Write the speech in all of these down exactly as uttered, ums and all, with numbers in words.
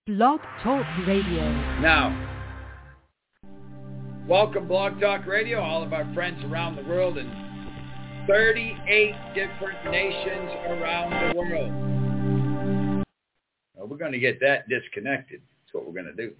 Blog Talk Radio. Now, welcome Blog Talk Radio, all of our friends around the world in thirty-eight different nations around the world. Well, we're going to get that disconnected. That's what we're going to do.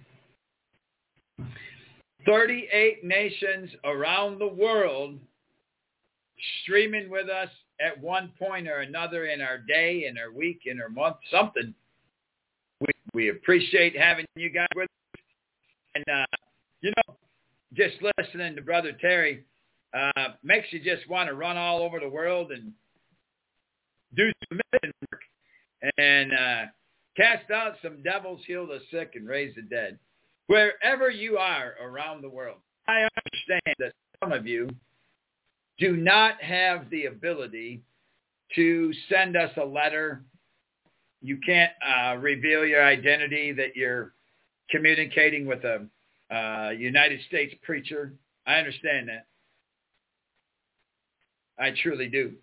thirty-eight nations around the world streaming with us at one point or another in our day, in our week, in our month, something. We, we appreciate having you guys with us. And, uh, you know, just listening to Brother Terry uh, makes you just want to run all over the world and do some mission work and uh, cast out some devils, heal the sick, and raise the dead. Wherever you are around the world, I understand that some of you do not have the ability to send us a letter. You can't uh, reveal your identity, that you're communicating with a uh, United States preacher. I understand that. I truly do.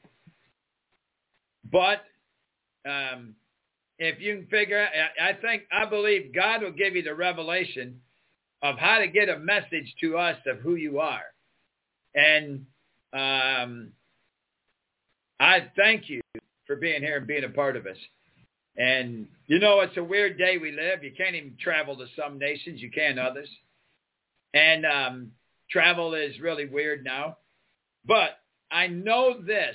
But um, if you can figure out, I think, I believe God will give you the revelation of how to get a message to us of who you are. And um, I thank you for being here and being a part of us. And, you know, it's a weird day we live. You can't even travel to some nations. You can others. And um, travel is really weird now. But I know this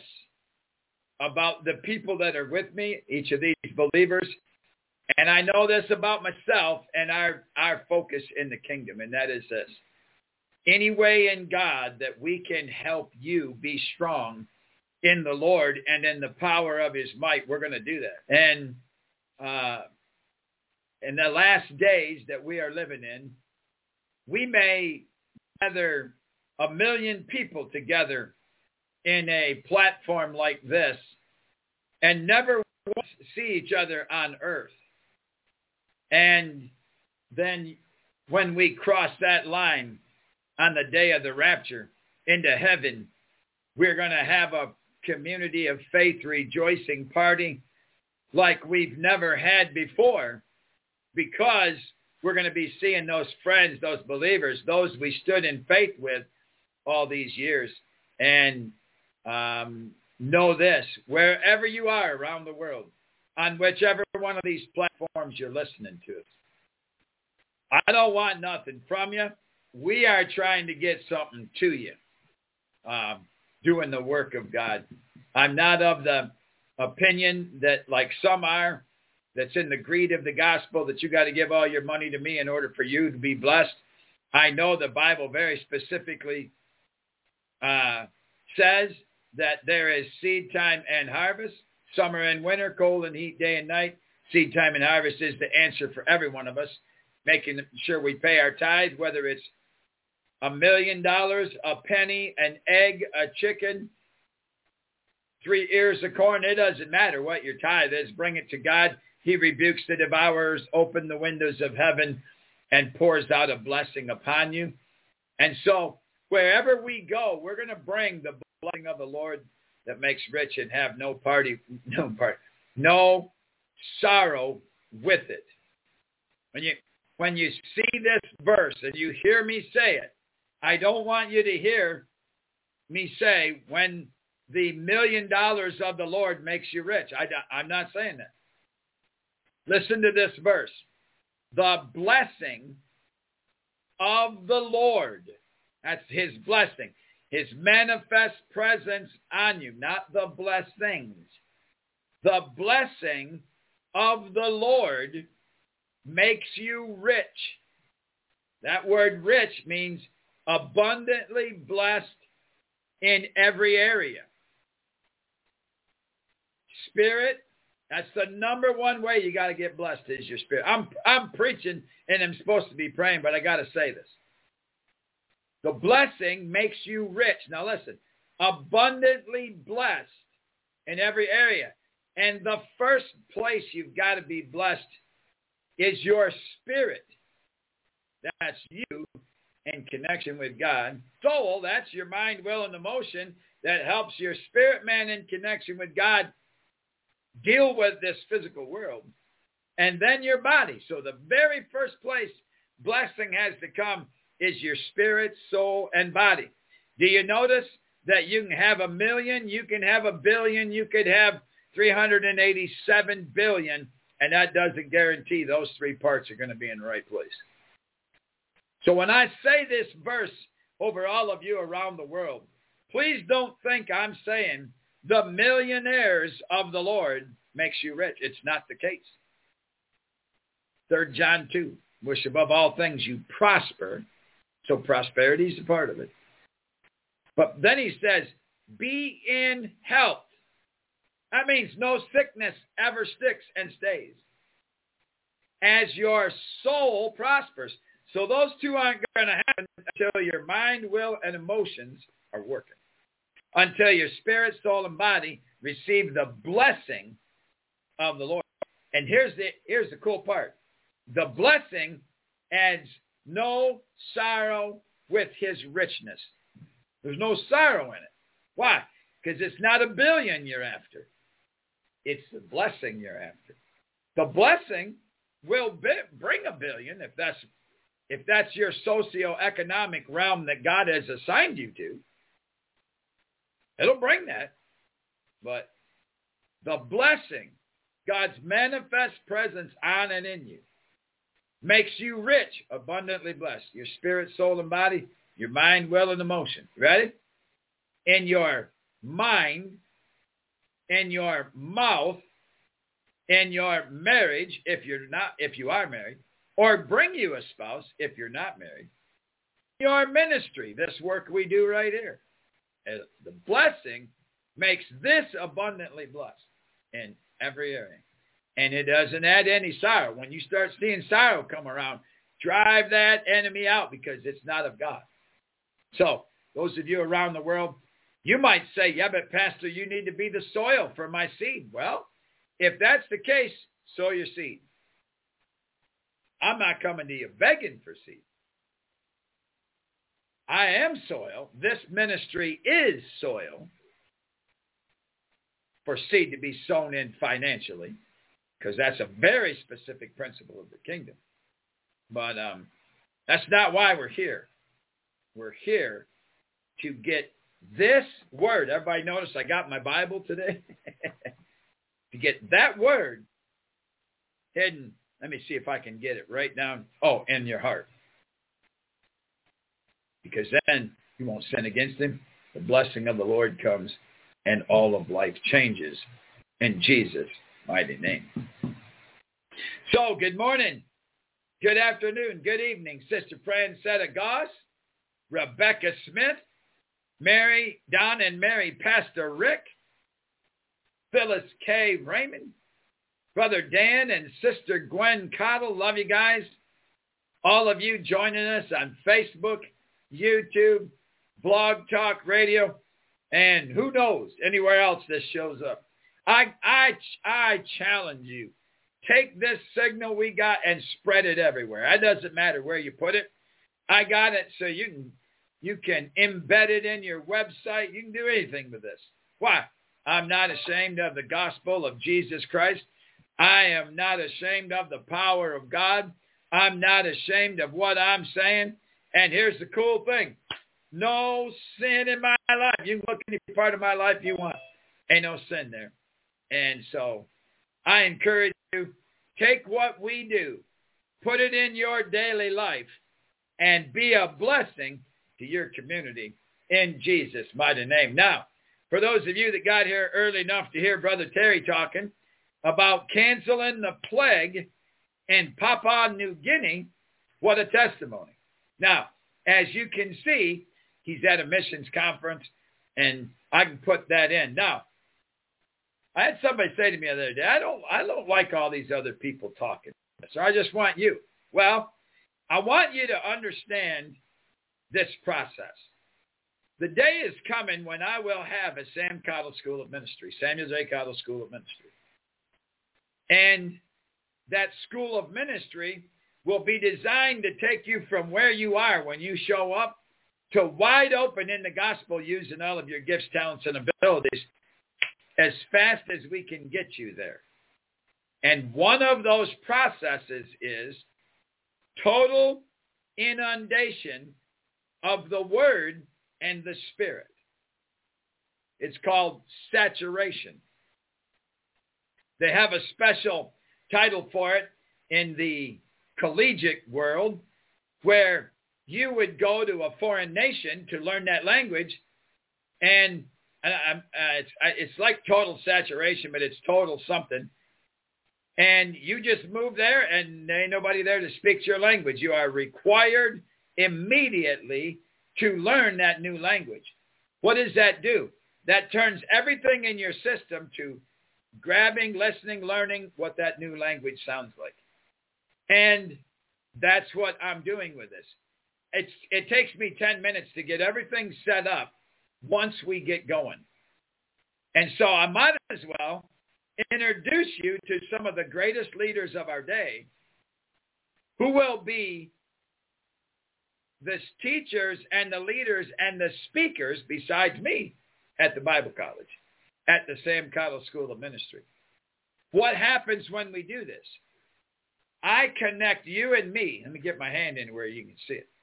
about the people that are with me, each of these believers. And I know this about myself and our, our focus in the kingdom. And that is this. Any way in God that we can help you be strong in the Lord and in the power of his might, we're going to do that. And uh, in the last days that we are living in, we may gather a million people together in a platform like this and never see each other on earth. And then when we cross that line on the day of the rapture into heaven, we're going to have a community of faith rejoicing party like we've never had before, because we're going to be seeing those friends, those believers, those we stood in faith with all these years. And um, know this, wherever you are around the world, on whichever one of these platforms you're listening to us, I don't want nothing from you. We are trying to get something to you, um, doing the work of God. I'm not of the opinion that, like some are, that's in the greed of the gospel, that you got to give all your money to me in order for you to be blessed. I know the Bible very specifically uh, says that there is seed time and harvest, summer and winter, cold and heat, day and night. Seed time and harvest is the answer for every one of us, making sure we pay our tithe, whether it's a million dollars, a penny, an egg, a chicken, three ears of corn. It doesn't matter what your tithe is. Bring it to God. He rebukes the devourers, open the windows of heaven, and pours out a blessing upon you. And so wherever we go, we're going to bring the blessing of the Lord that makes rich and have no party, no part, no sorrow with it. When you when you see this verse and you hear me say it, I don't want you to hear me say, when the million dollars of the Lord makes you rich. I, I'm not saying that. Listen to this verse. The blessing of the Lord, that's his blessing, his manifest presence on you, not the blessings. The blessing of the Lord makes you rich. That word rich means abundantly blessed in every area. Spirit, that's the number one way you got to get blessed, is your spirit. I'm I'm preaching and I'm supposed to be praying, but I got to say this. The blessing makes you rich. Now listen, abundantly blessed in every area. And the first place you've got to be blessed is your spirit. That's you in connection with God. Soul, that's your mind, will, and emotion that helps your spirit man in connection with God deal with this physical world. and then your body. So the very first place blessing has to come is your spirit, soul, and body. Do you notice that you can have a million, you can have a billion, you could have three hundred eighty-seven billion, and that doesn't guarantee those three parts are going to be in the right place. So when I say this verse over all of you around the world, please don't think I'm saying the millionaires of the Lord makes you rich. It's not the case. Third John two, wish above all things you prosper. So prosperity is a part of it. But then he says, be in health. That means no sickness ever sticks and stays. As your soul prospers. So those two aren't going to happen until your mind, will, and emotions are working. Until your spirit, soul, and body receive the blessing of the Lord. And here's the, here's the cool part. The blessing adds no sorrow with his richness. There's no sorrow in it. Why? Because it's not a billion you're after. It's the blessing you're after. The blessing will be, bring a billion if that's if that's your socioeconomic realm that God has assigned you to. It'll bring that. But the blessing, God's manifest presence on and in you, makes you rich, abundantly blessed. Your spirit, soul, and body, your mind, will, and emotion. Ready? In your mind, in your mouth, in your marriage, if you're not, if you are married, or bring you a spouse if you're not married. Your ministry, this work we do right here. The blessing makes this abundantly blessed in every area. And it doesn't add any sorrow. When you start seeing sorrow come around, drive that enemy out because it's not of God. So those of you around the world, you might say, yeah, but Pastor, you need to be the soil for my seed. Well, if that's the case, sow your seed. I'm not coming to you begging for seed. I am soil. This ministry is soil for seed to be sown in financially, because that's a very specific principle of the kingdom. But um, that's not why we're here. We're here to get this word. Everybody notice I got my Bible today? To get that word hidden. Let me see if I can get it right down. Oh, in your heart. Because then you won't sin against him. The blessing of the Lord comes and all of life changes in Jesus' mighty name. So, good morning, good afternoon, good evening, Sister Francetta Goss, Rebecca Smith, Mary, Don and Mary, Pastor Rick, Phyllis K. Raymond, Brother Dan and Sister Gwen Cottle. Love you guys. All of you joining us on Facebook, YouTube, Blog Talk Radio, and who knows, anywhere else this shows up. I, I, I challenge you. Take this signal we got and spread it everywhere. It doesn't matter where you put it. I got it so you can, you can embed it in your website. You can do anything with this. Why? I'm not ashamed of the gospel of Jesus Christ. I am not ashamed of the power of God. I'm not ashamed of what I'm saying. And here's the cool thing. No sin in my life. You can look at any part of my life you want. Ain't no sin there. And so I encourage you, take what we do, put it in your daily life, and be a blessing to your community in Jesus' mighty name. Now, for those of you that got here early enough to hear Brother Terry talking about canceling the plague in Papua New Guinea, what a testimony. Now, as you can see, he's at a missions conference, and I can put that in. Now, I had somebody say to me the other day, I don't, I don't like all these other people talking, so I just want you. Well, I want you to understand this process. The day is coming when I will have a Sam Cottle School of Ministry, Samuel J. Cottle School of Ministry. And that school of ministry will be designed to take you from where you are when you show up to wide open in the gospel using all of your gifts, talents, and abilities as fast as we can get you there. And one of those processes is total inundation of the Word and the Spirit. It's called saturation. They have a special title for it in the collegiate world, where you would go to a foreign nation to learn that language, and uh, uh, it's, it's like total saturation, but it's total something. And you just move there, and there ain't nobody there to speak your language. You are required immediately to learn that new language. What does that do? That turns everything in your system to grabbing, listening, learning what that new language sounds like. And that's what I'm doing with this. It's, it takes me ten minutes to get everything set up once we get going. And so I might as well introduce you to some of the greatest leaders of our day who will be the teachers and the leaders and the speakers besides me at the Bible College, at the Sam Cottle School of Ministry. What happens when we do this? I connect you and me. Let me get my hand in where you can see it.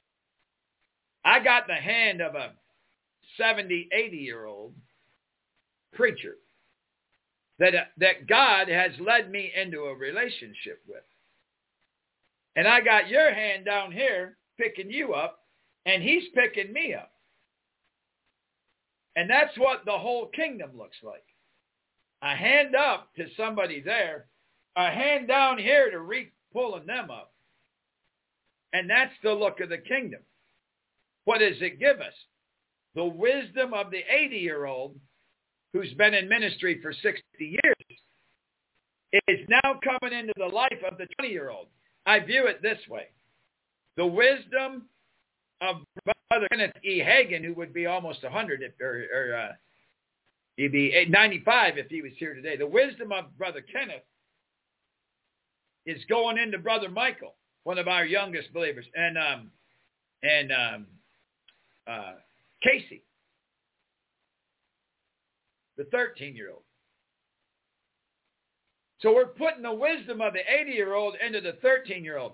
I got the hand of a seventy, eighty-year-old preacher that, that God has led me into a relationship with. And I got your hand down here picking you up, and he's picking me up. And that's what the whole kingdom looks like. A hand up to somebody there, a hand down here to reach, pulling them up. And that's the look of the kingdom. What does it give us? The wisdom of the eighty-year-old who's been in ministry for sixty years is now coming into the life of the twenty-year-old. I view it this way. The wisdom of Brother Kenneth E. Hagin, who would be almost one hundred, if, or, or uh, he'd be ninety-five if he was here today. The wisdom of Brother Kenneth is going into Brother Michael, one of our youngest believers, and um, and um, uh, Casey, the thirteen-year-old. So we're putting the wisdom of the eighty-year-old into the thirteen-year-old.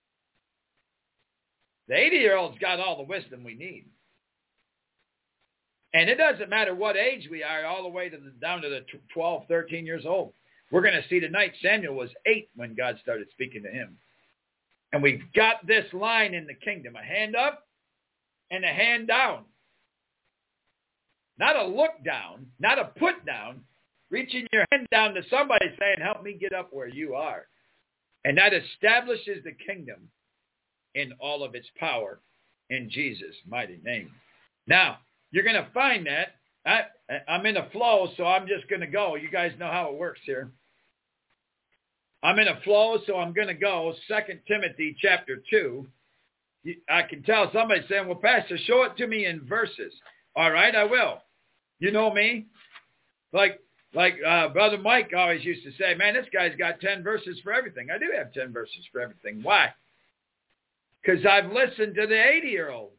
The eighty-year-old's got all the wisdom we need. And it doesn't matter what age we are, all the way to the, down to the twelve, thirteen years old. We're going to see tonight Samuel was eight when God started speaking to him. And we've got this line in the kingdom, a hand up and a hand down. Not a look down, not a put down, reaching your hand down to somebody saying, help me get up where you are. And that establishes the kingdom in all of its power in Jesus' mighty name. Now, you're going to find that. I, I'm in a flow, so I'm just going to go. You guys know how it works here. I'm in a flow, so I'm going to go. Second Timothy chapter two. I can tell somebody saying, well, Pastor, show it to me in verses. All right, I will. You know me. Like like uh, Brother Mike always used to say, man, this guy's got ten verses for everything. I do have ten verses for everything. Why? Because I've listened to the eighty-year-old.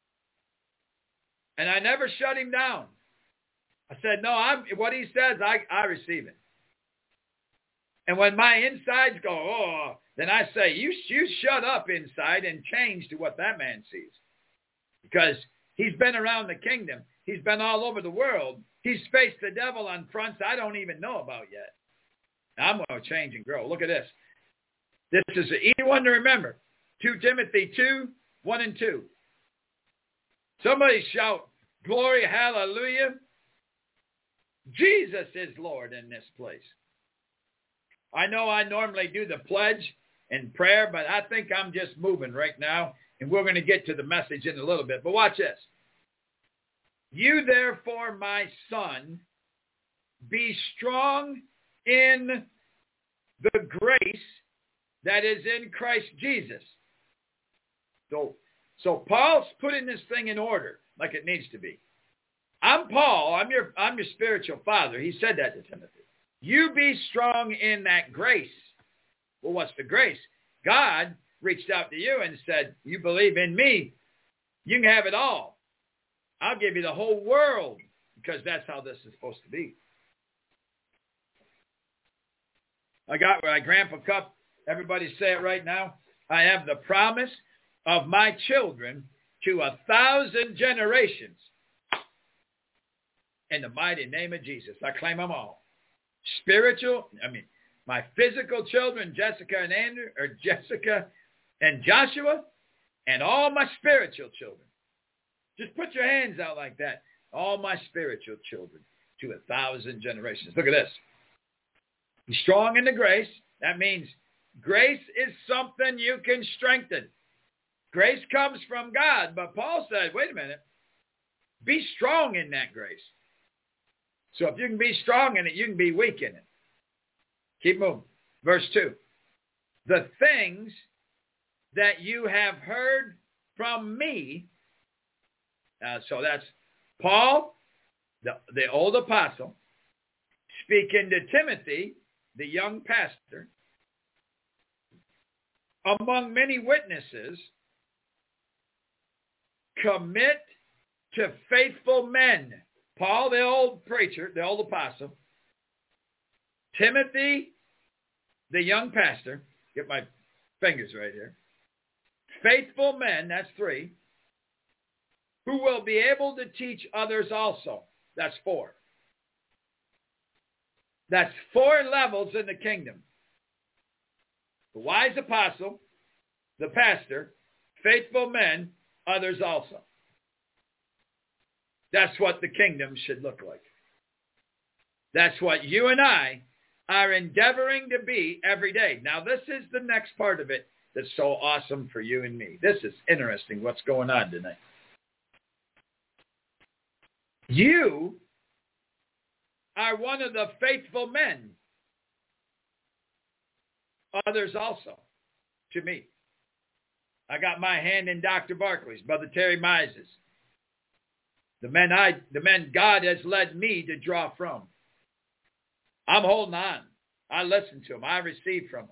And I never shut him down. I said, no, I'm, what he says, I, I receive it. And when my insides go, oh, then I say, you, you shut up inside and change to what that man sees. Because he's been around the kingdom. He's been all over the world. He's faced the devil on fronts I don't even know about yet. Now, I'm going to change and grow. Look at this. This is an easy one to remember. Second Timothy two, one and two. Somebody shout, glory, hallelujah. Jesus is Lord in this place. I know I normally do the pledge and prayer, but I think I'm just moving right now, and we're going to get to the message in a little bit. But watch this. You therefore, my son, be strong in the grace that is in Christ Jesus. So, so Paul's putting this thing in order like it needs to be. I'm Paul. I'm your, I'm your spiritual father. He said that to Timothy. You be strong in that grace. Well, what's the grace? God reached out to you and said, you believe in me, you can have it all. I'll give you the whole world, because that's how this is supposed to be. I got my Grandpa Cup. Everybody say it right now. I have the promise of my children to a thousand generations. In the mighty name of Jesus, I claim them all. Spiritual, I mean, my physical children, Jessica and Andrew, or Jessica and Joshua, and all my spiritual children. Just put your hands out like that. All my spiritual children to a thousand generations. Look at this. Be strong in the grace. That means grace is something you can strengthen. Grace comes from God, but Paul said, wait a minute, be strong in that grace. So if you can be strong in it, you can be weak in it. Keep moving. Verse two. The things that you have heard from me. Uh, so that's Paul, the, the old apostle, speaking to Timothy, the young pastor, among many witnesses, commit to faithful men. Paul, the old preacher, the old apostle, Timothy, the young pastor, get my fingers right here, faithful men, that's three, who will be able to teach others also. That's four. That's four levels in the kingdom. The wise apostle, the pastor, faithful men, others also. That's what the kingdom should look like. That's what you and I are endeavoring to be every day. Now, this is the next part of it that's so awesome for you and me. This is interesting what's going on tonight. You are one of the faithful men. Others also to me. I got my hand in Doctor Barkley's, Brother Terry Mises. The men I, the men God has led me to draw from. I'm holding on. I listen to them. I receive from them.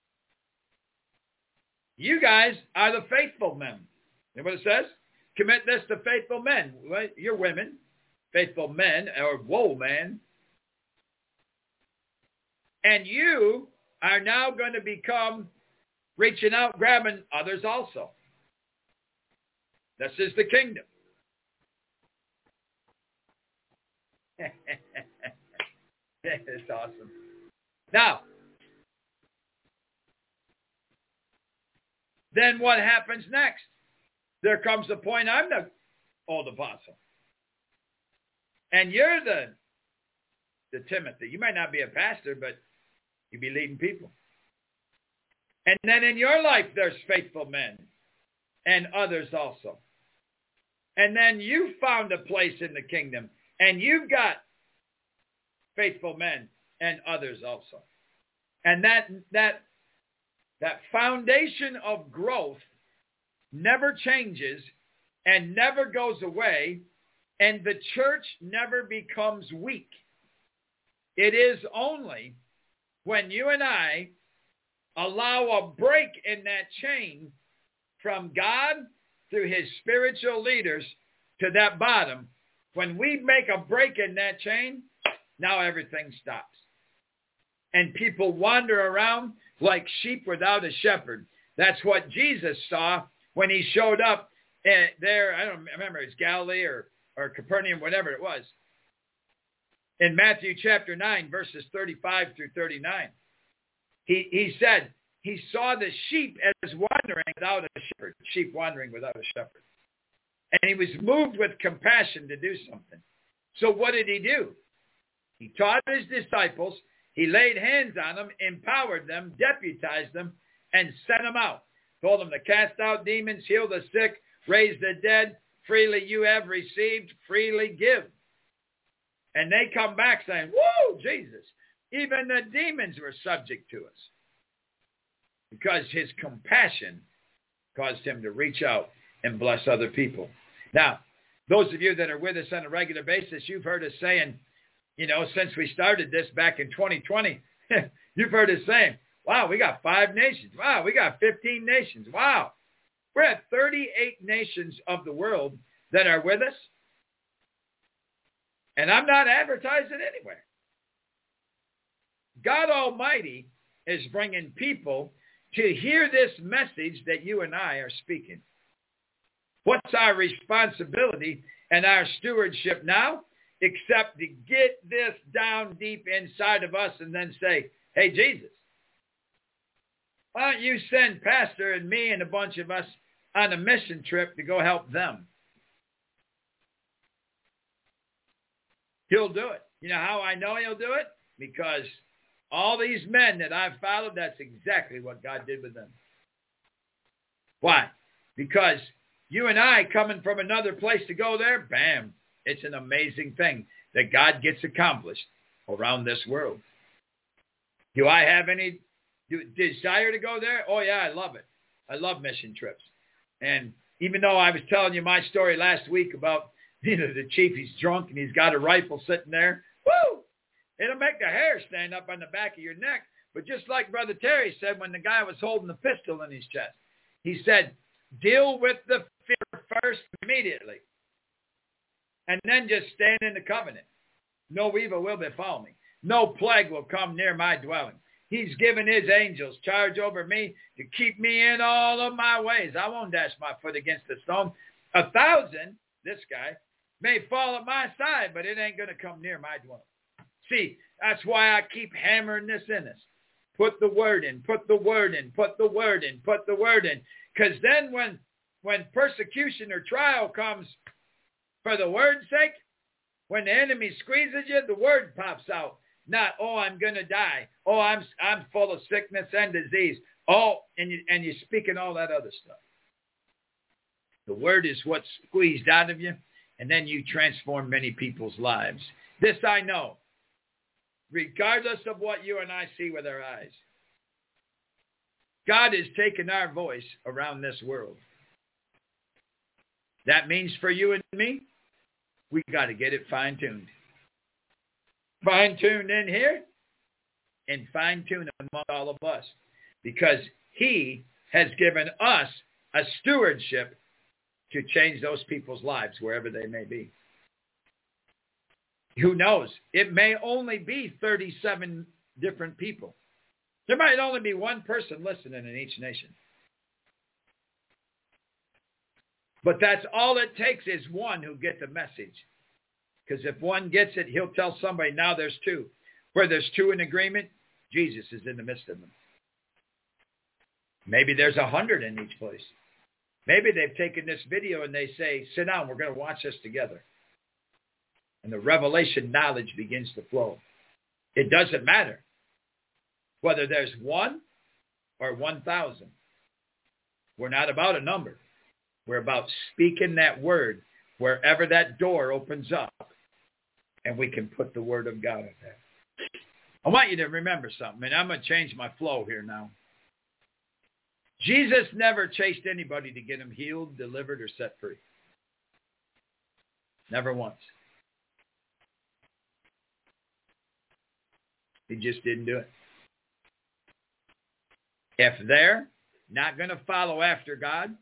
You guys are the faithful men. You know what it says? Commit this to faithful men. Well, you're women. Faithful men, or whoa, man. And you are now going to become reaching out, grabbing others also. This is the kingdom. It's awesome. Now, then what happens next? There comes the point I'm the old apostle. And you're the, the Timothy. You might not be a pastor, but you be leading people. And then in your life, there's faithful men and others also. And then you found a place in the kingdom. And you've got faithful men and others also. And that that that foundation of growth never changes and never goes away, and the church never becomes weak. It is only when you and I allow a break in that chain from God through his spiritual leaders to that bottom. When we make a break in that chain, now everything stops. And people wander around like sheep without a shepherd. That's what Jesus saw when he showed up there. I don't remember, it's Galilee or, or Capernaum, whatever it was. In Matthew chapter nine, verses thirty-five through thirty-nine. He, he said he saw the sheep as wandering without a shepherd. Sheep wandering without a shepherd. And he was moved with compassion to do something. So what did he do? He taught his disciples. He laid hands on them, empowered them, deputized them, and sent them out. Told them to cast out demons, heal the sick, raise the dead. Freely you have received, freely give. And they come back saying, whoa, Jesus. Even the demons were subject to us. Because his compassion caused him to reach out and bless other people. Now, those of you that are with us on a regular basis, you've heard us saying, you know, since we started this back in twenty twenty, you've heard us saying, wow, we got five nations. Wow, we got fifteen nations. Wow. We're at thirty-eight nations of the world that are with us. And I'm not advertising anywhere. God Almighty is bringing people to hear this message that you and I are speaking. What's our responsibility and our stewardship now? Except to get this down deep inside of us and then say, hey, Jesus, why don't you send Pastor and me and a bunch of us on a mission trip to go help them? He'll do it. You know how I know he'll do it? Because all these men that I've followed, that's exactly what God did with them. Why? Because you and I coming from another place to go there, bam, it's an amazing thing that God gets accomplished around this world. Do I have any desire to go there? Oh, yeah, I love it. I love mission trips. And even though I was telling you my story last week about, you know, the chief, he's drunk and he's got a rifle sitting there. Woo! It'll make the hair stand up on the back of your neck. But just like Brother Terry said when the guy was holding the pistol in his chest, he said, deal with the fear first immediately. And then just stand in the covenant. No evil will befall me. No plague will come near my dwelling. He's given his angels charge over me to keep me in all of my ways. I won't dash my foot against the stone. A thousand, this guy, may fall at my side, but it ain't going to come near my dwelling. See, that's why I keep hammering this in us. Put the word in, put the word in, put the word in, put the word in. Because then when, when persecution or trial comes, for the word's sake, when the enemy squeezes you, the word pops out. Not, oh, I'm going to die. Oh, I'm I'm full of sickness and disease. Oh, and, you, and you're speaking all that other stuff. The word is what's squeezed out of you, and then you transform many people's lives. This I know, regardless of what you and I see with our eyes. God has taken our voice around this world. That means for you and me, we got to get it fine-tuned. Fine-tuned in here and fine-tuned among all of us. Because he has given us a stewardship to change those people's lives wherever they may be. Who knows? It may only be thirty-seven different people. There might only be one person listening in each nation. But that's all it takes is one who gets the message. Because if one gets it, he'll tell somebody, now there's two. Where there's two in agreement, Jesus is in the midst of them. Maybe there's a hundred in each place. Maybe they've taken this video and they say, sit down, we're going to watch this together. And the revelation knowledge begins to flow. It doesn't matter whether there's one or one thousand. We're not about a number. We're about speaking that word wherever that door opens up, and we can put the word of God in there. I want you to remember something, and I'm going to change my flow here now. Jesus never chased anybody to get him healed, delivered, or set free. Never once. He just didn't do it. If they're not going to follow after God,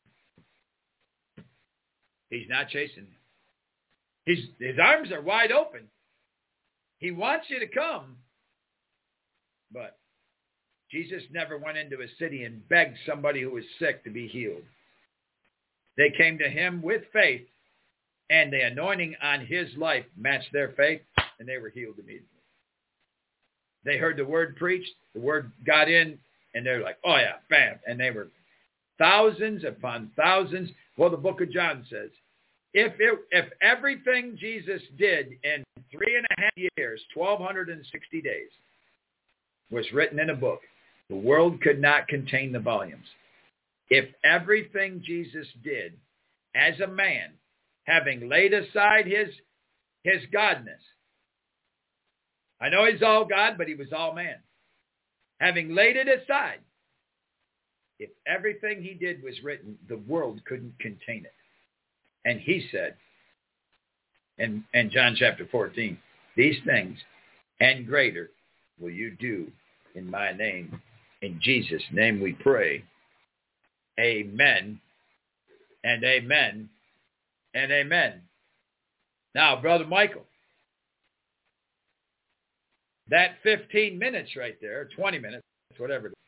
he's not chasing them. His, his arms are wide open. He wants you to come. But Jesus never went into a city and begged somebody who was sick to be healed. They came to him with faith, and the anointing on his life matched their faith, and they were healed immediately. They heard the word preached, the word got in, and they're like, oh yeah, bam. And they were thousands upon thousands. Well, the book of John says, if it, if everything Jesus did in three and a half years, twelve sixty days, was written in a book, the world could not contain the volumes. If everything Jesus did as a man, having laid aside his, his godness, I know he's all God, but he was all man. Having laid it aside, if everything he did was written, the world couldn't contain it. And he said, in, in John chapter fourteen, these things and greater will you do in my name. In Jesus' name we pray. Amen and amen and amen. Now, Brother Michael, that fifteen minutes right there, twenty minutes, whatever. it is.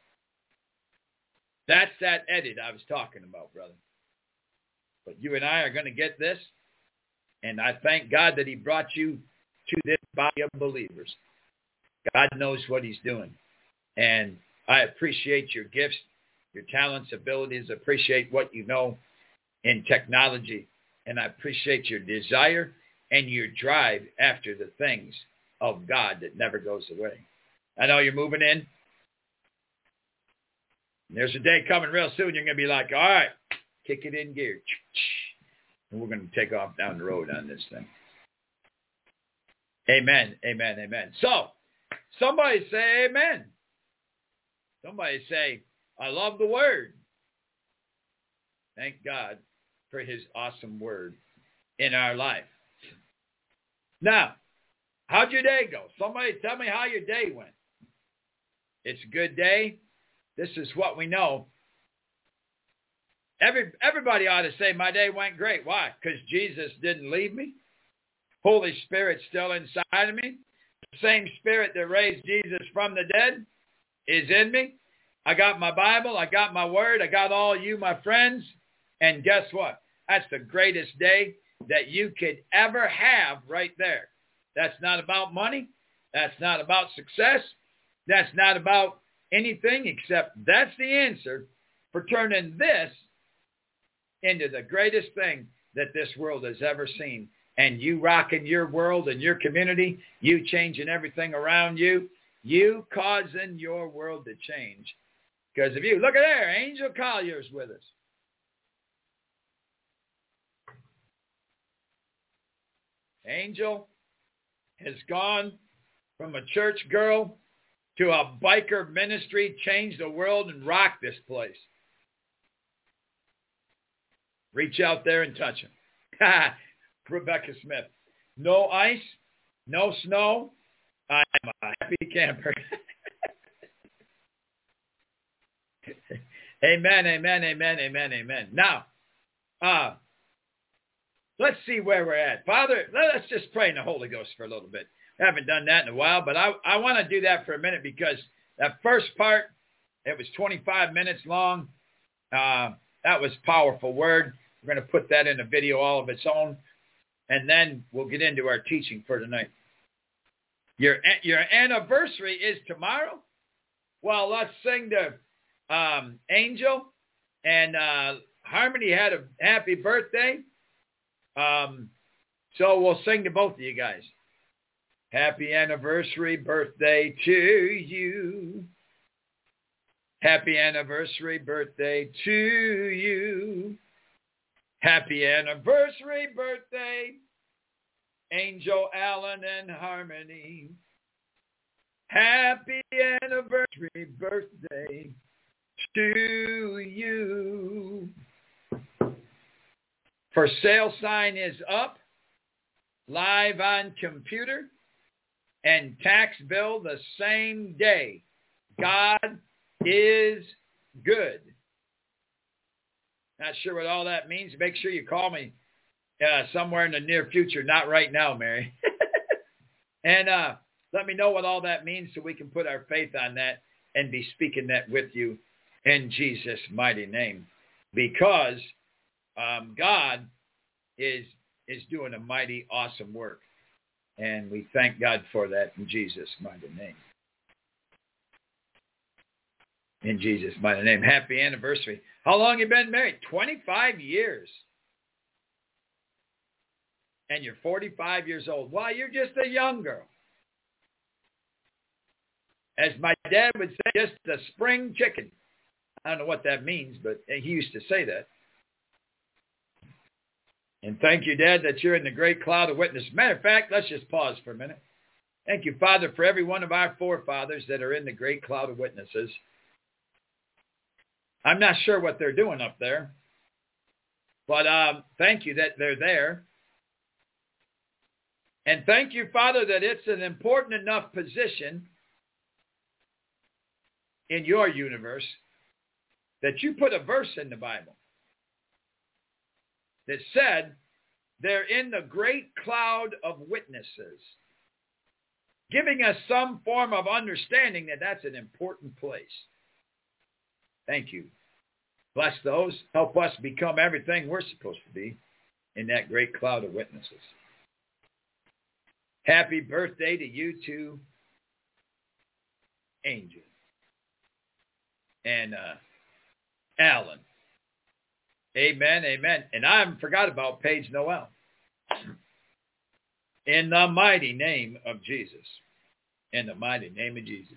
That's that edit I was talking about, brother. But you and I are going to get this. And I thank God that he brought you to this body of believers. God knows what he's doing. And I appreciate your gifts, your talents, abilities. I appreciate what you know in technology. And I appreciate your desire and your drive after the things of God that never goes away. I know you're moving in. There's a day coming real soon. You're going to be like, all right, kick it in gear. And we're going to take off down the road on this thing. Amen, amen, amen. So, somebody say amen. Somebody say, I love the word. Thank God for his awesome word in our life. Now, how'd your day go? Somebody tell me how your day went. It's a good day. This is what we know. Every, everybody ought to say, my day went great. Why? Because Jesus didn't leave me. Holy Spirit's still inside of me. The same Spirit that raised Jesus from the dead is in me. I got my Bible. I got my word. I got all you, my friends. And guess what? That's the greatest day that you could ever have right there. That's not about money. That's not about success. That's not about anything except that's the answer for turning this into the greatest thing that this world has ever seen. And you rocking your world and your community, you changing everything around you, you causing your world to change. Because of you. Look at there, Angel Collier's with us. Angel has gone from a church girl to a biker ministry, changed the world and rocked this place. Reach out there and touch him. Rebecca Smith. No ice, no snow. I'm a happy camper. Amen, amen, amen, amen, amen. Now, uh, let's see where we're at. Father, let's just pray in the Holy Ghost for a little bit. I haven't done that in a while, but I, I want to do that for a minute because that first part, it was twenty-five minutes long. Uh, that was a powerful word. We're going to put that in a video all of its own, and then we'll get into our teaching for tonight. Your, your anniversary is tomorrow? Well, let's sing to um, Angel, and uh, Harmony had a happy birthday. Um, so we'll sing to both of you guys. Happy anniversary, birthday to you. Happy anniversary, birthday to you. Happy anniversary, birthday, Angel, Allen, and Harmony. Happy anniversary, birthday to you. For sale sign is up, live on computer, and tax bill the same day. God is good. Not sure what all that means. Make sure you call me uh, somewhere in the near future. Not right now, Mary. and uh, let me know what all that means so we can put our faith on that and be speaking that with you in Jesus' mighty name. Because um, God is is doing a mighty, awesome work. And we thank God for that in Jesus' mighty name. In Jesus' mighty name. Happy anniversary. How long you been married? twenty-five years. And you're forty-five years old. Why, you're just a young girl. As my dad would say, just a spring chicken. I don't know what that means, but he used to say that. And thank you, Dad, that you're in the great cloud of witnesses. Matter of fact, let's just pause for a minute. Thank you, Father, for every one of our forefathers that are in the great cloud of witnesses. I'm not sure what they're doing up there, but um, thank you that they're there. And thank you, Father, that it's an important enough position in your universe that you put a verse in the Bible that said they're in the great cloud of witnesses giving us some form of understanding that that's an important place. Thank you. Bless those. Help us become everything we're supposed to be in that great cloud of witnesses. Happy birthday to you too, Angel and uh, Alan. Amen, amen. And I haven't forgot about Paige Noel. In the mighty name of Jesus. In the mighty name of Jesus.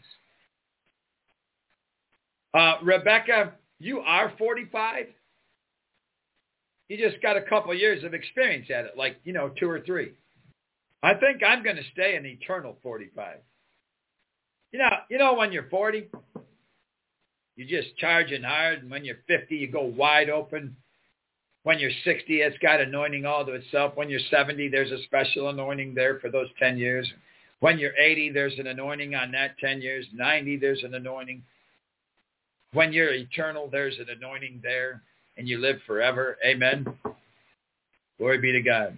Uh, Rebecca, you are forty-five? You just got a couple of years of experience at it, like, you know, two or three. I think I'm going to stay an eternal forty-five. You know, you know when you're forty, you're just charging hard, and when you're fifty, you go wide open. When you're sixty, it's got anointing all to itself. When you're seventy, there's a special anointing there for those ten years. When you're eighty, there's an anointing on that ten years. ninety, there's an anointing. When you're eternal, there's an anointing there, and you live forever. Amen. Glory be to God.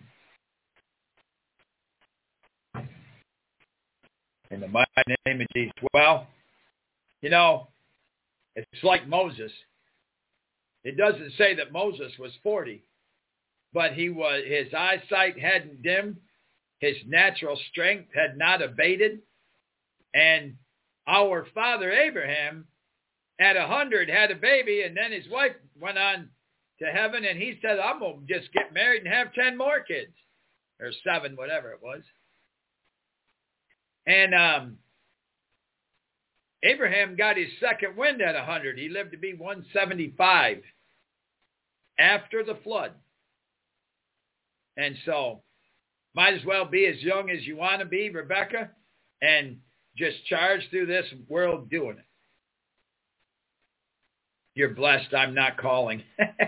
In the mighty name of Jesus. Well, you know, it's like Moses. It doesn't say that Moses was forty, but he was, his eyesight hadn't dimmed, his natural strength had not abated, and our father Abraham at a hundred had a baby, and then his wife went on to heaven, and he said, I'm going to just get married and have ten more kids, or seven, whatever it was. And um, Abraham got his second wind at a hundred. He lived to be one seventy-five after the flood. And so, might as well be as young as you want to be, Rebecca, and just charge through this world doing it. You're blessed I'm not calling.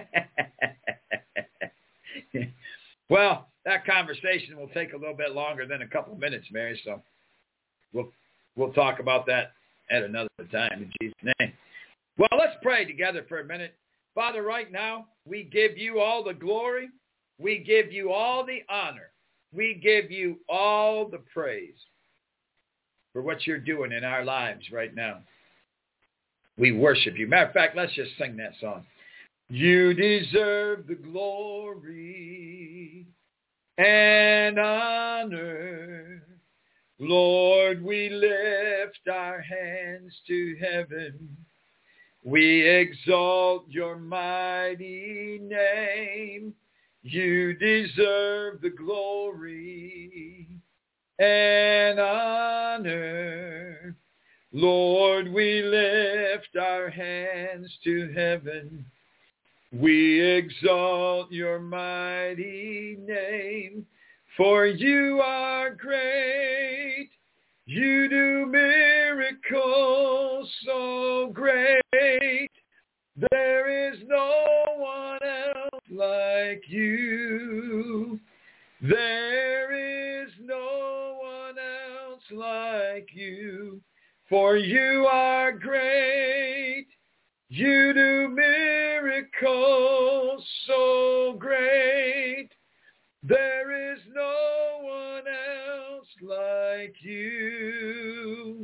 Well, that conversation will take a little bit longer than a couple of minutes, Mary, so we'll we'll talk about that at another time in Jesus' name. Well, let's pray together for a minute. Father, right now, we give you all the glory. We give you all the honor. We give you all the praise for what you're doing in our lives right now. We worship you. Matter of fact, let's just sing that song. You deserve the glory and honor. Lord, we lift our hands to heaven. We exalt your mighty name. You deserve the glory and honor. Lord, we lift our hands to heaven. We exalt your mighty name. For you are great. You do miracles so great. There is no one else like you. There is no one else like you. For you are great. You do miracles so great. There is no one else like you.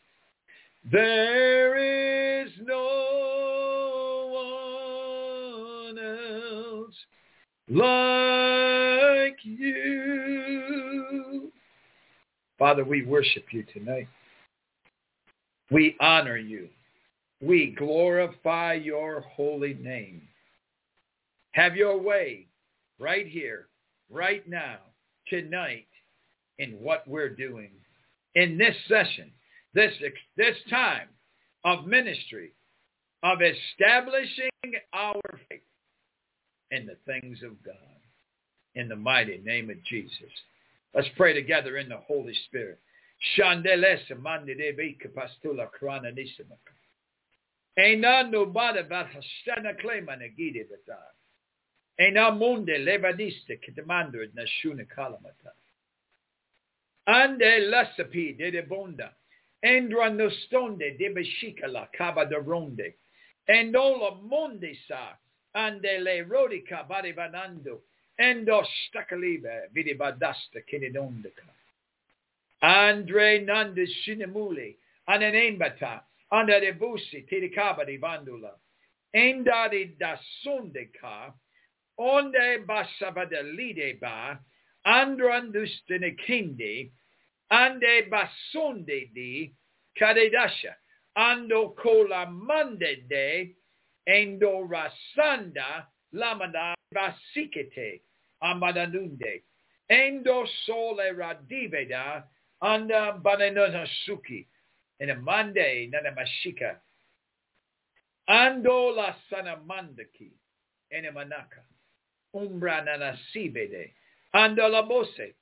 There is no one else like you. Father, we worship you tonight. We honor you. We glorify your holy name. Have your way right here, right now, tonight, in what we're doing. In this session, this, this time of ministry, of establishing our faith in the things of God. In the mighty name of Jesus. Let's pray together in the Holy Spirit. Shandelesa mandidebika pastula krana nisamaka. Ena nobada bahashana klema negide bata. Ena munde levadiste kitamando nashuna kalamata. Ande lasapi de de bonda. Endra nostonde de beshika la kaba de ronde. Endola monde sa. Ande le rodica barivanando. Endo stakalibe vidibadasta kinidondaka. Andre Nanda Shinamuli, Ananembata, Andarebusi, Tirikabadi Bandula, Endadi Dasundeka, Onde Basavada Lideba, Andrandustine Kindi, Ande Basunde di Kadedasha, Ando Kola Mande de, Endo Rasanda, Lamada Basikete, Amadadunde, Endo Sole Radiveda, Anda Bananasuki, in a Mande, Nanamashika, Ando La Sanamandaki, in a Manaka, Umbra Nanasibede, Ando La Bose,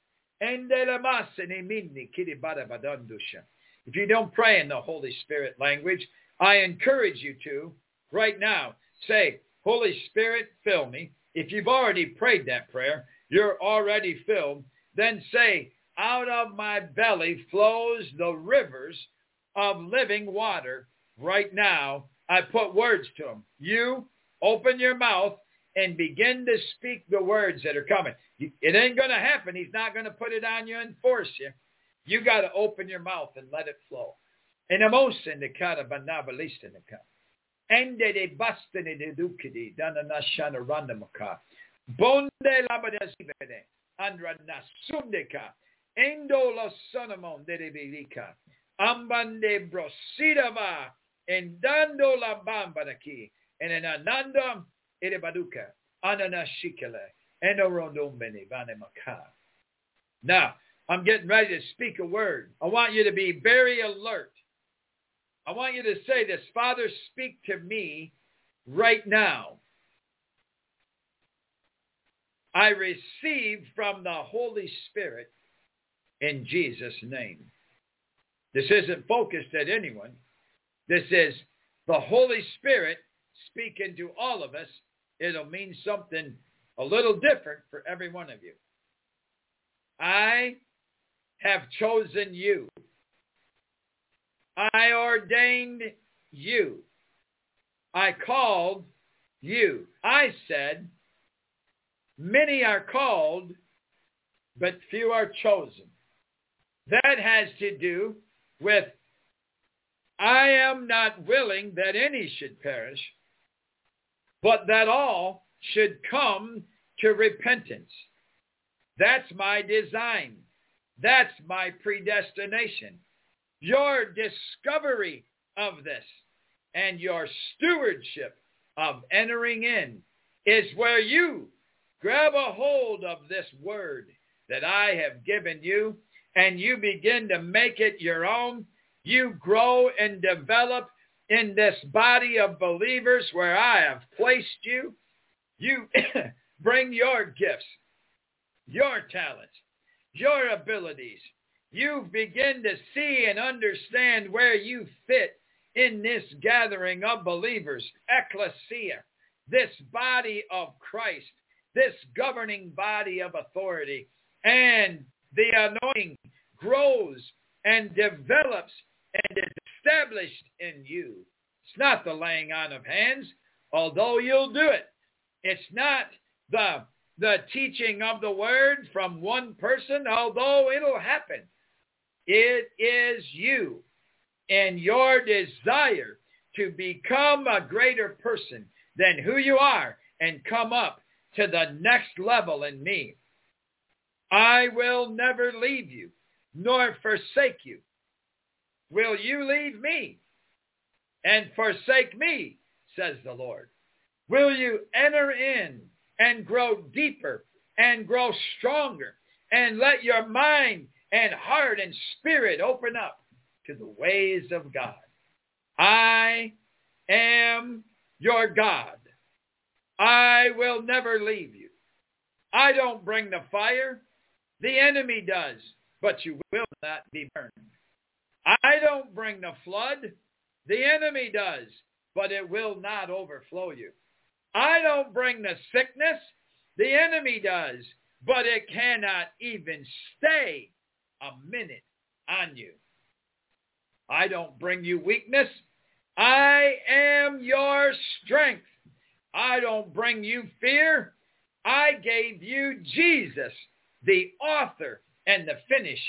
if you don't pray in the Holy Spirit language, I encourage you to, right now, say, Holy Spirit, fill me. If you've already prayed that prayer, you're already filled. Then say, out of my belly flows the rivers of living water. Right now, I put words to them. You open your mouth and begin to speak the words that are coming. It ain't going to happen. He's not going to put it on you and force you. You got to open your mouth and let it flow. And the most in the kind of banabalist in the kind. And de bastine de dukidi, dana nashana randamaka. Bonde labadazibede, andra nasundeka. Endo la sonamon de debilika. Ambande brosidava, and dando la bambadaki. And an ananda erebaduka, ananashikele. Now, I'm getting ready to speak a word. I want you to be very alert. I want you to say this, Father, speak to me right now. I receive from the Holy Spirit in Jesus' name. This isn't focused at anyone. This is the Holy Spirit speaking to all of us. It'll mean something a little different for every one of you. I have chosen you. I ordained you. I called you. I said, many are called, but few are chosen. That has to do with, I am not willing that any should perish, but that all should come to repentance. That's my design. That's my predestination. Your discovery of this and your stewardship of entering in is where you grab a hold of this word that I have given you and you begin to make it your own. You grow and develop in this body of believers where I have placed you. You bring your gifts, your talents, your abilities. You begin to see and understand where you fit in this gathering of believers, ecclesia, this body of Christ, this governing body of authority. And the anointing grows and develops and is established in you. It's not the laying on of hands, although you'll do it. It's not the, the teaching of the word from one person, although it'll happen. It is you and your desire to become a greater person than who you are and come up to the next level in me. I will never leave you nor forsake you. Will you leave me and forsake me, says the Lord? Will you enter in and grow deeper and grow stronger and let your mind and heart and spirit open up to the ways of God? I am your God. I will never leave you. I don't bring the fire. The enemy does, but you will not be burned. I don't bring the flood. The enemy does, but it will not overflow you. I don't bring the sickness. The enemy does, but it cannot even stay a minute on you. I don't bring you weakness. I am your strength. I don't bring you fear. I gave you Jesus, the author and the finisher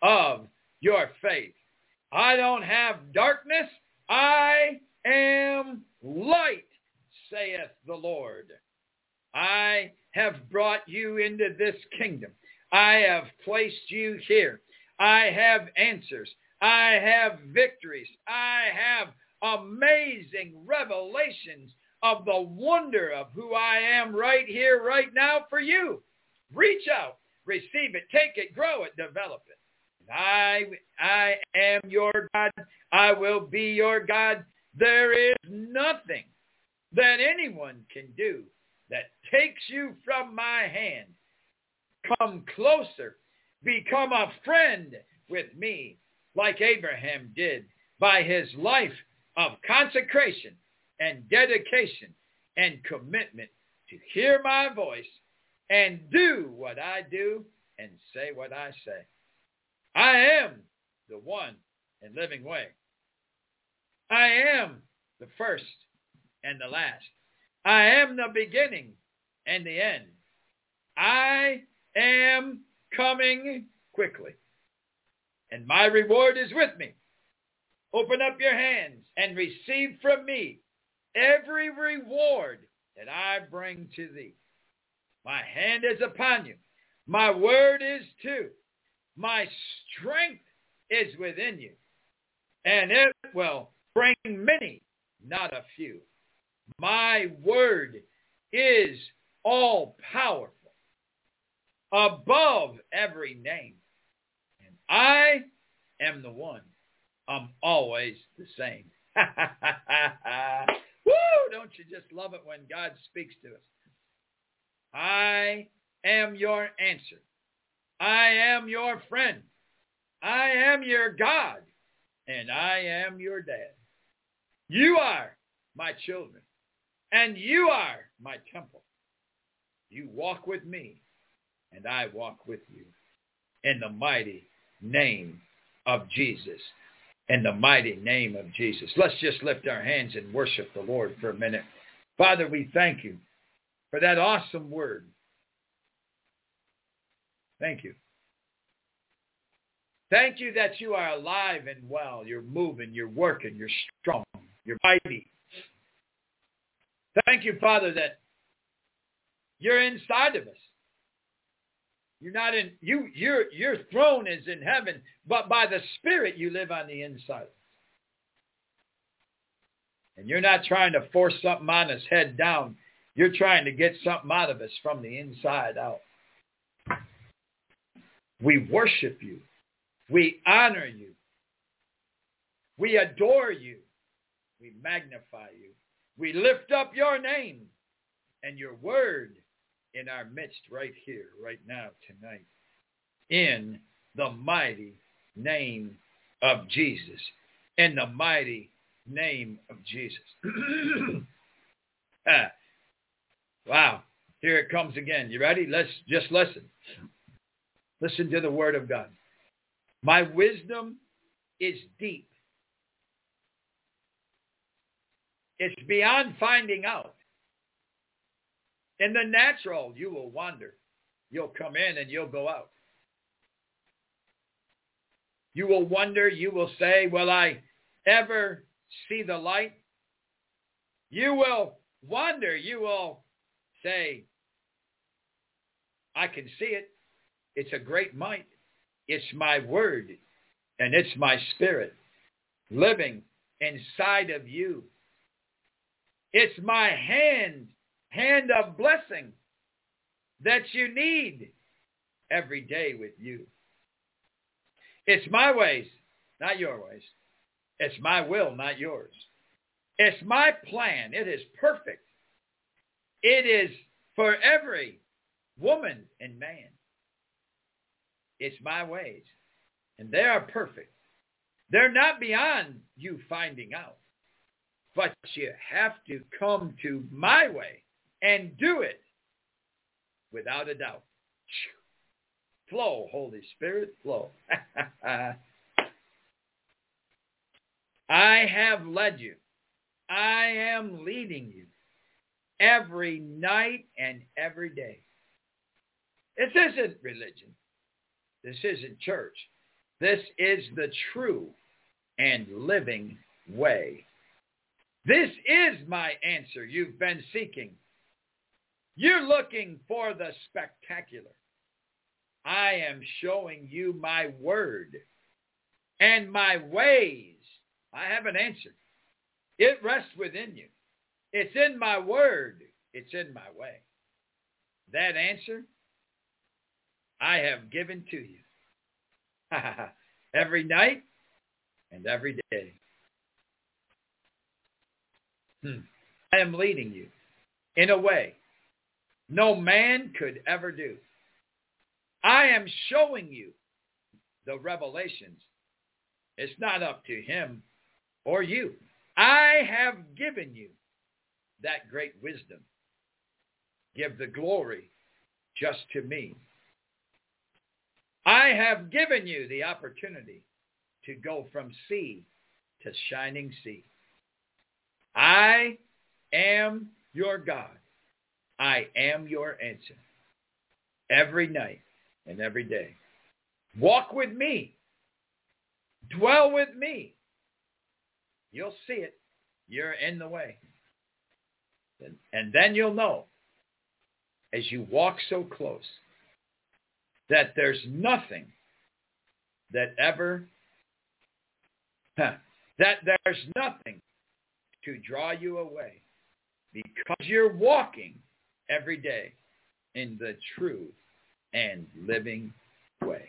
of your faith. I don't have darkness. I am light, saith the Lord. I have brought you into this kingdom. I have placed you here. I have answers. I have victories. I have amazing revelations of the wonder of who I am right here, right now for you. Reach out, receive it, take it, grow it, develop it. I, I am your God. I will be your God. There is nothing that anyone can do that takes you from my hand. Come closer. Become a friend with me like Abraham did by his life of consecration and dedication and commitment to hear my voice and do what I do and say what I say. I am the one and living way. I am the first and the last. I am the beginning and the end. I am coming quickly, and my reward is with me. Open up your hands and receive from me every reward that I bring to thee. My hand is upon you. My word is too. My strength is within you, and it will bring many, not a few. My word is all powerful, above every name. And I am the one. I'm always the same. Woo! Don't you just love it when God speaks to us? I am your answer. I am your friend. I am your God. And I am your dad. You are my children. And you are my temple. You walk with me, and I walk with you. In the mighty name of Jesus. In the mighty name of Jesus. Let's just lift our hands and worship the Lord for a minute. Father, we thank you for that awesome word. Thank you. Thank you that you are alive and well. You're moving, you're working, you're strong, you're mighty. Thank you, Father, that you're inside of us. You're not in, you, your, your throne is in heaven, but by the Spirit you live on the inside. And you're not trying to force something on us head down. You're trying to get something out of us from the inside out. We worship you. We honor you. We adore you. We magnify you. We lift up your name and your word in our midst right here, right now, tonight. In the mighty name of Jesus. In the mighty name of Jesus. ah. Wow. Here it comes again. You ready? Let's just listen. Listen to the word of God. My wisdom is deep. It's beyond finding out. In the natural, you will wander. You'll come in and you'll go out. You will wonder. You will say, will I ever see the light? You will wonder. You will say, I can see it. It's a great might. It's my word, and it's my spirit living inside of you. It's my hand, hand of blessing that you need every day with you. It's my ways, not your ways. It's my will, not yours. It's my plan. It is perfect. It is for every woman and man. It's my ways, and they are perfect. They're not beyond you finding out, but you have to come to my way and do it without a doubt. Flow, Holy Spirit, flow. I have led you. I am leading you every night and every day. This isn't religion. This isn't church. This is the true and living way. This is my answer you've been seeking. You're looking for the spectacular. I am showing you my word and my ways. I have an answer. It rests within you. It's in my word. It's in my way. That answer I have given to you every night and every day. Hmm. I am leading you in a way no man could ever do. I am showing you the revelations. It's not up to him or you. I have given you that great wisdom. Give the glory just to me. I have given you the opportunity to go from sea to shining sea. I am your God. I am your answer. Every night and every day. Walk with me. Dwell with me. You'll see it. You're in the way. And then you'll know, as you walk so close, that there's nothing that ever, huh, that there's nothing to draw you away, because you're walking every day in the true and living way.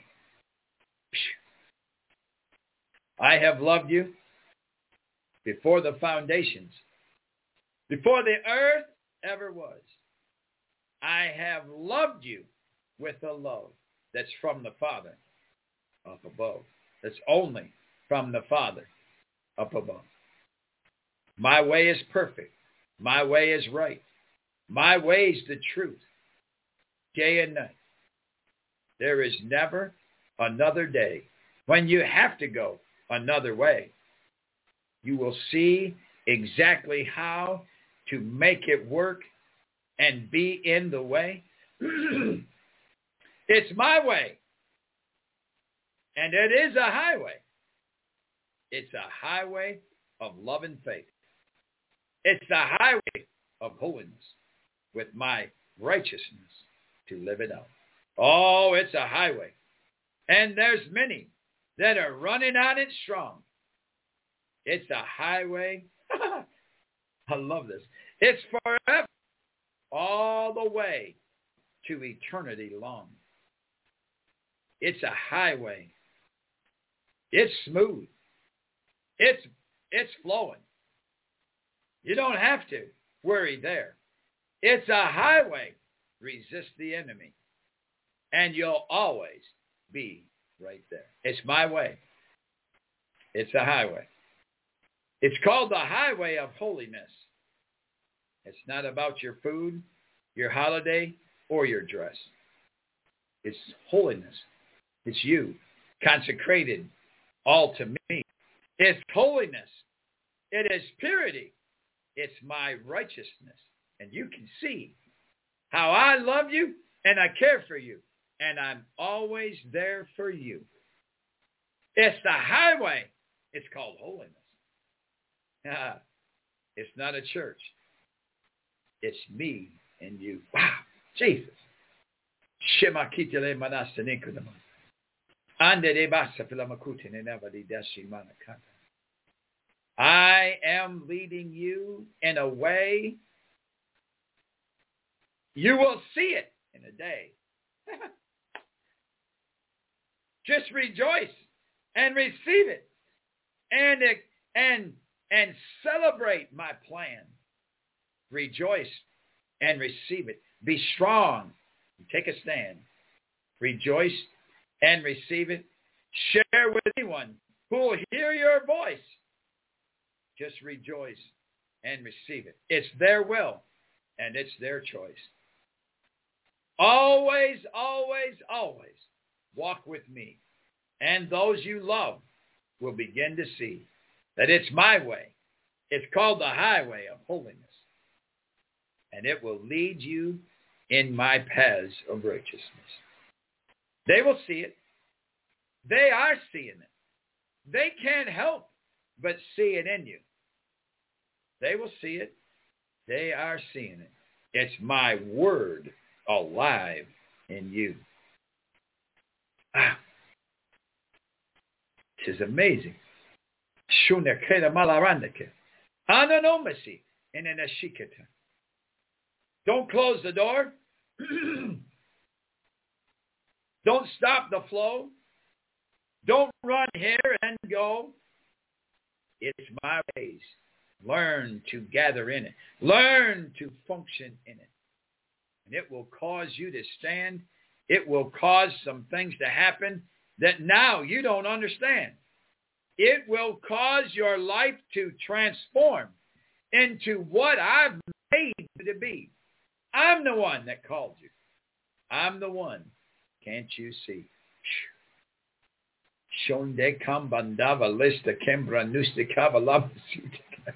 I have loved you before the foundations, before the earth ever was. I have loved you with a love that's from the Father up above. That's only from the Father up above. My way is perfect. My way is right. My way is the truth. Day and night. There is never another day when you have to go another way. You will see exactly how to make it work and be in the way. It's my way. And it is a highway. It's a highway of love and faith. It's a highway of holiness with my righteousness to live it out. Oh, it's a highway. And there's many that are running on it strong. It's a highway. I love this. It's forever, all the way to eternity long. It's a highway. It's smooth. It's, it's flowing. You don't have to worry there. It's a highway. Resist the enemy. And you'll always be right there. It's my way. It's a highway. It's called the highway of holiness. It's not about your food, your holiday, or your dress. It's holiness. It's you, consecrated all to me. It's holiness. It is purity. It's my righteousness. And you can see how I love you and I care for you. And I'm always there for you. It's the highway. It's called holiness. Uh, it's not a church. It's me and you. Wow, Jesus. Shema kitele manasanikudama. Ande de basa filamakutine nevadi dashi manakata. I am leading you in a way you will see it in a day. Just rejoice and receive it and, and, and celebrate my plan. Rejoice and receive it. Be strong. Take a stand. Rejoice and receive it. Share with anyone who will hear your voice. Just rejoice and receive it. It's their will and it's their choice. Always, always, always walk with me. And those you love will begin to see that it's my way. It's called the highway of holiness. And it will lead you in my paths of righteousness. They will see it. They are seeing it. They can't help but see it in you. They will see it. They are seeing it. It's my word alive in you. Ah. It is amazing. Don't close the door. Don't stop the flow. Don't run here and go. It's my ways. Learn to gather in it. Learn to function in it. And it will cause you to stand. It will cause some things to happen that now you don't understand. It will cause your life to transform into what I've made you to be. I'm the one that called you. I'm the one. Can't you see? Shonde kambandava lista kembra nustikava lavasutika.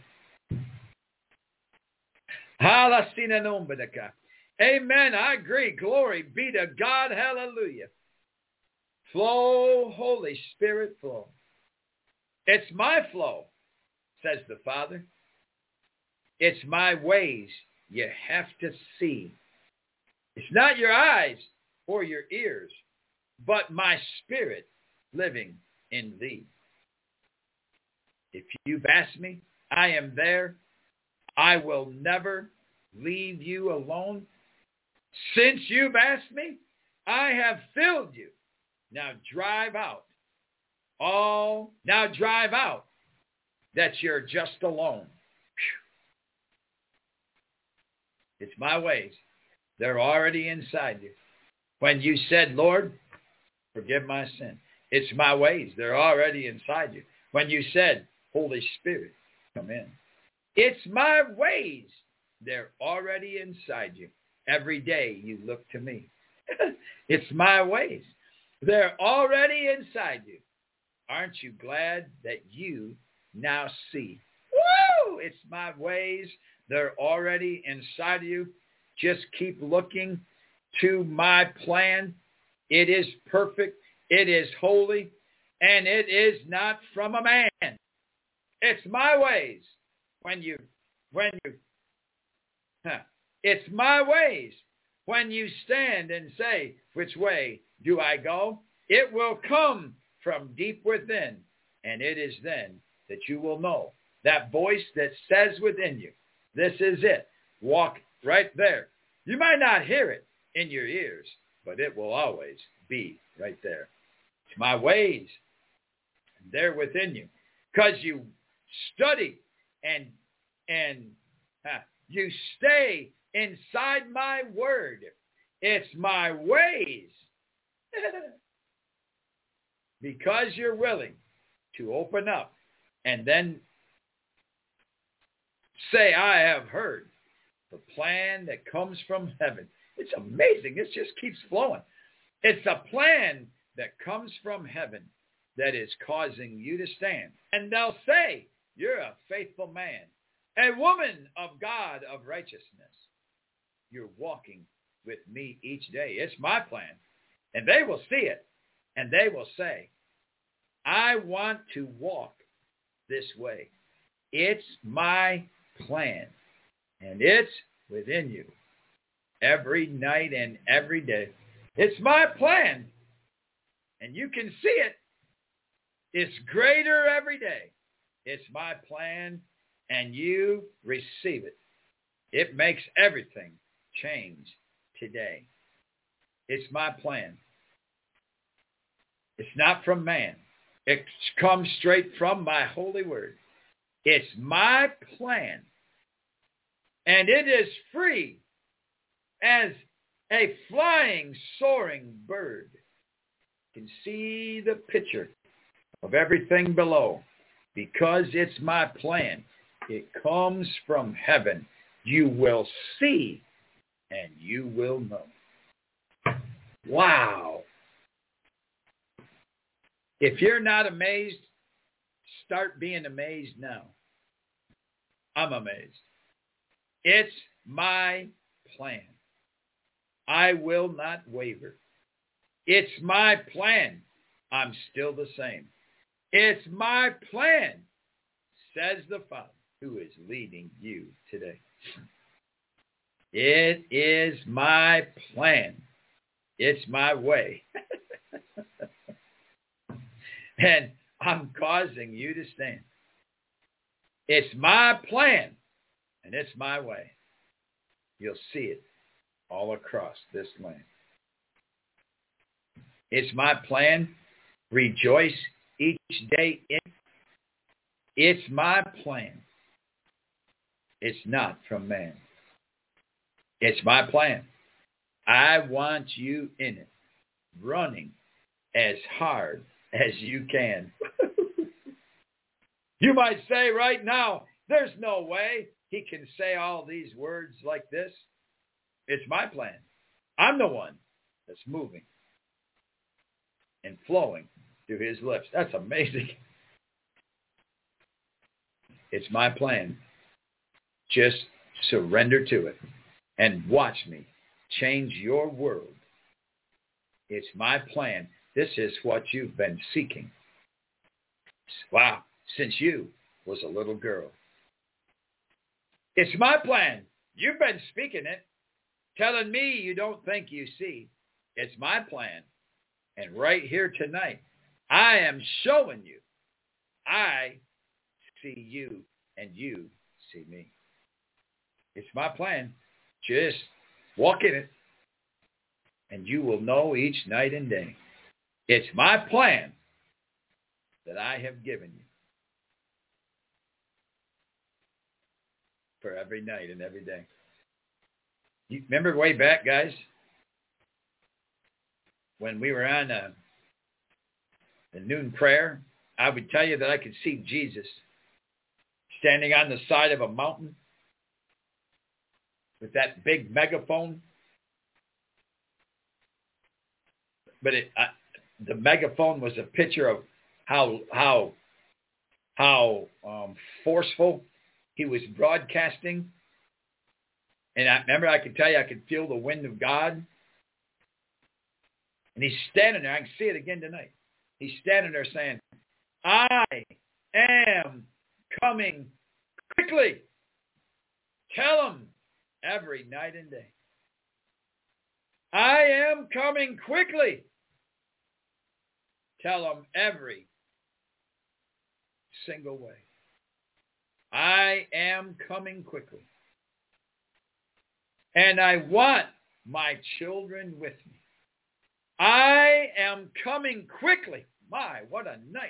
Halasina nombadaka. Amen. I agree. Glory be to God. Hallelujah. Flow, Holy Spirit, flow. It's my flow, says the Father. It's my ways you have to see. It's not your eyes or your ears, but my spirit living in thee. If you've asked me, I am there. I will never leave you alone. Since you've asked me, I have filled you. Now drive out. All now drive out that you're just alone. It's my ways. They're already inside you. When you said, Lord, forgive my sin, it's my ways. They're already inside you. When you said, Holy Spirit, come in, it's my ways. They're already inside you. Every day you look to me. It's my ways. They're already inside you. Aren't you glad that you now see? Woo! It's my ways. They're already inside of you. Just keep looking to my plan. It is perfect. It is holy. And it is not from a man. It's my ways. When you, when you, huh, it's my ways. When you stand and say, which way do I go? It will come from deep within. And it is then that you will know that voice that says within you, this is it. Walk right there. You might not hear it in your ears, but it will always be right there. It's my ways. They're within you. Because you study and, and uh, you stay inside my word. It's my ways. Because you're willing to open up and then say, I have heard the plan that comes from heaven. It's amazing. It just keeps flowing. It's a plan that comes from heaven that is causing you to stand. And they'll say, you're a faithful man, a woman of God of righteousness. You're walking with me each day. It's my plan. And they will see it. And they will say, I want to walk this way. It's my plan. And it's within you every night and every day. It's my plan. And you can see it. It's greater every day. It's my plan, and you receive it. It makes everything change today. It's my plan. It's not from man. It comes straight from my holy word. It's my plan. And it is free as a flying, soaring bird. You can see the picture of everything below. Because it's my plan. It comes from heaven. You will see and you will know. Wow. If you're not amazed, start being amazed now. I'm amazed. It's my plan. I will not waver. It's my plan. I'm still the same. It's my plan, says the Father, who is leading you today. It is my plan. It's my way. And I'm causing you to stand. It's my plan, and it's my way. You'll see it all across this land. It's my plan. Rejoice each day in it. It's my plan. It's not from man. It's my plan. I want you in it, running as hard as you can. You might say right now, there's no way he can say all these words like this. It's my plan. I'm the one that's moving and flowing through his lips. That's amazing. It's my plan. Just surrender to it and watch me change your world. It's my plan. This is what you've been seeking. Wow, since you was a little girl. It's my plan. You've been speaking it, telling me you don't think you see. It's my plan. And right here tonight, I am showing you. I see you and you see me. It's my plan. Just walk in it, and you will know each night and day. It's my plan that I have given you for every night and every day. You remember way back, guys, when we were on uh, the noon prayer, I would tell you that I could see Jesus standing on the side of a mountain with that big megaphone. But it, uh, the megaphone was a picture of how how how um, forceful he was broadcasting. And I remember I could tell you I could feel the wind of God. And he's standing there. I can see it again tonight. He's standing there saying, I am coming quickly. Tell him every night and day. I am coming quickly. Tell them every single way. I am coming quickly. And I want my children with me. I am coming quickly. My, what a night.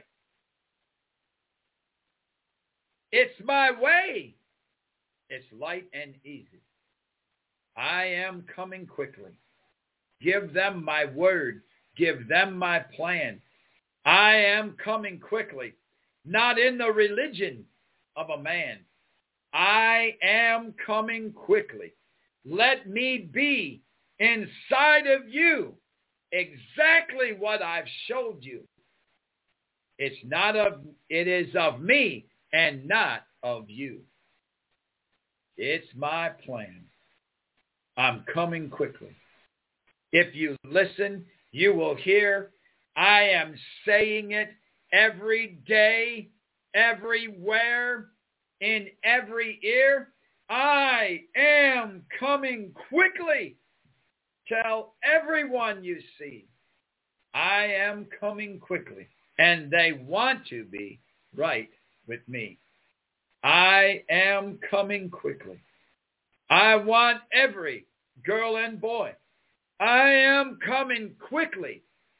It's my way. It's light and easy. I am coming quickly. Give them my word. Give them my plan. I am coming quickly. Not in the religion of a man. I am coming quickly. Let me be inside of you exactly what I've showed you. It's not of, it is of me and not of you. It's my plan. I'm coming quickly. If you listen, you will hear. I am saying it every day, everywhere, in every ear. I am coming quickly. Tell everyone you see, I am coming quickly. And they want to be right with me. I am coming quickly. I want every girl and boy. I am coming quickly.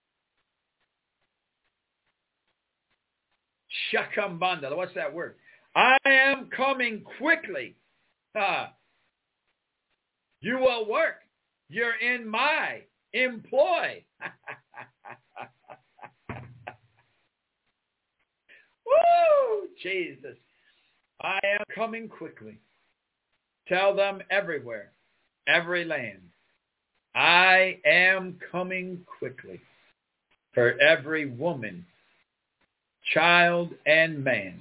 Shakambanda. What's that word? I am coming quickly. Ah. You will work. You're in my employ. Woo! Jesus. I am coming quickly. Tell them everywhere, every land. I am coming quickly for every woman, child, and man.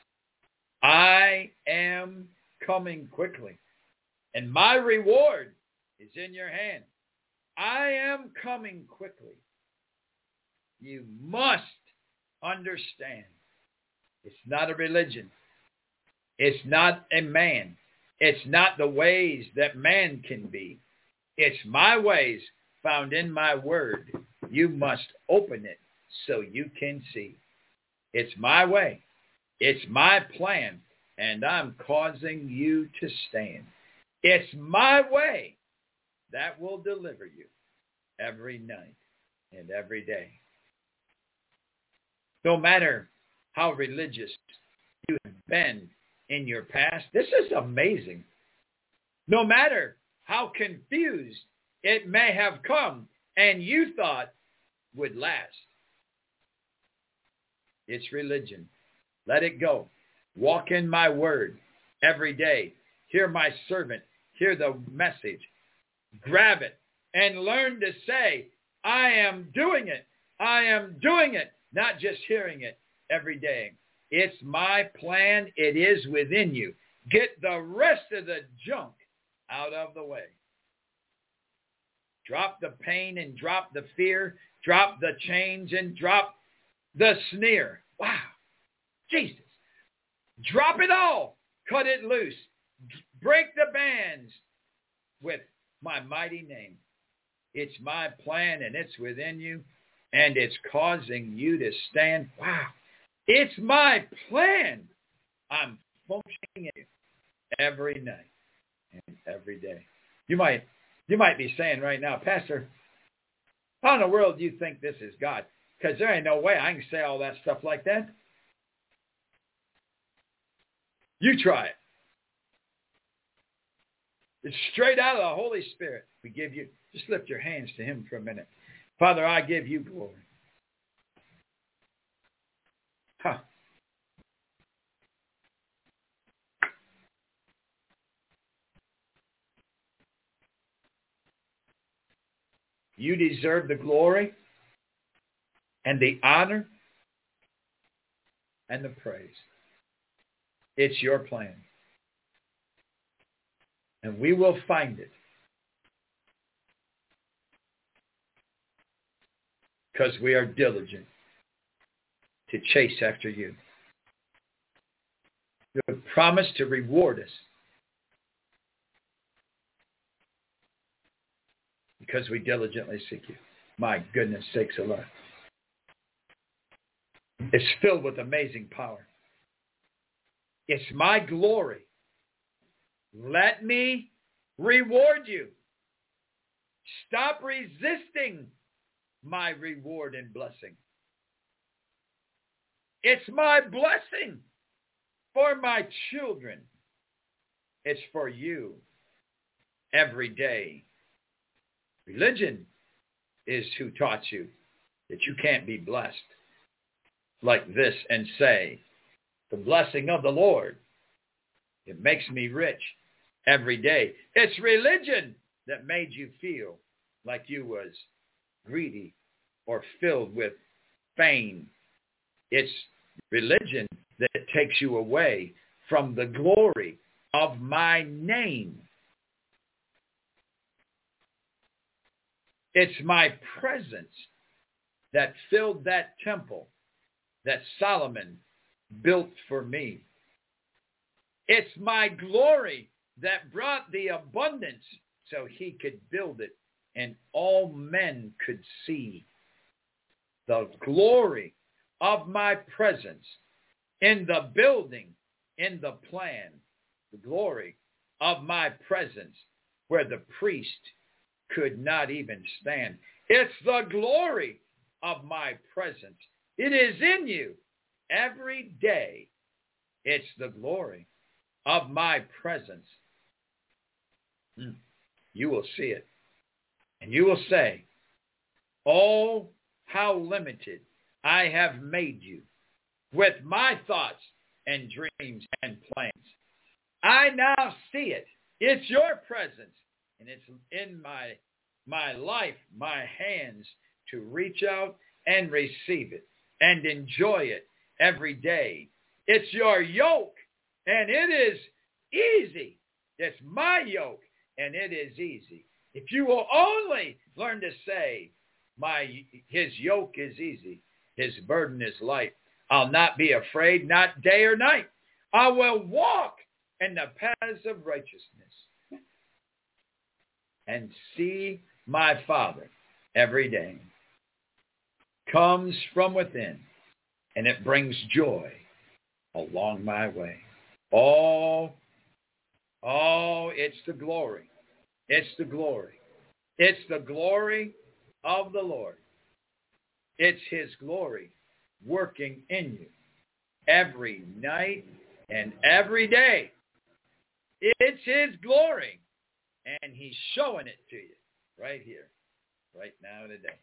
I am coming quickly, and my reward is in your hand. I am coming quickly. You must understand. It's not a religion. It's not a man. It's not the ways that man can be. It's my ways found in my word. You must open it so you can see. It's my way. It's my plan. And I'm causing you to stand. It's my way that will deliver you every night and every day. No matter how religious you have been in your past, this is amazing. No matter how confused it may have come and you thought would last. It's religion. Let it go. Walk in my word every day. Hear my servant. Hear the message. Grab it and learn to say, I am doing it. I am doing it. Not just hearing it every day. It's my plan. It is within you. Get the rest of the junk out of the way. Drop the pain and drop the fear. Drop the chains and drop the sneer. Wow. Jesus. Drop it all. Cut it loose. Break the bands with my mighty name. It's my plan and it's within you and it's causing you to stand. Wow. It's my plan. I'm functioning in every night and every day. You might, you might be saying right now, Pastor, how in the world do you think this is God? Because there ain't no way I can say all that stuff like that. You try it. It's straight out of the Holy Spirit. We give you, just lift your hands to him for a minute. Father, I give you glory. Huh. You deserve the glory and the honor and the praise. It's your plan. And we will find it. Because we are diligent to chase after you. You have promised to reward us. Because we diligently seek you. My goodness sakes alive. It's filled with amazing power. It's my glory. Let me reward you. Stop resisting my reward and blessing. It's my blessing for my children. It's for you every day. Religion is who taught you that you can't be blessed like this and say, the blessing of the Lord, it makes me rich every day. It's religion that made you feel like you was greedy or filled with fame. It's religion that takes you away from the glory of my name. It's my presence that filled that temple that Solomon built for me. It's my glory that brought the abundance so he could build it and all men could see the glory of my presence in the building, in the plan, the glory of my presence where the priest could not even stand. It's the glory of my presence. It is in you every day. It's the glory of my presence. Mm. You will see it. And you will say, oh, how limited I have made you with my thoughts and dreams and plans. I now see it. It's your presence. And it's in my, my life, my hands to reach out and receive it and enjoy it every day. It's your yoke, and it is easy. It's my yoke, and it is easy. If you will only learn to say, My his yoke is easy, his burden is light. I'll not be afraid, not day or night. I will walk in the paths of righteousness and see my Father every day. Comes from within, and it brings joy along my way. Oh, oh, it's the glory. It's the glory. It's the glory of the Lord. It's his glory working in you every night and every day. It's his glory. And he's showing it to you right here, right now today.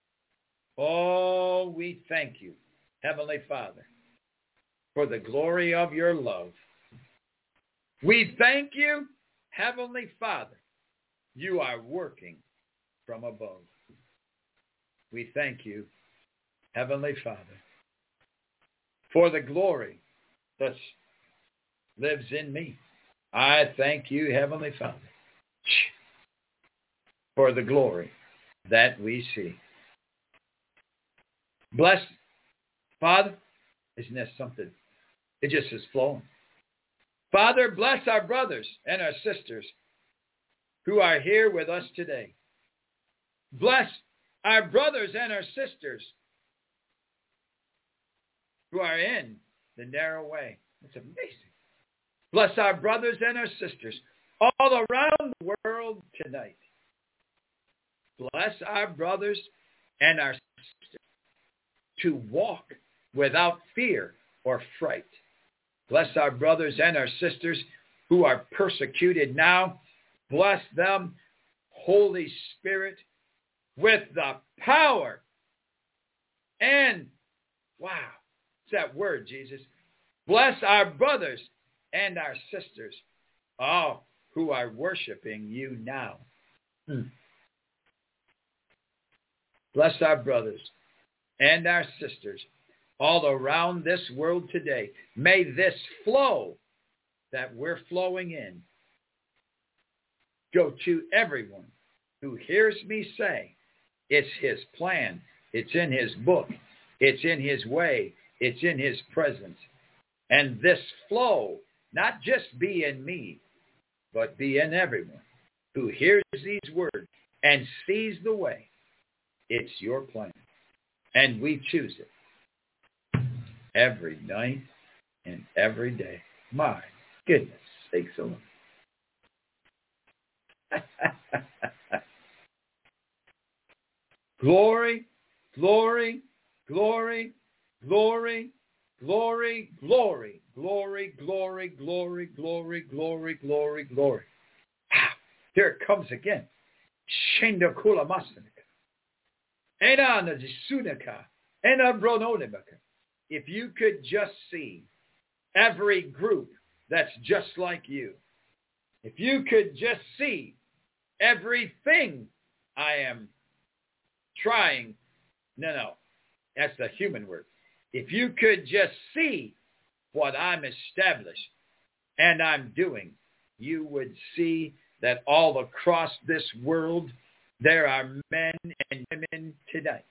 Oh, we thank you, Heavenly Father, for the glory of your love. We thank you, Heavenly Father, you are working from above. We thank you, Heavenly Father, for the glory that lives in me. I thank you, Heavenly Father, for the glory that we see. Bless, Father, isn't that something? It just is flowing. Father, bless our brothers and our sisters who are here with us today. Bless our brothers and our sisters who are in the narrow way. It's amazing. Bless our brothers and our sisters all around the world tonight. Bless our brothers and our sisters to walk without fear or fright. Bless our brothers and our sisters who are persecuted now. Bless them, Holy Spirit, with the power and, wow, it's that word, Jesus. Bless our brothers and our sisters, all who are worshiping you now. Hmm. Bless our brothers and our sisters all around this world today. May this flow that we're flowing in go to everyone who hears me say, it's his plan, it's in his book, it's in his way, it's in his presence. And this flow, not just be in me, but be in everyone who hears these words and sees the way. It's your plan. And we choose it every night and every day. My goodness sakes alive. Glory, glory, glory, glory, glory, glory, glory, glory, glory, glory, glory, glory, glory. Here it comes again. Shenda kula masanika. Ena na jisunaka. Ena brononimaka. If you could just see every group that's just like you, if you could just see everything I am trying, no, no, that's the human word. If you could just see what I'm established and I'm doing, you would see that all across this world, there are men and women tonight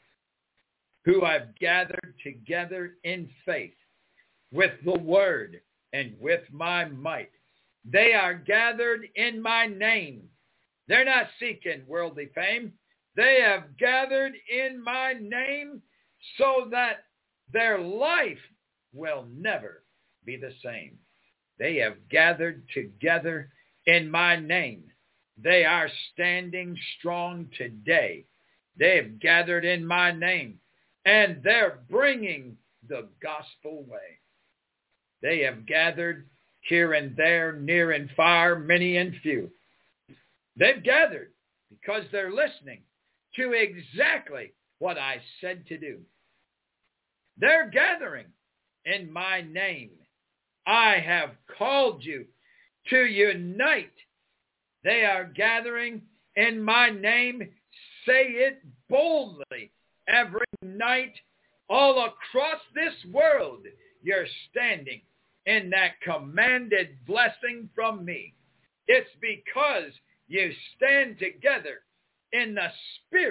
who have gathered together in faith with the word and with my might. They are gathered in my name. They're not seeking worldly fame. They have gathered in my name so that their life will never be the same. They have gathered together in my name. They are standing strong today. They have gathered in my name, and they're bringing the gospel way. They have gathered here and there, near and far, many and few. They've gathered because they're listening to exactly what I said to do. They're gathering in my name. I have called you to unite. They are gathering in my name. Say it boldly every night all across this world. You're standing in that commanded blessing from me. It's because you stand together in the spirit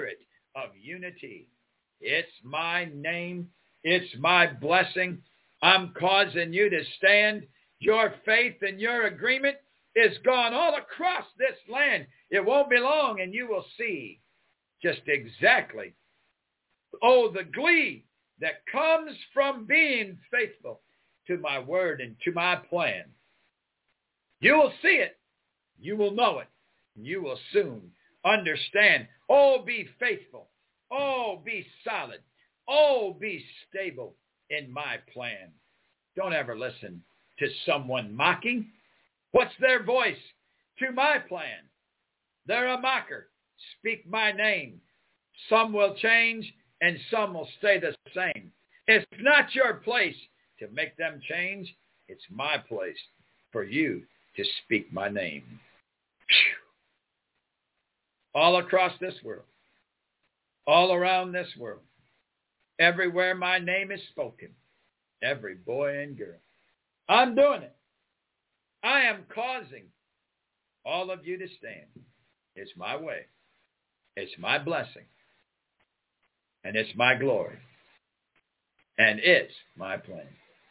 of unity. It's my name. It's my blessing. I'm causing you to stand. Your faith and your agreement is gone all across this land. It won't be long, and you will see just exactly, oh, the glee that comes from being faithful to my word and to my plan. You will see it. You will know it. You will soon understand. Oh, be faithful. Oh, be solid. Oh, be stable in my plan. Don't ever listen to someone mocking. What's their voice? To my plan. They're a mocker. Speak my name. Some will change and some will stay the same. It's not your place to make them change. It's my place for you to speak my name. Whew. All across this world, all around this world, everywhere my name is spoken, every boy and girl, I'm doing it. I am causing all of you to stand. It's my way. It's my blessing. And it's my glory. And it's my plan.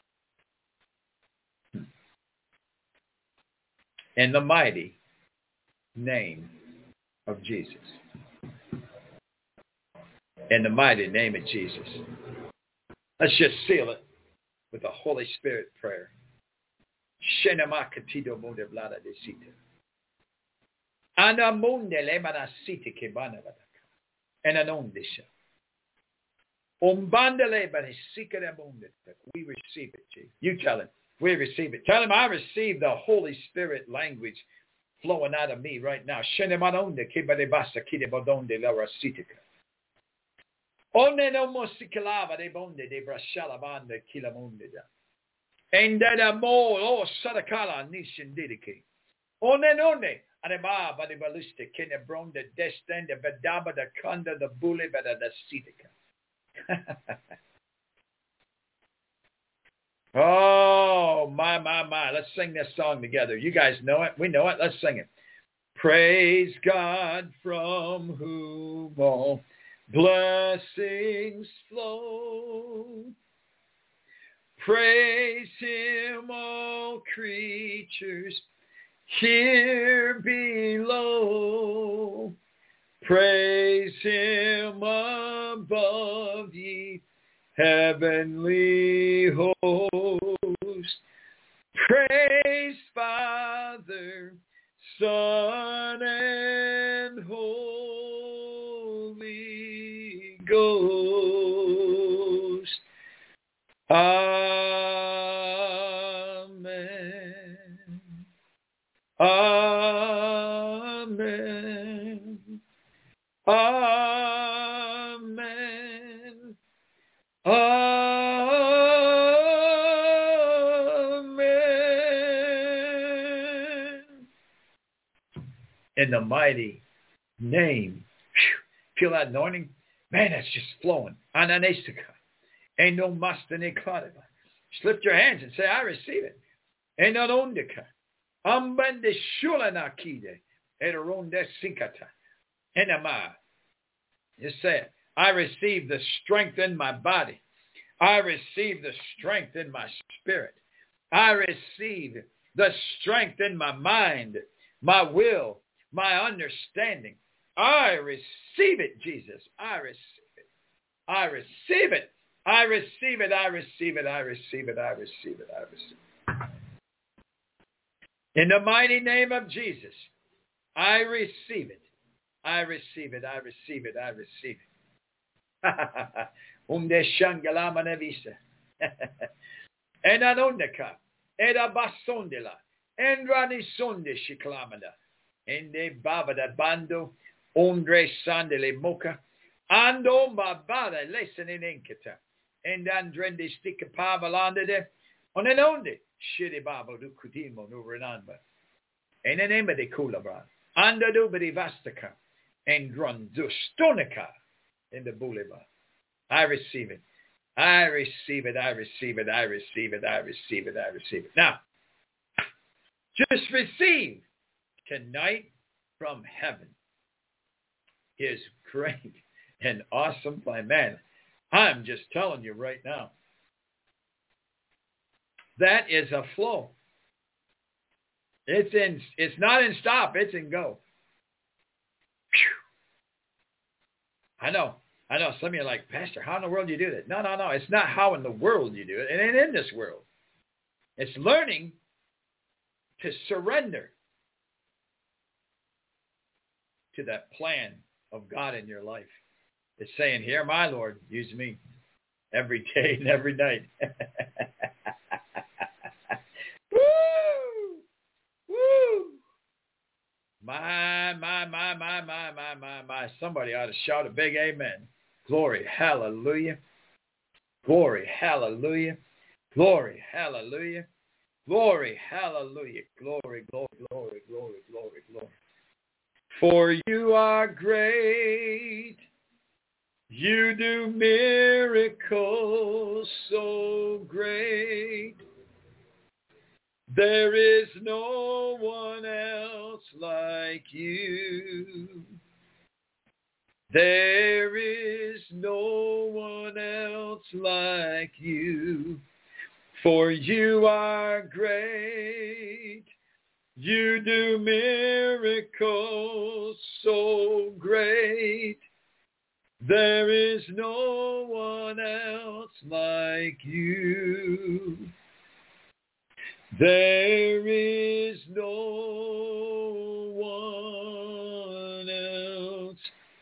In the mighty name of Jesus. In the mighty name of Jesus. Let's just seal it with the Holy Spirit prayer. Shenamakatido mode blada de sita. Anamunde lemana sita kebana badaka. Enanondisha. Umbandele bani sikere munde. We receive it, Jesus. You tell him. We receive it. Tell him I receive the Holy Spirit language flowing out of me right now. Shenemanonde kebade basa kide bodonde laura sitika. Onne no mosikalava de bonde de brashala bande kilamunde da. Endada mo o sadakala nishin didiki. Onne nonne anema bade baliste kene bronde destende bedaba da kanda the bule bada da sitika. Oh, my, my, my. Let's sing this song together. You guys know it. We know it. Let's sing it. Praise God from whom all blessings flow. Praise him, all creatures here below. Praise him above ye heavenly host. Praise Father, Son, and Holy Ghost. Amen. Amen. Amen. Amen. In the mighty name. Feel that anointing? Man, that's just flowing. Ananestika. Ain't no mastane kladeva. Just lift your hands and say, I receive it. Ain't no ondika. Ambande shulanakide. Eronde sinkata. Enama. Just say it. I receive the strength in my body. I receive the strength in my spirit. I receive the strength in my mind, my will, my understanding. I receive it, Jesus. I receive it. I receive it. I receive it. I receive it. I receive it. I receive it. I receive it. In the mighty name of Jesus, I receive it. I receive it. I receive it. I receive it. Umde shangalama nevisa. Enanondeka. Eda basondela. Endrani sonde shiklamada. Ende babada bando. Ondre sandele moka. Ando babada lesenin enketa. Endandrende stika pavalande de. Onenonde. Shiri baba du kudimo nu renamba. Enenemba de kulabra. Anda du bedi vastaka. Endron du stonica. In the boulevard. I receive it. I receive it. I receive it. I receive it. I receive it. I receive it. Now, just receive tonight from heaven his great An awesome plan. Man, I'm just telling you right now. That is a flow. It's in. It's not in stop. It's in go. Whew. I know. I know. Some of you are like, Pastor, how in the world do you do that? No, no, no. It's not how in the world you do it. It ain't in this world. It's learning to surrender to that plan of God in your life. It's saying, here, my Lord, use me every day and every night. Woo! Woo! My, my, my, my, my, my, my, my. Somebody ought to shout a big amen. Glory, hallelujah. Glory, hallelujah. Glory, hallelujah. Glory, hallelujah. Glory, glory, glory, glory, glory, glory. For you are great. You do miracles so great. There is no one else like you. There is no one else like you. For you are great. You do miracles so great. There is no one else like you. There is no one else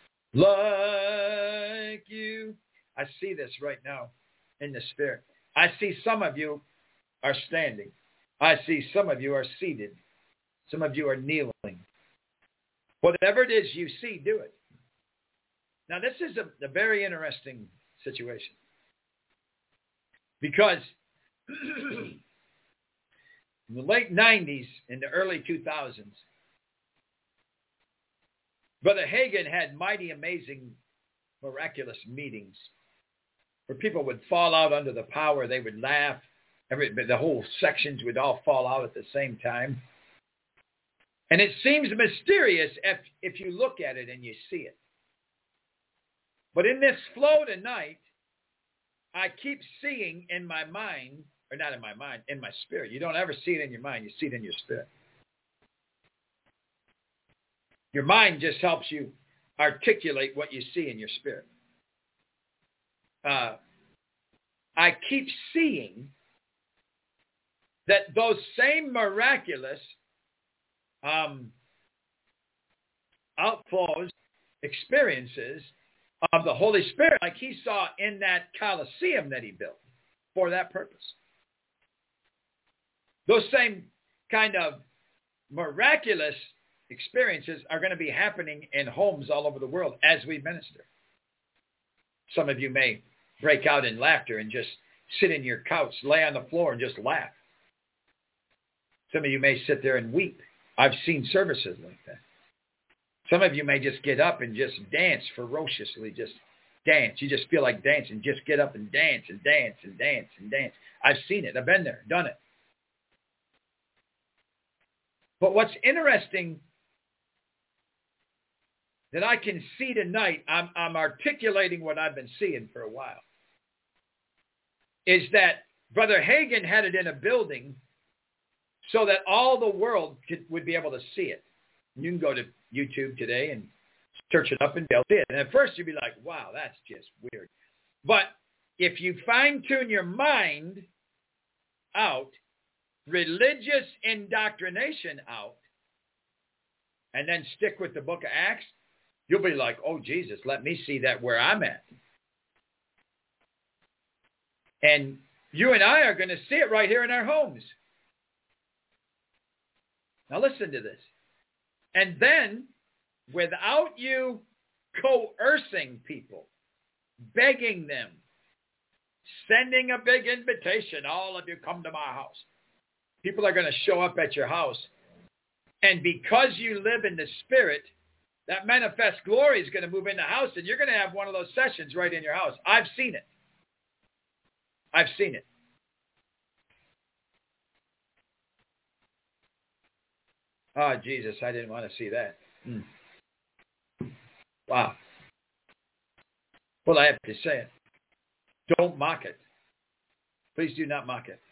like you. I see this right now in the Spirit. I see some of you are standing. I see some of you are seated. Some of you are kneeling. Whatever it is you see, do it. Now, this is a, a very interesting situation. Because in the late nineties and the early two thousands, Brother Hagin had mighty, amazing, miraculous meetings where people would fall out under the power. They would laugh. Every, the whole sections would all fall out at the same time. And it seems mysterious if, if you look at it and you see it. But in this flow tonight, I keep seeing in my mind, or not in my mind, in my spirit. You don't ever see it in your mind. You see it in your spirit. Your mind just helps you articulate what you see in your spirit. Uh, I keep seeing that those same miraculous um, outflows, experiences of the Holy Spirit, like he saw in that Colosseum that he built for that purpose. Those same kind of miraculous experiences are going to be happening in homes all over the world as we minister. Some of you may break out in laughter and just sit in your couch, lay on the floor and just laugh. Some of you may sit there and weep. I've seen services like that. Some of you may just get up and just dance ferociously, just dance. You just feel like dancing. Just get up and dance and dance and dance and dance. I've seen it. I've been there, done it. But what's interesting that I can see tonight, I'm, I'm articulating what I've been seeing for a while, is that Brother Hagin had it in a building so that all the world could, would be able to see it. You can go to YouTube today and search it up and they'll see it. And at first you'd be like, wow, that's just weird. But if you fine-tune your mind out, religious indoctrination out, and then stick with the book of Acts, you'll be like, oh, Jesus, let me see that where I'm at. And you and I are going to see it right here in our homes. Now listen to this. And then, without you coercing people, begging them, sending a big invitation, all of you come to my house. People are going to show up at your house. And because you live in the Spirit, that manifest glory is going to move in the house, and you're going to have one of those sessions right in your house. I've seen it. I've seen it. Oh, Jesus, I didn't want to see that. Mm. Wow. Well, I have to say it. Don't mock it. Please do not mock it.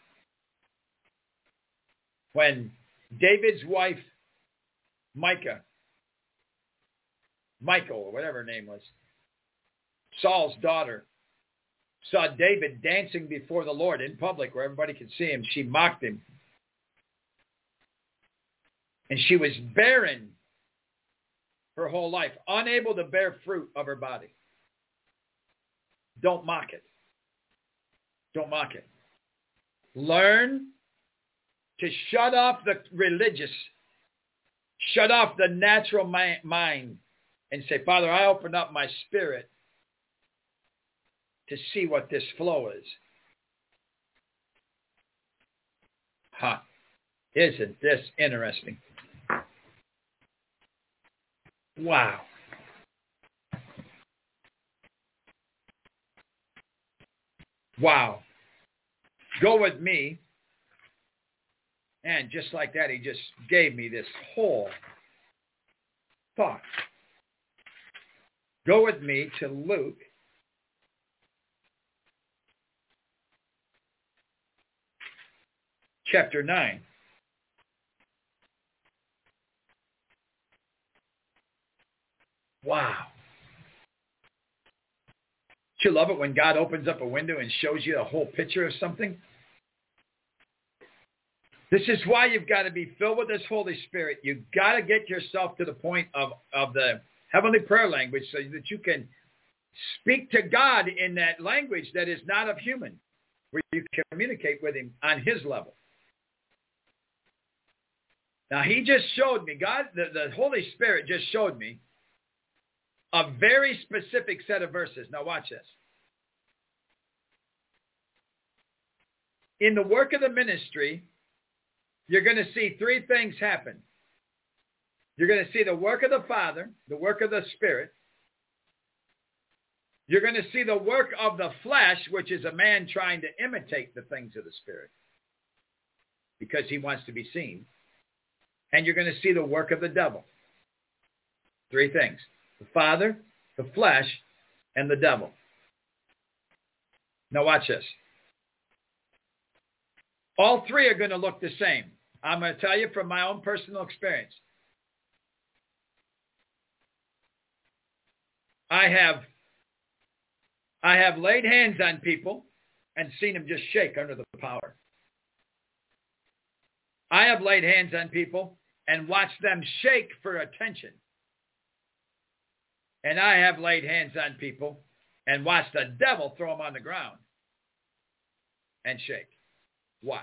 When David's wife, Micah, Michael, or whatever her name was, Saul's daughter, saw David dancing before the Lord in public where everybody could see him, she mocked him. And she was barren her whole life, unable to bear fruit of her body. Don't mock it. Don't mock it. Learn to shut off the religious, shut off the natural mind, and say, Father, I open up my spirit to see what this flow is. Huh. Isn't this interesting? Wow. Wow. Go with me. And just like that, he just gave me this whole thought. Go with me to Luke chapter nine. Wow. Don't you love it when God opens up a window and shows you a whole picture of something? This is why you've got to be filled with this Holy Spirit. You've got to get yourself to the point of, of the heavenly prayer language so that you can speak to God in that language that is not of human, where you can communicate with him on his level. Now, he just showed me, God, the, the Holy Spirit just showed me a very specific set of verses. Now, watch this. In the work of the ministry, you're going to see three things happen. You're going to see the work of the Father, the work of the Spirit. You're going to see the work of the flesh, which is a man trying to imitate the things of the Spirit because he wants to be seen. And you're going to see the work of the devil. Three things. The Father, the flesh, and the devil. Now watch this. All three are going to look the same. I'm going to tell you from my own personal experience. I have, I have laid hands on people and seen them just shake under the power. I have laid hands on people and watched them shake for attention. And I have laid hands on people and watched the devil throw them on the ground and shake. Watch.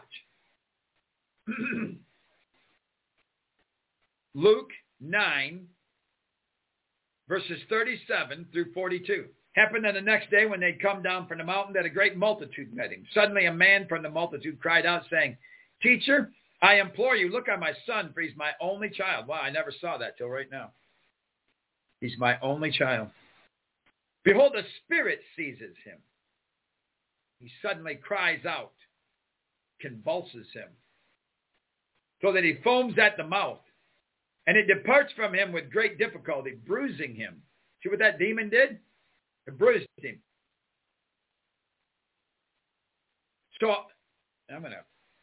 Luke nine, verses thirty-seven through forty-two. Happened on the next day when they'd come down from the mountain that a great multitude met him. Suddenly a man from the multitude cried out saying, Teacher, I implore you, look on my son, for he's my only child. Wow, I never saw that till right now. He's my only child. Behold, the Spirit seizes him. He suddenly cries out, convulses him, so that he foams at the mouth. And it departs from him with great difficulty, bruising him. See what that demon did? It bruised him. So, I'm going to,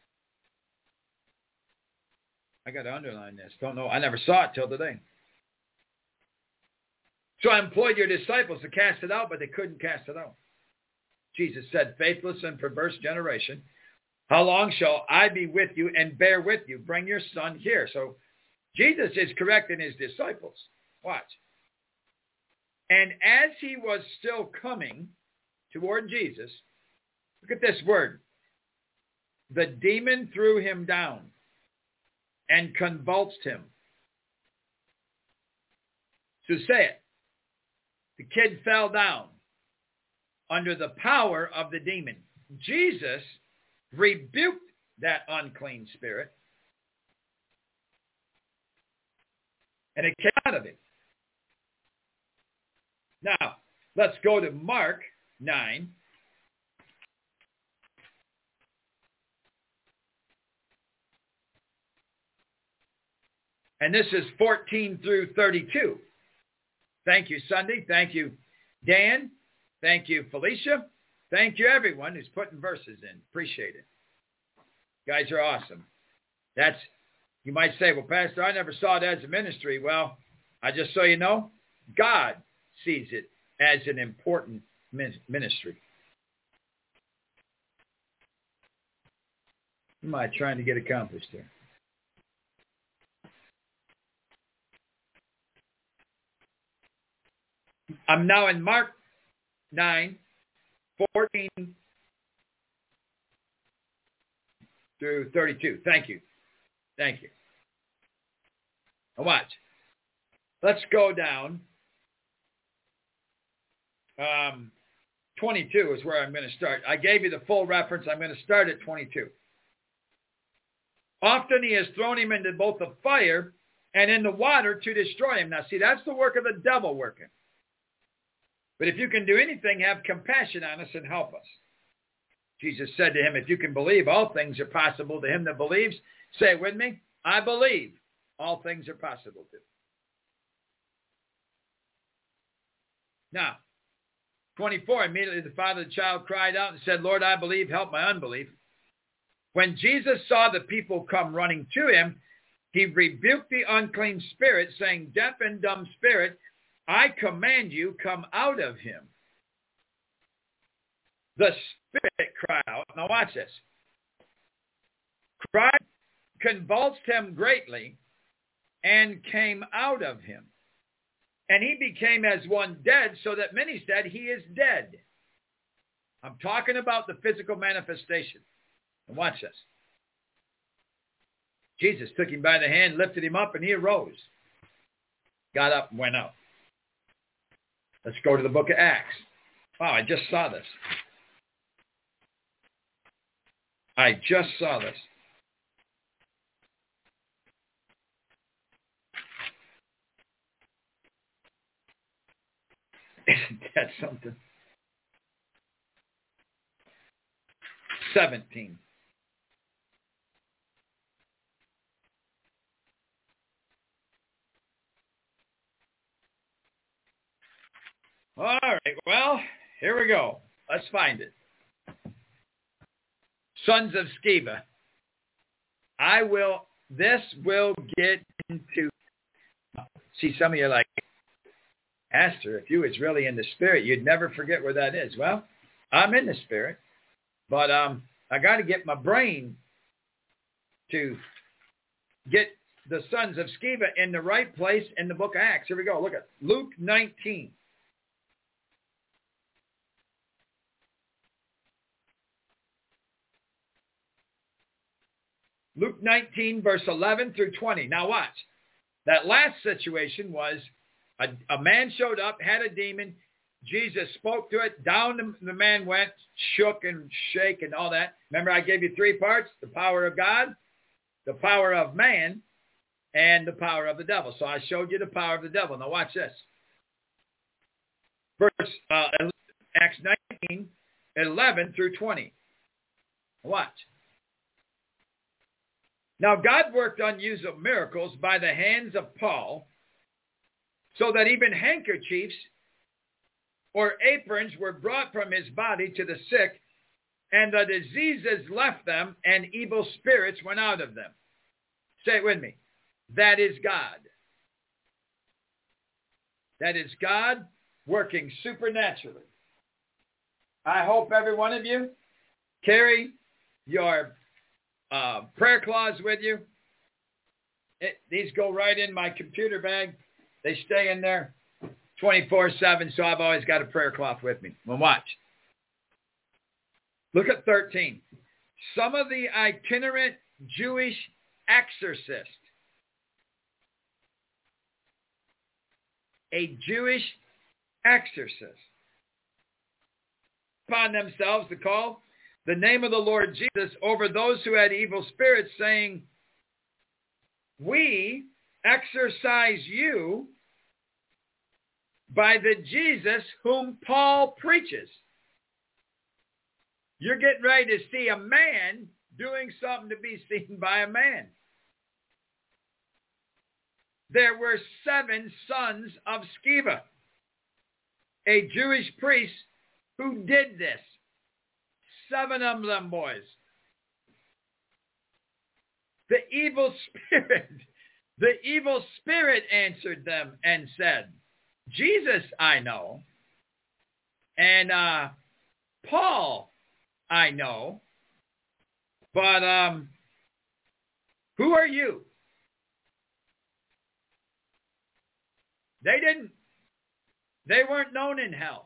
I got to underline this. Don't know. I never saw it till today. So I employed your disciples to cast it out, but they couldn't cast it out. Jesus said, faithless and perverse generation, how long shall I be with you and bear with you? Bring your son here. So Jesus is correcting his disciples. Watch. And as he was still coming toward Jesus, look at this word. The demon threw him down and convulsed him. So say it. The kid fell down under the power of the demon. Jesus rebuked that unclean spirit, and it came out of him. Now, let's go to Mark nine. And this is fourteen through thirty-two. Thank you, Sunday. Thank you, Dan. Thank you, Felicia. Thank you, everyone who's putting verses in. Appreciate it. You guys are awesome. That's, you might say, well, Pastor, I never saw it as a ministry. Well, I just so you know, God sees it as an important ministry. What am I trying to get accomplished here? I'm now in Mark nine, fourteen through thirty-two. Thank you. Thank you. Now watch. Let's go down. Um, twenty-two is where I'm going to start. I gave you the full reference. I'm going to start at twenty-two. Often he has thrown him into both the fire and in the water to destroy him. Now, see, that's the work of the devil working. But if you can do anything, have compassion on us and help us. Jesus said to him, if you can believe, all things are possible to him that believes. Say it with me. I believe all things are possible to. Now, twenty-four, immediately the father of the child cried out and said, Lord, I believe, help my unbelief. When Jesus saw the people come running to him, he rebuked the unclean spirit, saying, deaf and dumb spirit, I command you, come out of him. The spirit cried out. Now watch this. Cried, convulsed him greatly, and came out of him. And he became as one dead, so that many said, he is dead. I'm talking about the physical manifestation. And watch this. Jesus took him by the hand, lifted him up, and he arose. Got up and went out. Let's go to the book of Acts. Wow, I just saw this. I just saw this. Isn't that something? seventeen. All right, well, here we go. Let's find it. Sons of Sceva. I will, this will get into, see, some of you are like, Pastor, if you was really in the spirit, you'd never forget where that is. Well, I'm in the spirit, but um, I got to get my brain to get the sons of Sceva in the right place in the book of Acts. Here we go. Look at Luke nineteen. Luke nineteen, verse eleven through twenty. Now watch. That last situation was a, a man showed up, had a demon. Jesus spoke to it. Down the, the man went, shook and shake and all that. Remember I gave you three parts? The power of God, the power of man, and the power of the devil. So I showed you the power of the devil. Now watch this. Verse uh, Acts nineteen, eleven through twenty. Watch. Now God worked unusual miracles by the hands of Paul, so that even handkerchiefs or aprons were brought from his body to the sick, and the diseases left them, and evil spirits went out of them. Say it with me. That is God. That is God working supernaturally. I hope every one of you carry your uh, prayer claws with you. It, these go right in my computer bag. They stay in there twenty-four seven, so I've always got a prayer cloth with me. Well, watch. Look at thirteen. Some of the itinerant Jewish exorcists. A Jewish exorcist. Upon themselves to call the name of the Lord Jesus over those who had evil spirits, saying, we exorcise you by the Jesus whom Paul preaches. You're getting ready to see a man doing something to be seen by a man. There were seven sons of Sceva, a Jewish priest who did this. Seven of them boys. The evil spirit, the evil spirit answered them and said, Jesus I know, and uh, Paul I know, but um, who are you? They didn't, they weren't known in hell.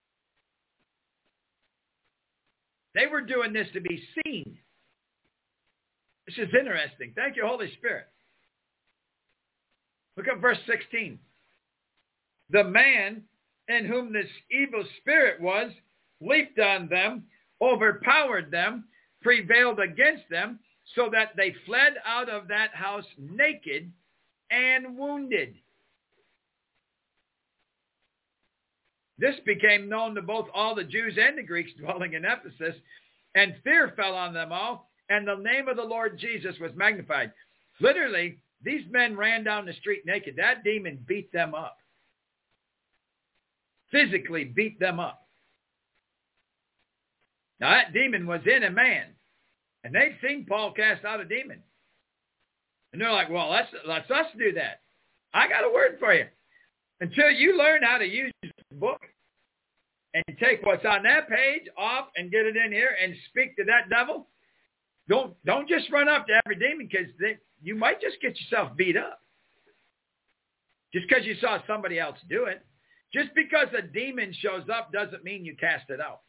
They were doing this to be seen. This is interesting. Thank you, Holy Spirit. Look at verse sixteen. The man in whom this evil spirit was leaped on them, overpowered them, prevailed against them, so that they fled out of that house naked and wounded. This became known to both all the Jews and the Greeks dwelling in Ephesus, and fear fell on them all, and the name of the Lord Jesus was magnified. Literally, these men ran down the street naked. That demon beat them up. Physically beat them up. Now, that demon was in a man, and they'd seen Paul cast out a demon. And they're like, well, let's, let's us do that. I got a word for you. Until you learn how to use the book and take what's on that page off and get it in here and speak to that devil, don't don't just run up to every demon, because you might just get yourself beat up. Just because you saw somebody else do it. Just because a demon shows up doesn't mean you cast it out.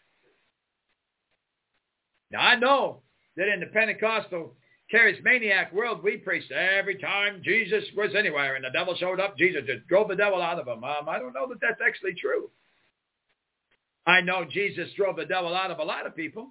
Now, I know that in the Pentecostal charismaniac world, we preach every time Jesus was anywhere and the devil showed up, Jesus just drove the devil out of him. Um, I don't know that that's actually true. I know Jesus drove the devil out of a lot of people.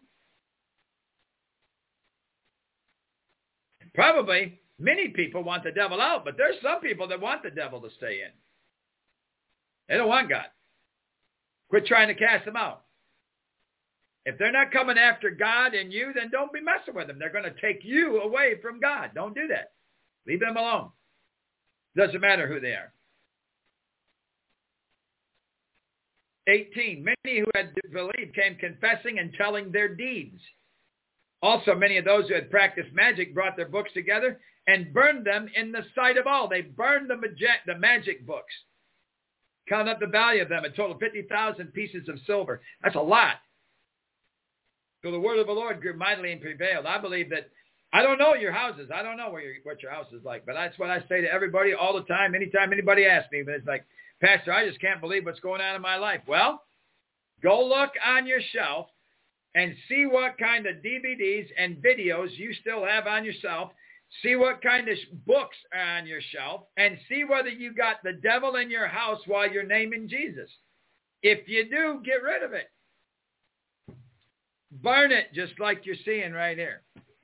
Probably many people want the devil out, but there's some people that want the devil to stay in. They don't want God. Quit trying to cast them out. If they're not coming after God and you, then don't be messing with them. They're going to take you away from God. Don't do that. Leave them alone. Doesn't matter who they are. eighteen. Many who had believed came confessing and telling their deeds. Also, many of those who had practiced magic brought their books together and burned them in the sight of all. They burned the, mag- the magic books. Count up the value of them. A total of fifty thousand pieces of silver. That's a lot. So the word of the Lord grew mightily and prevailed. I believe that, I don't know your houses. I don't know where your, what your house is like, but that's what I say to everybody all the time. Anytime anybody asks me, but it's like, Pastor, I just can't believe what's going on in my life. Well, go look on your shelf and see what kind of D V Ds and videos you still have on your shelf. See what kind of books are on your shelf, and see whether you got the devil in your house while you're naming Jesus. If you do, get rid of it. Burn it, just like you're seeing right here.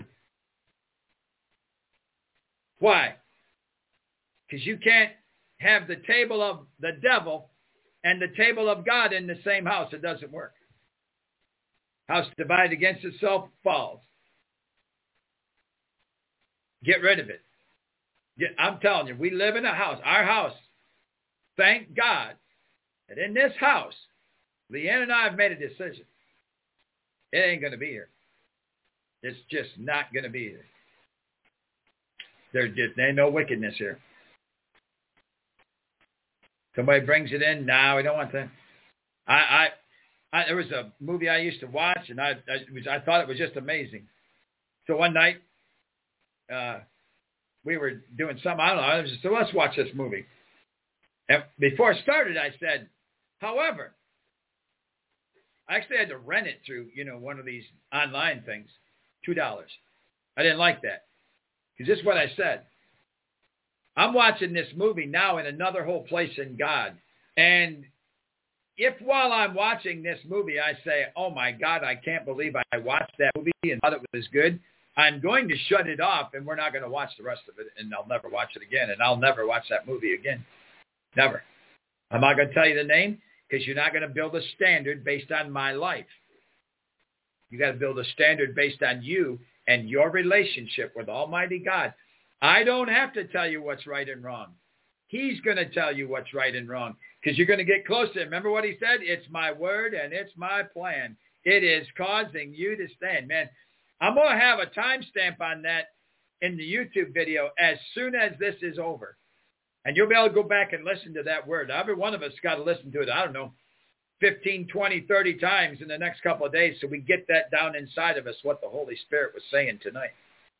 Why? Because you can't have the table of the devil and the table of God in the same house. It doesn't work. House divided against itself falls. Get rid of it. Get, I'm telling you, we live in a house. Our house, thank God, that in this house, Leanne and I have made a decision. It ain't going to be here. It's just not going to be here. There's just there ain't no wickedness here. Somebody brings it in. No, we don't want that. I, I, I, there was a movie I used to watch, and I, I, it was, I thought it was just amazing. So one night, uh, we were doing something. I don't know. I was just, so let's watch this movie. And before it started, I said, however, I actually had to rent it through, you know, one of these online things, two dollars. I didn't like that. Because this is what I said. I'm watching this movie now in another whole place in God. And if while I'm watching this movie, I say, oh my God, I can't believe I watched that movie and thought it was good, I'm going to shut it off and we're not going to watch the rest of it, and I'll never watch it again. And I'll never watch that movie again. Never. I'm not going to tell you the name, because you're not going to build a standard based on my life. You got to build a standard based on you and your relationship with Almighty God. I don't have to tell you what's right and wrong. He's going to tell you what's right and wrong. Because you're going to get closer. Remember what he said? It's my word and it's my plan. It is causing you to stand. Man, I'm going to have a timestamp on that in the YouTube video as soon as this is over. And you'll be able to go back and listen to that word. Every one of us got to listen to it, I don't know, fifteen, twenty, thirty times in the next couple of days so we get that down inside of us, what the Holy Spirit was saying tonight.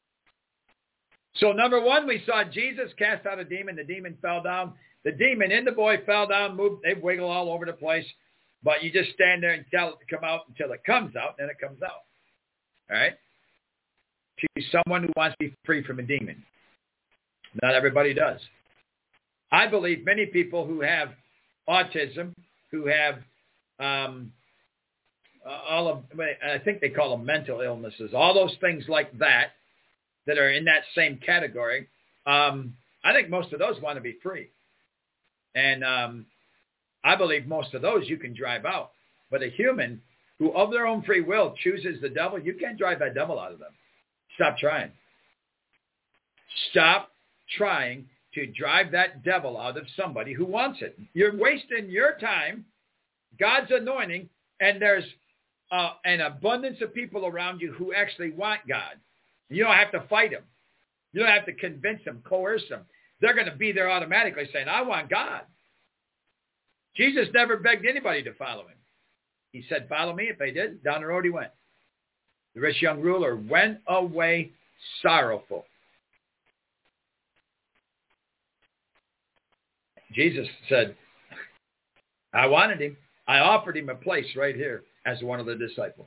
So number one, we saw Jesus cast out a demon. The demon fell down. The demon in the boy fell down, moved. They wiggle all over the place. But you just stand there and tell it to come out until it comes out, and then it comes out. All right? To someone who wants to be free from a demon. Not everybody does. I believe many people who have autism, who have um, all of, I think they call them mental illnesses, all those things like that, that are in that same category, um, I think most of those want to be free. And um, I believe most of those you can drive out. But a human who of their own free will chooses the devil, you can't drive that devil out of them. Stop trying. Stop trying to drive that devil out of somebody who wants it. You're wasting your time, God's anointing, and there's uh, an abundance of people around you who actually want God. You don't have to fight them. You don't have to convince them, coerce them. They're going to be there automatically saying, I want God. Jesus never begged anybody to follow him. He said, follow me. If they did, down the road he went. The rich young ruler went away sorrowful. Jesus said, I wanted him. I offered him a place right here as one of the disciples.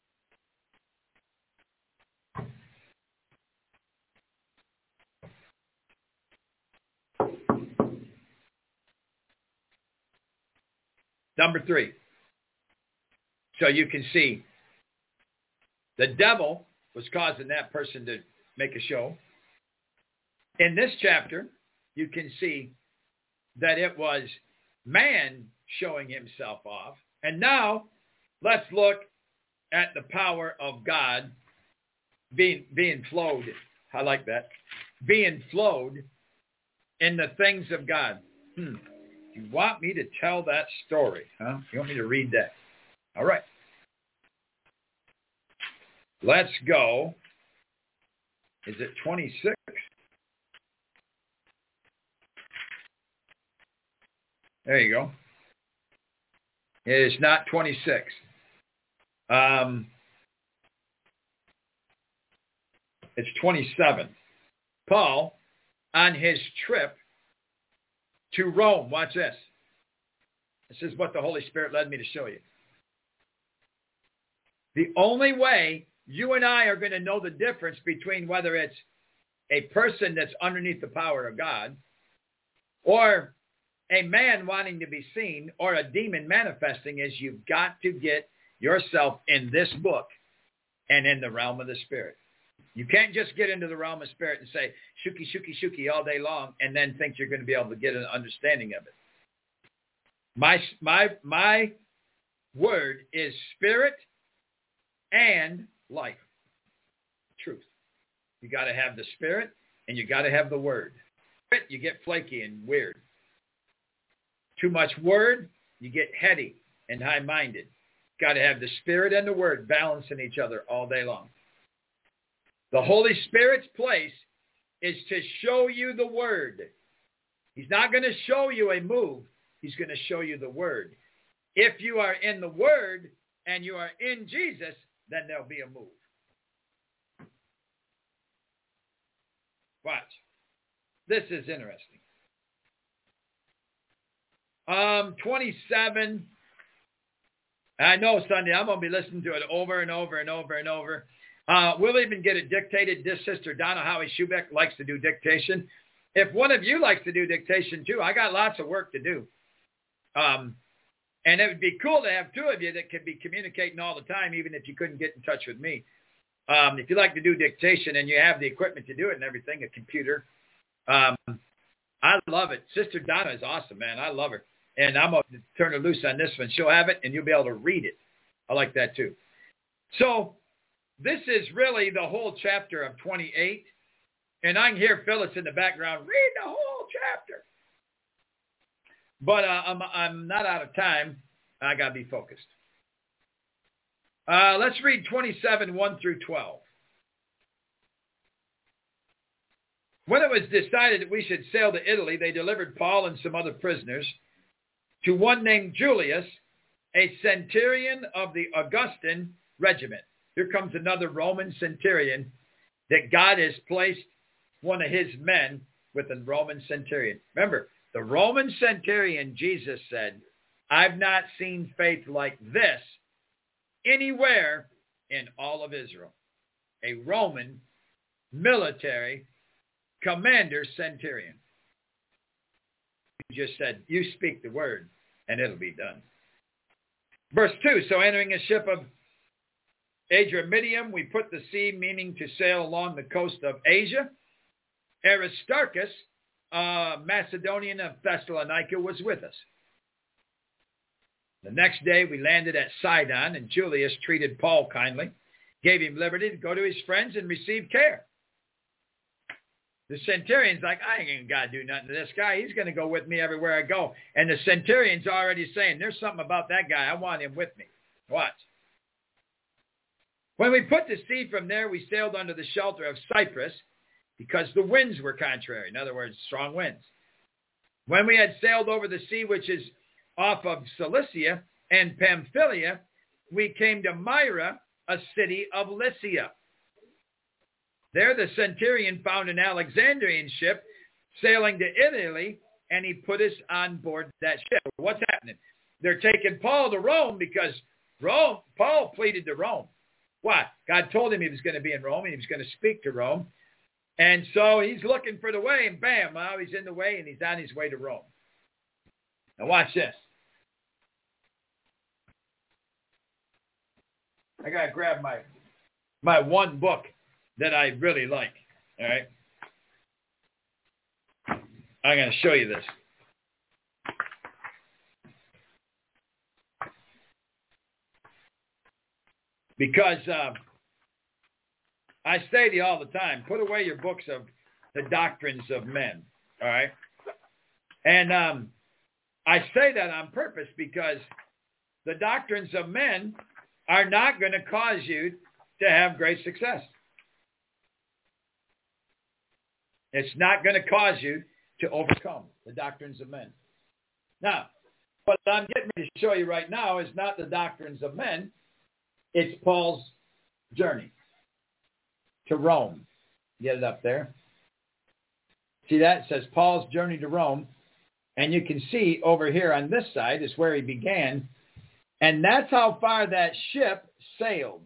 Number three. So you can see the devil was causing that person to make a show. In this chapter, you can see that it was man showing himself off. And now let's look at the power of God being, being flowed. I like that. Being flowed in the things of God. Hmm. You want me to tell that story, huh? You want me to read that? All right. Let's go. Is it twenty-six? There you go. It is not twenty-six. Um, it's twenty-seven. Paul, on his trip to Rome. Watch this. This is what the Holy Spirit led me to show you. The only way you and I are going to know the difference between whether it's a person that's underneath the power of God or a man wanting to be seen or a demon manifesting is you've got to get yourself in this book and in the realm of the Spirit. You can't just get into the realm of spirit and say, shuki, shuki, shuki all day long and then think you're going to be able to get an understanding of it. My, my, my word is spirit and life. Truth. You got to have the spirit and you got to have the word. You get flaky and weird. Too much word, you get heady and high-minded. Got to have the spirit and the word balancing each other all day long. The Holy Spirit's place is to show you the word. He's not going to show you a move. He's going to show you the word. If you are in the word and you are in Jesus, then there'll be a move. Watch. This is interesting. Um, twenty-seven. I know, Sunday, I'm going to be listening to it over and over and over and over. Uh, we'll even get it dictated. This sister, Donna Howie Schubeck, likes to do dictation. If one of you likes to do dictation too, I got lots of work to do. Um, and it would be cool to have two of you that could be communicating all the time, even if you couldn't get in touch with me. Um, if you like to do dictation and you have the equipment to do it and everything, a computer, um, I love it. Sister Donna is awesome, man. I love her. And I'm going to turn her loose on this one. She'll have it, and you'll be able to read it. I like that, too. So this is really the whole chapter of twenty-eight. And I can hear Phyllis in the background, read the whole chapter. But uh, I'm, I'm not out of time. I got to be focused. Uh, let's read twenty-seven, one through twelve. When it was decided that we should sail to Italy, they delivered Paul and some other prisoners to one named Julius, a centurion of the Augustan regiment. Here comes another Roman centurion that God has placed one of his men with a Roman centurion. Remember, the Roman centurion, Jesus said, I've not seen faith like this anywhere in all of Israel. A Roman military commander centurion. He just said, you speak the word and it'll be done. Verse two, so entering a ship of Adramyttium, we put to sea, meaning to sail along the coast of Asia. Aristarchus, uh, Macedonian of Thessalonica, was with us. The next day we landed at Sidon, and Julius treated Paul kindly, gave him liberty to go to his friends and receive care. The centurion's like, I ain't got to do nothing to this guy. He's going to go with me everywhere I go. And the centurion's already saying, there's something about that guy. I want him with me. Watch. When we put to sea from there, we sailed under the shelter of Cyprus because the winds were contrary. In other words, strong winds. When we had sailed over the sea, which is off of Cilicia and Pamphylia, we came to Myra, a city of Lycia. There the centurion found an Alexandrian ship sailing to Italy, and he put us on board that ship. What's happening? They're taking Paul to Rome because Rome, Paul pleaded to Rome. Why? God told him he was going to be in Rome and he was going to speak to Rome. And so he's looking for the way, and bam, now he's in the way and he's on his way to Rome. Now watch this. I got to grab my my one book that I really like. All right. I'm going to show you this. Because uh, I say to you all the time, put away your books of the doctrines of men. All right. And um, I say that on purpose because the doctrines of men are not going to cause you to have great success. It's not going to cause you to overcome the doctrines of men. Now, what I'm getting ready to show you right now is not the doctrines of men. It's Paul's journey to Rome. Get it up there. See that? It says Paul's journey to Rome. And you can see over here on this side is where he began. And that's how far that ship sailed.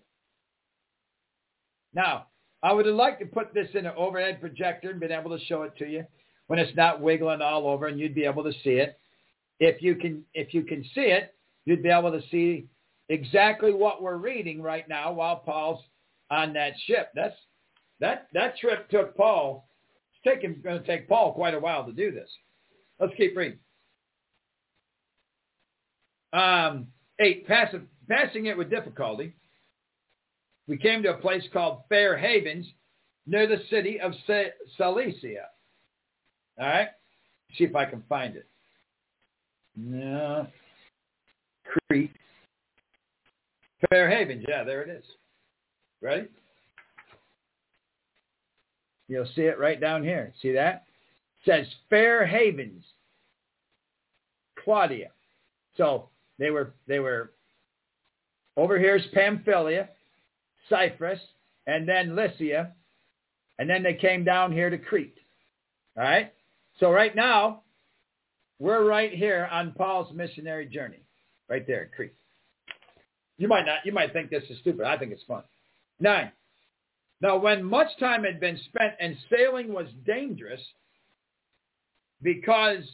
Now, I would have liked to put this in an overhead projector and been able to show it to you when it's not wiggling all over and you'd be able to see it. If you can, if you can see it, you'd be able to see exactly what we're reading right now while Paul's on that ship. That's that that trip took Paul. It's taking going to take Paul quite a while to do this. Let's keep reading. Um, eight, passing, passing it with difficulty, we came to a place called Fair Havens near the city of Cilicia. All right? See if I can find it. No. Crete. Fair Havens. Yeah, there it is. Ready? You'll see it right down here. See that? It says Fair Havens. Claudia. So they were they were over here's Pamphylia, Cyprus, and then Lycia, and then they came down here to Crete. All right? So right now, we're right here on Paul's missionary journey, right there at Crete. You might not, you might think this is stupid. I think it's fun. Nine. Now, when much time had been spent and sailing was dangerous because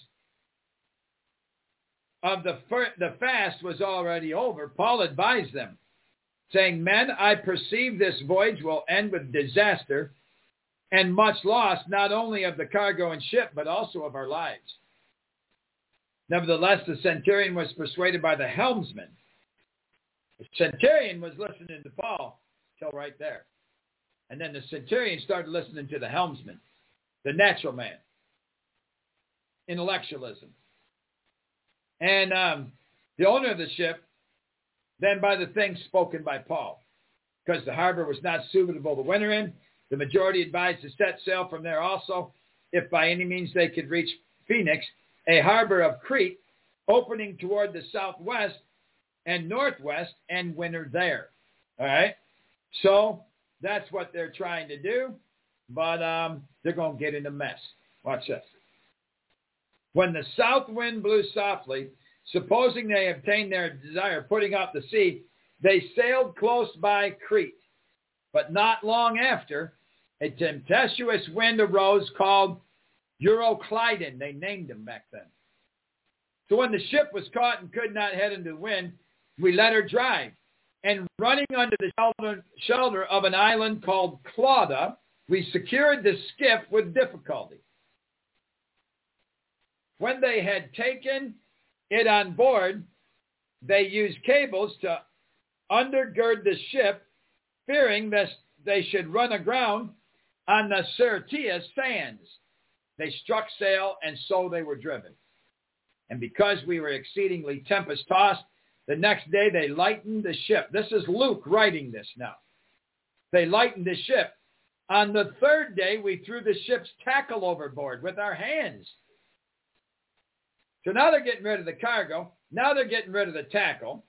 of the the fast was already over, Paul advised them, saying, men, I perceive this voyage will end with disaster and much loss, not only of the cargo and ship, but also of our lives. Nevertheless, the centurion was persuaded by the helmsman. The centurion was listening to Paul till right there. And then the centurion started listening to the helmsman, the natural man, intellectualism. and um, the owner of the ship than by the things spoken by Paul. Because the harbor was not suitable to winter in, the majority advised to set sail from there also, if by any means they could reach Phoenix, a harbor of Crete, opening toward the southwest and northwest, and winter there. All right? So that's what they're trying to do, but um, they're going to get in a mess. Watch this. When the south wind blew softly, supposing they obtained their desire, putting out to sea, they sailed close by Crete. But not long after, a tempestuous wind arose called Euroclydon. They named him back then. So when the ship was caught and could not head into the wind, we let her drive. And running under the shelter, shelter of an island called Clauda, we secured the skiff with difficulty. When they had taken it on board, they used cables to undergird the ship, fearing that they should run aground on the Syrtis sands. They struck sail, and so they were driven. And because we were exceedingly tempest-tossed, the next day they lightened the ship. This is Luke writing this now. They lightened the ship. On the third day, we threw the ship's tackle overboard with our hands. So now they're getting rid of the cargo. Now they're getting rid of the tackle.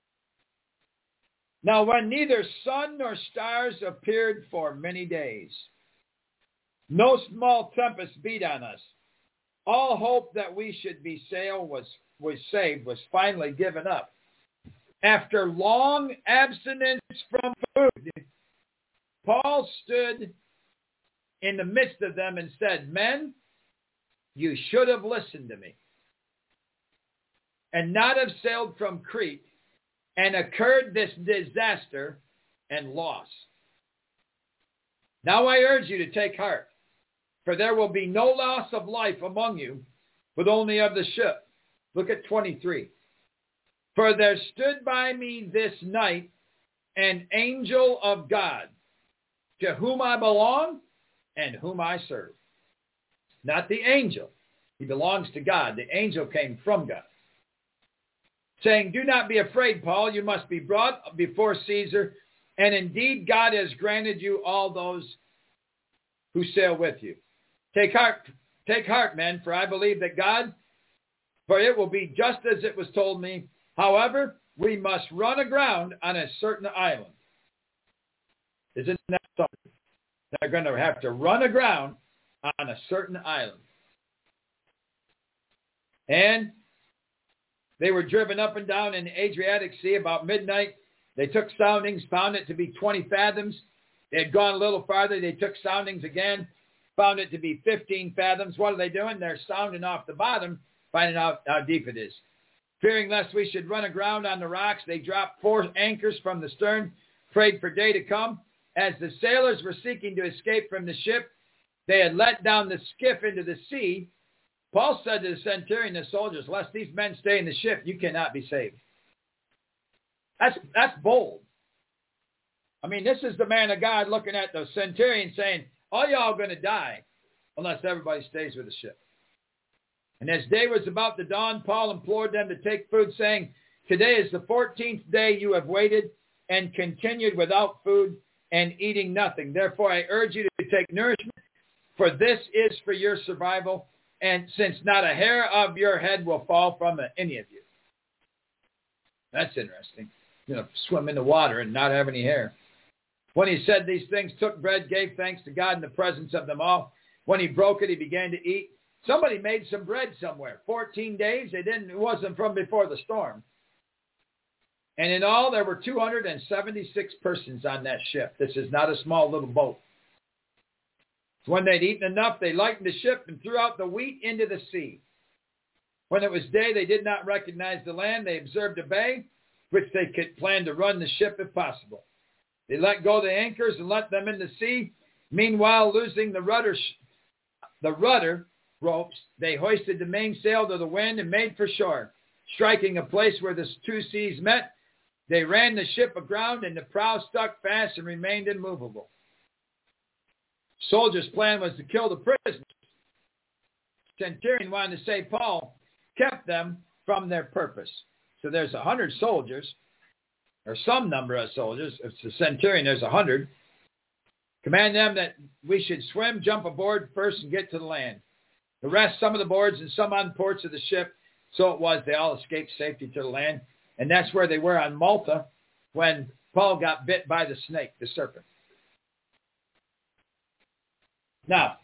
Now when neither sun nor stars appeared for many days, no small tempest beat on us. All hope that we should be sail was, was saved was finally given up. After long abstinence from food, Paul stood in the midst of them and said, "Men, you should have listened to me and not have sailed from Crete, and occurred this disaster and loss. Now I urge you to take heart, for there will be no loss of life among you, but only of the ship." Look at twenty-three. "For there stood by me this night an angel of God, to whom I belong and whom I serve." Not the angel. He belongs to God. The angel came from God. "Saying, do not be afraid, Paul. You must be brought before Caesar. And indeed, God has granted you all those who sail with you. Take heart, take heart, men, for I believe that God, for it will be just as it was told me. However, we must run aground on a certain island." Isn't that something? They're going to have to run aground on a certain island. And they were driven up and down in the Adriatic Sea about midnight. They took soundings, found it to be twenty fathoms. They had gone a little farther. They took soundings again, found it to be fifteen fathoms. What are they doing? They're sounding off the bottom, finding out how deep it is. Fearing lest we should run aground on the rocks, they dropped four anchors from the stern, prayed for day to come. As the sailors were seeking to escape from the ship, they had let down the skiff into the sea. Paul said to the centurion and the soldiers, "Lest these men stay in the ship, you cannot be saved." That's, that's bold. I mean, this is the man of God looking at the centurion saying, all y'all going to die unless everybody stays with the ship. And as day was about to dawn, Paul implored them to take food, saying, "Today is the fourteenth day you have waited and continued without food and eating nothing. Therefore, I urge you to take nourishment, for this is for your survival, and since not a hair of your head will fall from any of you." That's interesting. You know, swim in the water and not have any hair. When he said these things, took bread, gave thanks to God in the presence of them all. When he broke it, he began to eat. Somebody made some bread somewhere. Fourteen days. They didn't. It wasn't from before the storm. And in all, there were two hundred seventy-six persons on that ship. This is not a small little boat. When they'd eaten enough, they lightened the ship and threw out the wheat into the sea. When it was day, they did not recognize the land. They observed a bay, which they could plan to run the ship if possible. They let go the anchors and let them in the sea. Meanwhile, losing the rudder, the rudder ropes, they hoisted the mainsail to the wind and made for shore. Striking a place where the two seas met, they ran the ship aground, and the prow stuck fast and remained immovable. Soldiers' plan was to kill the prisoners. Centurion wanted to save Paul, kept them, from their purpose. So there's a hundred soldiers, or some number of soldiers. If it's a centurion, there's a hundred. Command them that we should swim, jump aboard first, and get to the land. The rest, some of the boards and some on ports of the ship. So it was, they all escaped safety to the land. And that's where they were on Malta when Paul got bit by the snake, the serpent. Now,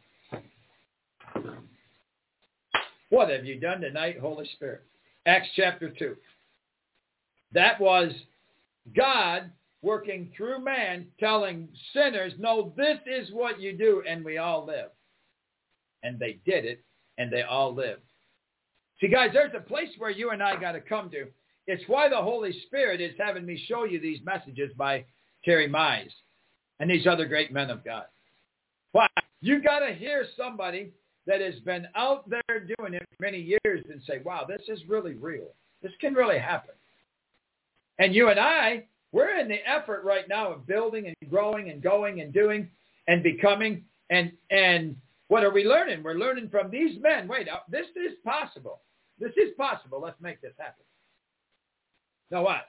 what have you done tonight, Holy Spirit? Acts chapter two. That was God working through man, telling sinners, no, this is what you do, and we all live. And they did it, and they all lived. See, guys, there's a place where you and I got to come to. It's why the Holy Spirit is having me show you these messages by Terry Mize and these other great men of God. Why? You got to hear somebody that has been out there doing it for many years and say, wow, this is really real. This can really happen. And you and I, we're in the effort right now of building and growing and going and doing and becoming. And and what are we learning? We're learning from these men. Wait, this is possible. This is possible. Let's make this happen. Now watch.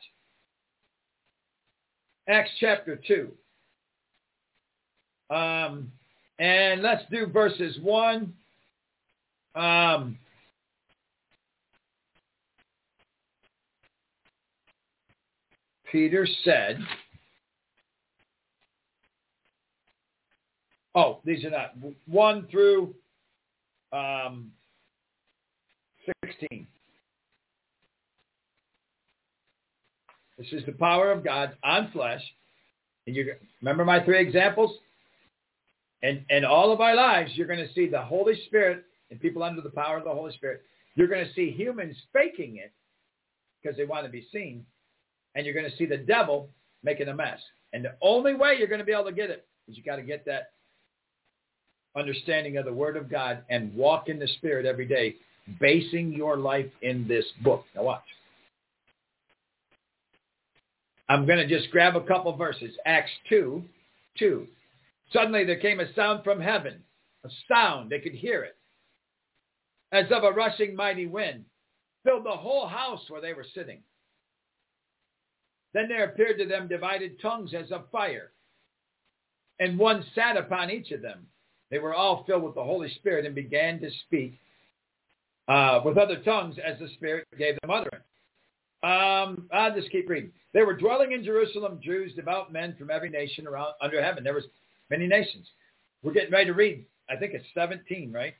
Acts chapter two. Um, and let's do verses one. Um, Peter said, oh, these are not, one through um, sixteen. This is the power of God on flesh. And you remember my three examples? And in all of our lives, you're going to see the Holy Spirit and people under the power of the Holy Spirit. You're going to see humans faking it because they want to be seen. And you're going to see the devil making a mess. And the only way you're going to be able to get it is you got to get that understanding of the Word of God and walk in the Spirit every day, basing your life in this book. Now watch. I'm going to just grab a couple verses. Acts two, two. Suddenly there came a sound from heaven, a sound, they could hear it, as of a rushing mighty wind, filled the whole house where they were sitting. Then there appeared to them divided tongues as of fire, and one sat upon each of them. They were all filled with the Holy Spirit and began to speak uh, with other tongues as the Spirit gave them utterance. Um, I'll just keep reading. They were dwelling in Jerusalem, Jews, devout men from every nation around under heaven. There was many nations. We're getting ready to read, I think it's seventeen, right?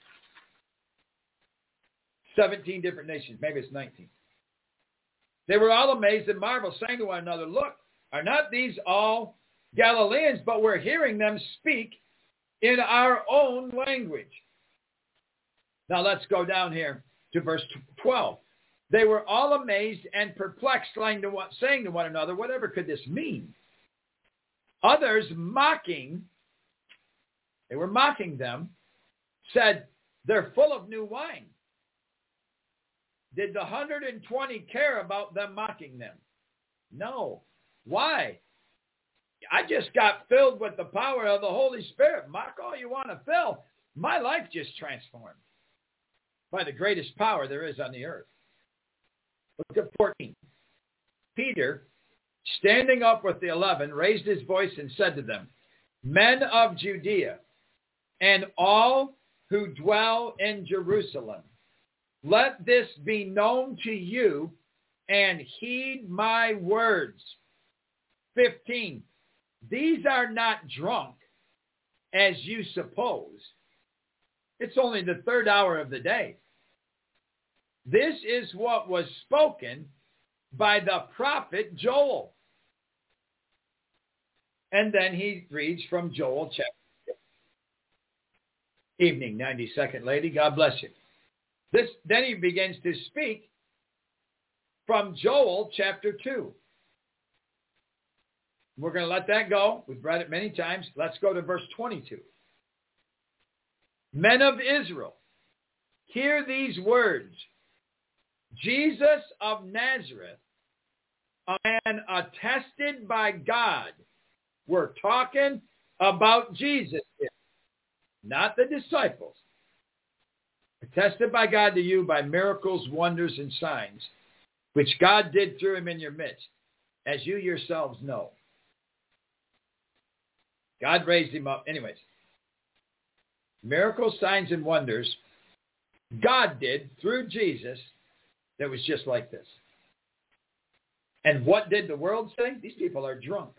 seventeen different nations. Maybe it's nineteen. They were all amazed and marveled, saying to one another, look, are not these all Galileans? But we're hearing them speak in our own language. Now let's go down here to verse twelve. They were all amazed and perplexed, saying to one another, whatever could this mean? Others mocking, they were mocking them, said, they're full of new wine. Did the one hundred twenty care about them mocking them? No. Why? I just got filled with the power of the Holy Spirit. Mock all you want to fill. My life just transformed by the greatest power there is on the earth. Look at fourteen. Peter, standing up with the eleven, raised his voice and said to them, men of Judea and all who dwell in Jerusalem, let this be known to you and heed my words. fifteen. These are not drunk as you suppose. It's only the third hour of the day. This is what was spoken by the prophet Joel. And then he reads from Joel chapter six. Evening, ninety-second lady. God bless you. This, then he begins to speak from Joel chapter two. We're going to let that go. We've read it many times. Let's go to verse twenty-two. Men of Israel, hear these words. Jesus of Nazareth, a man attested by God. We're talking about Jesus here, not the disciples. attested by God to you by miracles, wonders, and signs, which God did through him in your midst, as you yourselves know. God raised him up. Anyways, miracles, signs, and wonders God did through Jesus that was just like this. And what did the world say? These people are drunk.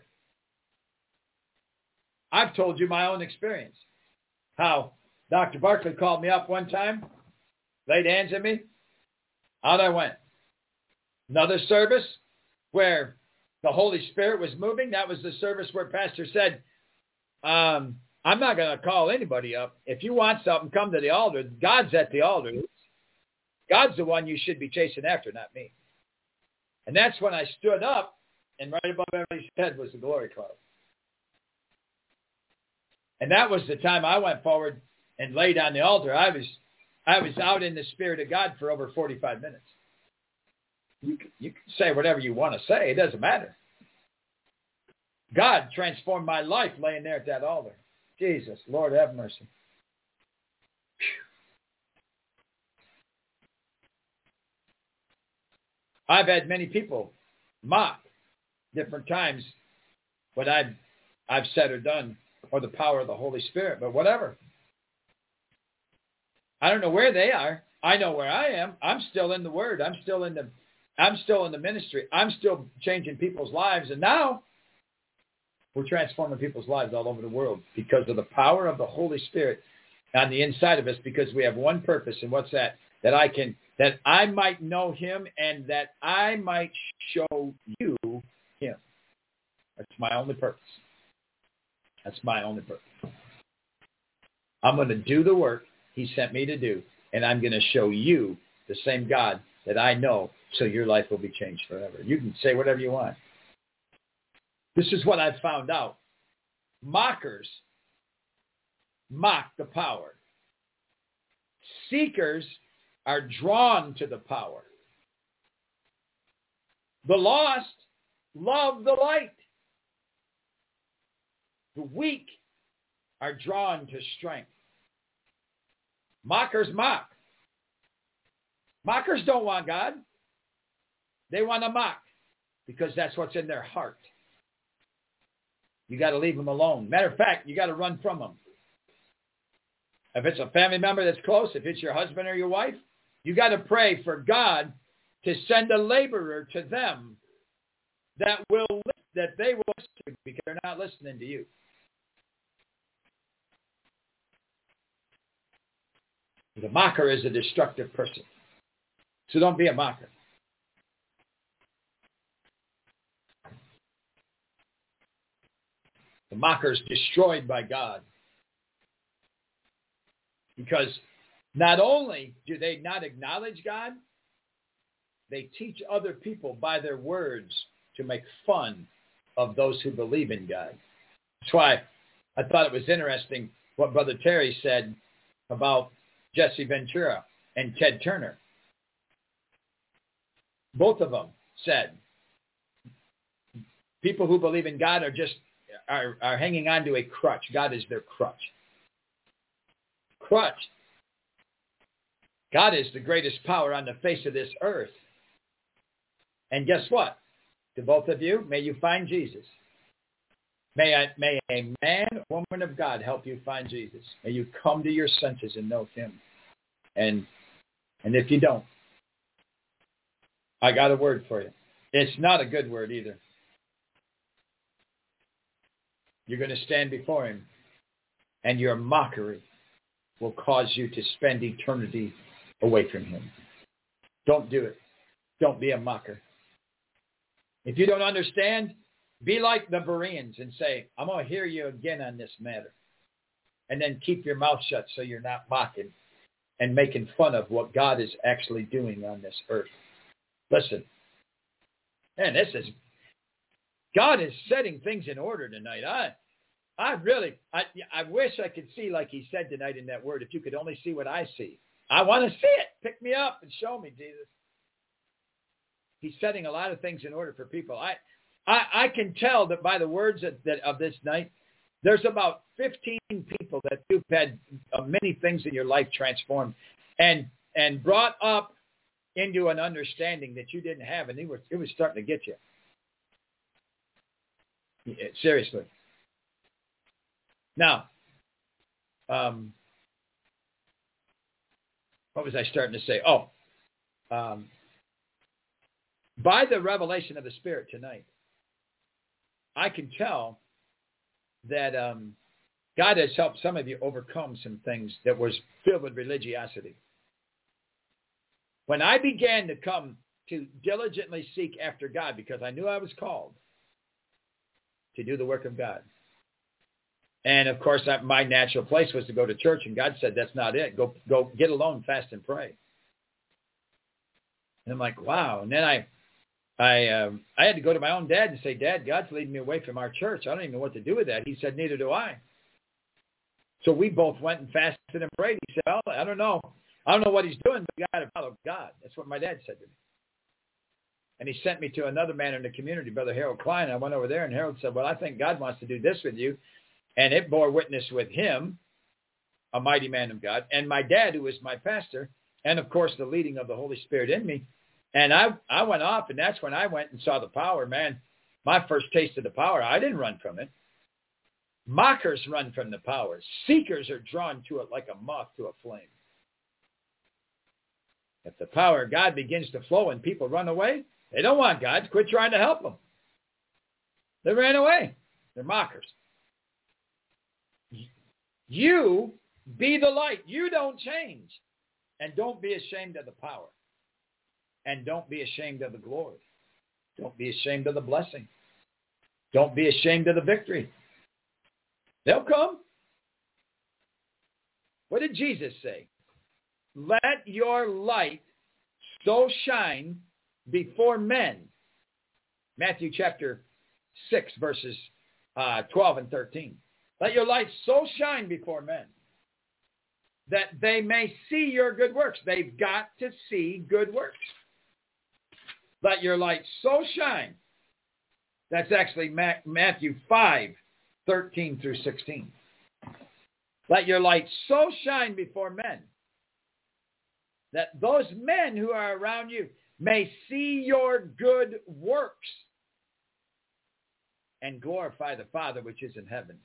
I've told you my own experience. How Doctor Barkley called me up one time, laid hands on me, out I went. Another service where the Holy Spirit was moving. That was the service where Pastor said, um, I'm not going to call anybody up. If you want something, come to the altar. God's at the altar. God's the one you should be chasing after, not me. And that's when I stood up, and right above everybody's head was the glory cloud. And that was the time I went forward and laid on the altar. I was I was out in the Spirit of God for over forty-five minutes. You can, you can say whatever you want to say. It doesn't matter. God transformed my life laying there at that altar. Jesus, Lord, have mercy. I've had many people mock different times what I've, I've said or done or the power of the Holy Spirit, but whatever. I don't know where they are. I know where I am. I'm still in the Word. I'm still in the I'm still in the ministry. I'm still changing people's lives. And now we're transforming people's lives all over the world because of the power of the Holy Spirit on the inside of us, because we have one purpose. And what's that? That I can, that I might know him and that I might show you him. That's my only purpose. That's my only purpose. I'm going to do the work he sent me to do, and I'm going to show you the same God that I know, so your life will be changed forever. You can say whatever you want. This is what I've found out. Mockers mock the power. Seekers are drawn to the power. The lost love the light. The weak are drawn to strength. Mockers mock. Mockers don't want God. They want to mock because that's what's in their heart. You got to leave them alone. Matter of fact, you got to run from them. If it's a family member that's close, if it's your husband or your wife, you got to pray for God to send a laborer to them that will that they will listen to, because they're not listening to you. The mocker is a destructive person. So don't be a mocker. The mocker is destroyed by God. Because not only do they not acknowledge God, they teach other people by their words to make fun of those who believe in God. That's why I thought it was interesting what Brother Terry said about Jesse Ventura and Ted Turner. Both of them said people who believe in God are just are, are hanging on to a crutch. God is their crutch. Crutch. God is the greatest power on the face of this earth. And guess what? To both of you, may you find Jesus. May I, may a man or woman of God help you find Jesus. May you come to your senses and know him. And and if you don't, I got a word for you. It's not a good word either. You're going to stand before him, and your mockery will cause you to spend eternity away from him. Don't do it. Don't be a mocker. If you don't understand, be like the Bereans and say, I'm going to hear you again on this matter. And then keep your mouth shut so you're not mocking and making fun of what God is actually doing on this earth. Listen, man, this is, God is setting things in order tonight. I, I really, I, I wish I could see like he said tonight in that word. If you could only see what I see. I want to see it. Pick me up and show me, Jesus. He's setting a lot of things in order for people. I, I, I can tell that by the words of, that, of this night, there's about fifteen people that you've had uh, many things in your life transformed. and and brought up into an understanding that you didn't have, and it was, it was starting to get you. Yeah, seriously. Now, um, what was I starting to say? Oh, um, by the revelation of the Spirit tonight, I can tell that um, God has helped some of you overcome some things that was filled with religiosity. When I began to come to diligently seek after God, because I knew I was called to do the work of God. And of course, my natural place was to go to church, and God said, that's not it. Go, go get alone, fast and pray. And I'm like, wow. And then I, I, um, I had to go to my own dad and say, Dad, God's leading me away from our church. I don't even know what to do with that. He said, neither do I. So we both went and fasted and prayed. He said, well, I don't know. I don't know what he's doing, but you got to follow God. That's what my dad said to me. And he sent me to another man in the community, Brother Harold Klein. I went over there, and Harold said, well, I think God wants to do this with you. And it bore witness with him, a mighty man of God, and my dad, who was my pastor, and, of course, the leading of the Holy Spirit in me. And I, I went off, and that's when I went and saw the power. Man, my first taste of the power, I didn't run from it. Mockers run from the power. Seekers are drawn to it like a moth to a flame. If the power of God begins to flow and people run away, they don't want God. Quit trying to help them. They ran away. They're mockers. You be the light. You don't change. And don't be ashamed of the power. And don't be ashamed of the glory. Don't be ashamed of the blessing. Don't be ashamed of the victory. They'll come. What did Jesus say? Let your light so shine before men. Matthew chapter six, verses uh, twelve and thirteen. Let your light so shine before men that they may see your good works. They've got to see good works. Let your light so shine. That's actually Matthew five, thirteen through sixteen. Let your light so shine before men that those men who are around you may see your good works and glorify the Father which is in heaven.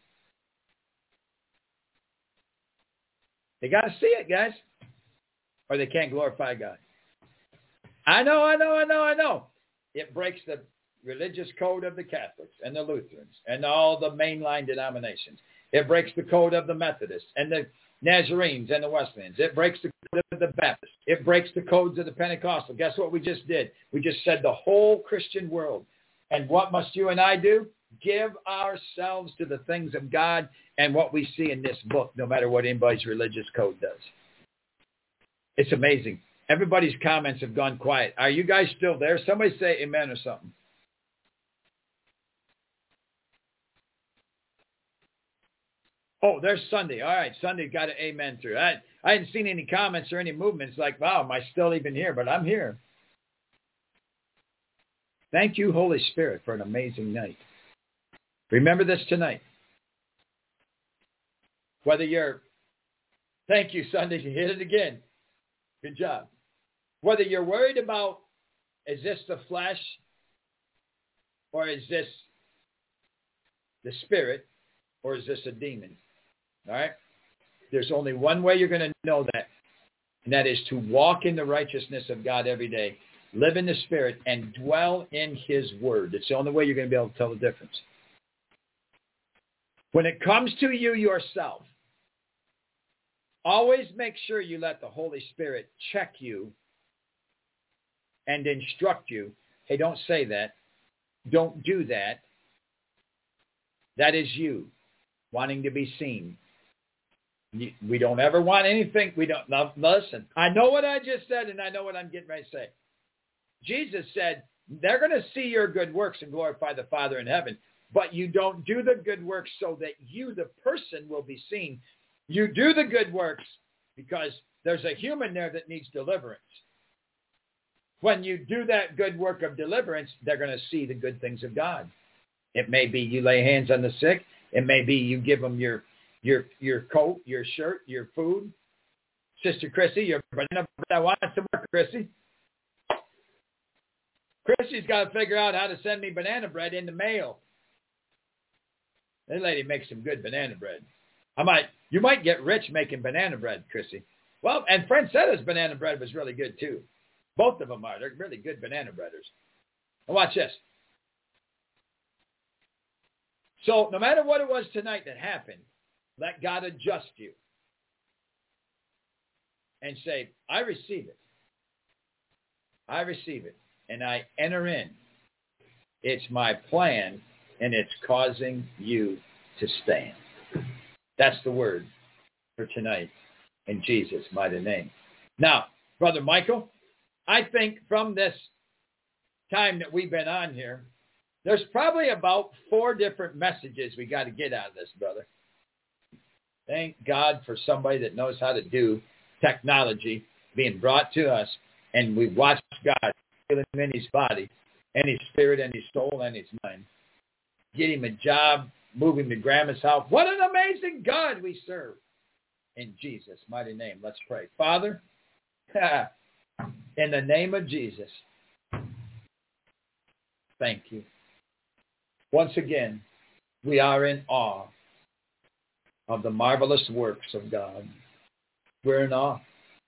They got to see it, guys, or they can't glorify God. I know, I know, I know, I know. It breaks the religious code of the Catholics and the Lutherans and all the mainline denominations. It breaks the code of the Methodists and the Nazarenes and the Wesleyans. It breaks the code of the Baptists. It breaks the codes of the Pentecostal. Guess what we just did? We just said the whole Christian world. And what must you and I do? Give ourselves to the things of God and what we see in this book, no matter what anybody's religious code does. It's amazing. Everybody's comments have gone quiet. Are you guys still there? Somebody say amen or something. Oh, there's Sunday. All right, Sunday got an amen through. I, I hadn't seen any comments or any movements like, wow, am I still even here? But I'm here. Thank you, Holy Spirit, for an amazing night. Remember this tonight. Whether you're, thank you, Sunday, you hit it again. Good job. Whether you're worried about, is this the flesh or is this the spirit or is this a demon? All right? There's only one way you're going to know that, and that is to walk in the righteousness of God every day, live in the Spirit, and dwell in His Word. It's the only way you're going to be able to tell the difference. When it comes to you yourself, always make sure you let the Holy Spirit check you and instruct you. Hey, don't say that. Don't do that. That is you wanting to be seen. We don't ever want anything. We don't now, listen. I know what I just said, and I know what I'm getting ready to say. Jesus said, they're going to see your good works and glorify the Father in heaven, but you don't do the good works so that you, the person, will be seen. You do the good works because there's a human there that needs deliverance. When you do that good work of deliverance, they're going to see the good things of God. It may be you lay hands on the sick. It may be you give them your your your coat, your shirt, your food. Sister Chrissy, your banana bread. I want some work, Chrissy. Chrissy's got to figure out how to send me banana bread in the mail. That lady makes some good banana bread. I might, you might get rich making banana bread, Chrissy. Well, and Francetta's banana bread was really good too. Both of them are. They're really good banana breaders. Now watch this. So no matter what it was tonight that happened, let God adjust you. And say, I receive it. I receive it. And I enter in. It's my plan, and it's causing you to stand. That's the word for tonight in Jesus' mighty name. Now, Brother Michael, I think from this time that we've been on here, there's probably about four different messages we got to get out of this, brother. Thank God for somebody that knows how to do technology being brought to us, and we watch God heal him in his body, and his spirit, and his soul, and his mind. Get him a job, move him to grandma's house. What an amazing God we serve. In Jesus' mighty name, let's pray. Father, in the name of Jesus, thank you. Once again, we are in awe of the marvelous works of God. We're in awe.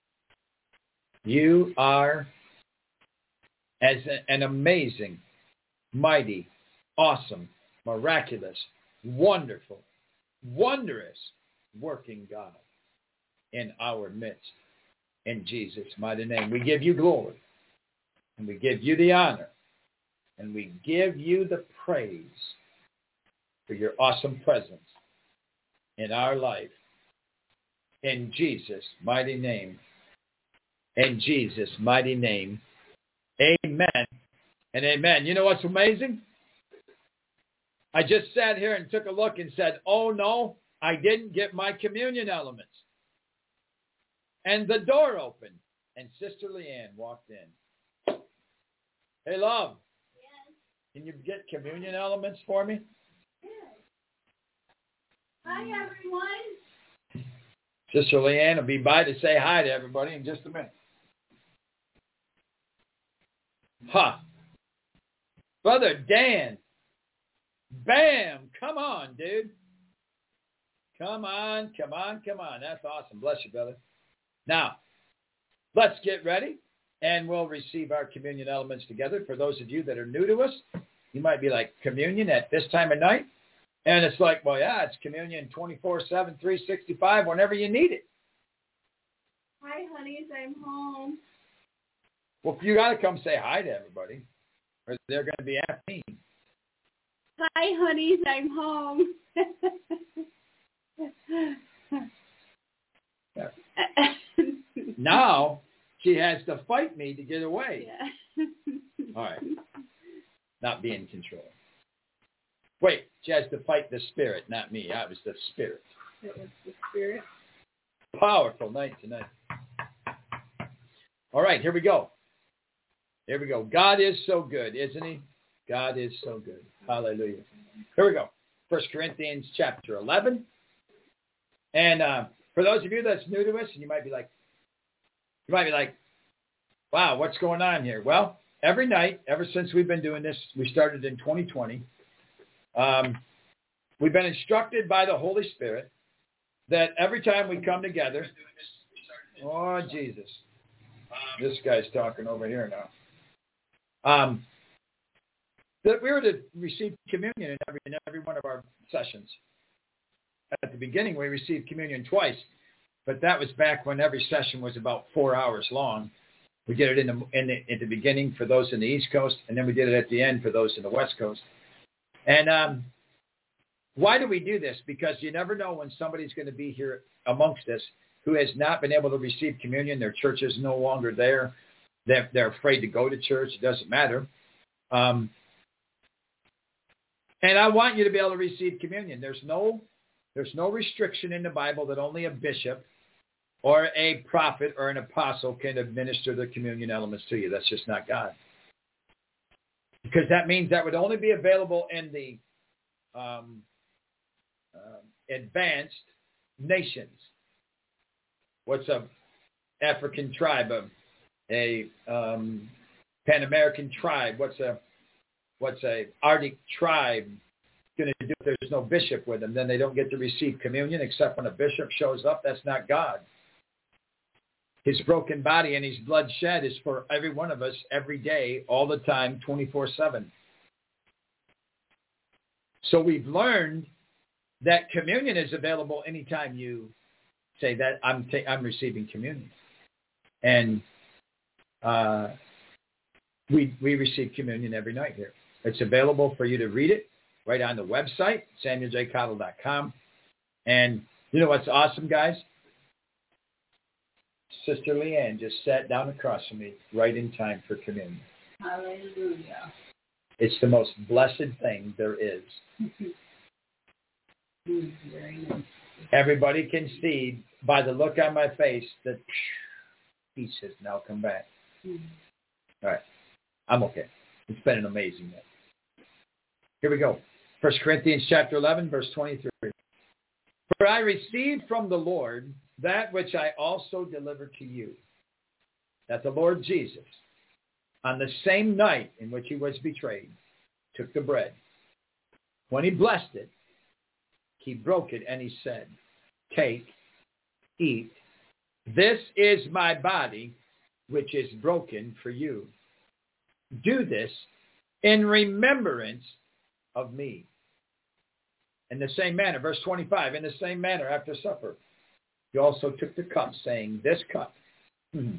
You are as an amazing, mighty, awesome, miraculous, wonderful, wondrous working God in our midst. In Jesus' mighty name, we give you glory, and we give you the honor, and we give you the praise for your awesome presence in our life. In Jesus' mighty name. In Jesus' mighty name. Amen and amen. You know what's amazing? I just sat here and took a look and said, oh no, I didn't get my communion elements. And the door opened, and Sister Leanne walked in. Hey, love. Yes. Can you get communion elements for me? Yes. Hi, everyone. Sister Leanne will be by to say hi to everybody in just a minute. Huh. Brother Dan. Bam. Come on, dude. Come on, come on, come on. That's awesome. Bless you, brother. Now, let's get ready, and we'll receive our communion elements together. For those of you that are new to us, you might be like, communion at this time of night? And it's like, well, yeah, it's communion twenty-four seven, three sixty-five, whenever you need it. Hi, honeys, I'm home. Well, you got to come say hi to everybody, or they're going to be at me. Hi, honeys, I'm home. Now, she has to fight me to get away. Yeah. All right. Not be in control. Wait, she has to fight the spirit, not me. I was the spirit. It was the spirit. Powerful night tonight. All right, here we go. Here we go. God is so good, isn't he? God is so good. Hallelujah. Here we go. First Corinthians chapter eleven. And uh, for those of you that's new to us, and you might be like, you might be like, wow, what's going on here? Well, every night, ever since we've been doing this, we started in twenty twenty, um, we've been instructed by the Holy Spirit that every time we come together, oh, Jesus, this guy's talking over here now, um, that we were to receive communion in every, in every one of our sessions. At the beginning, we received communion twice, but that was back when every session was about four hours long. We did it in the, in the, at the beginning for those in the East Coast, and then we did it at the end for those in the West Coast. And um, why do we do this? Because you never know when somebody's going to be here amongst us who has not been able to receive communion. Their church is no longer there. They're, they're afraid to go to church. It doesn't matter. Um, and I want you to be able to receive communion. There's no, there's no restriction in the Bible that only a bishop or a prophet or an apostle can administer the communion elements to you. That's just not God. Because that means that would only be available in the um, uh, advanced nations. What's a African tribe, a, a um, Pan American tribe? What's a what's a Arctic tribe going to do if there's no bishop with them? Then they don't get to receive communion except when a bishop shows up. That's not God. His broken body and his blood shed is for every one of us every day, all the time, twenty-four seven. So we've learned that communion is available anytime you say that I'm ta- I'm receiving communion. And uh, we we receive communion every night here. It's available for you to read it right on the website, samuel j cottle dot com. And you know what's awesome, guys? Sister Leanne just sat down across from me right in time for communion. Hallelujah. It's the most blessed thing there is. Very nice. Everybody can see by the look on my face that peace has now come back. Mm-hmm. All right. I'm okay. It's been an amazing night. Here we go. First Corinthians chapter eleven, verse twenty-three. For I received from the Lord that which I also delivered to you, that the Lord Jesus, on the same night in which he was betrayed, took the bread. When he blessed it, he broke it and he said, take, eat. This is my body, which is broken for you. Do this in remembrance of me. In the same manner, verse twenty-five, in the same manner after supper, he also took the cup, saying, this cup is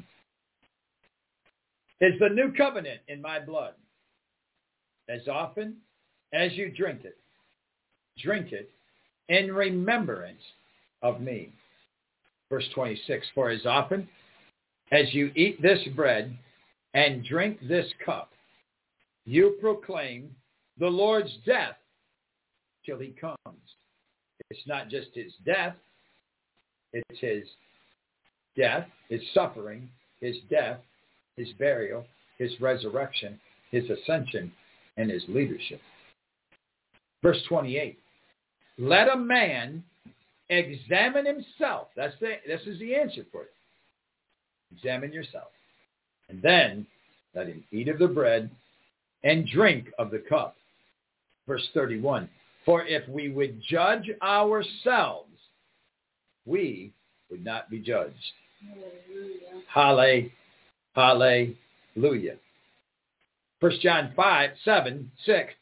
the new covenant in my blood. As often as you drink it, drink it in remembrance of me. Verse twenty-six, for as often as you eat this bread and drink this cup, you proclaim the Lord's death till he comes. It's not just his death. It's his death, his suffering, his death, his burial, his resurrection, his ascension, and his leadership. Verse twenty-eight. Let a man examine himself. That's the, this is the answer for it. Examine yourself. And then let him eat of the bread and drink of the cup. Verse thirty-one. For if we would judge ourselves, we would not be judged. Hallelujah. Hallelujah. First John five, seven, six.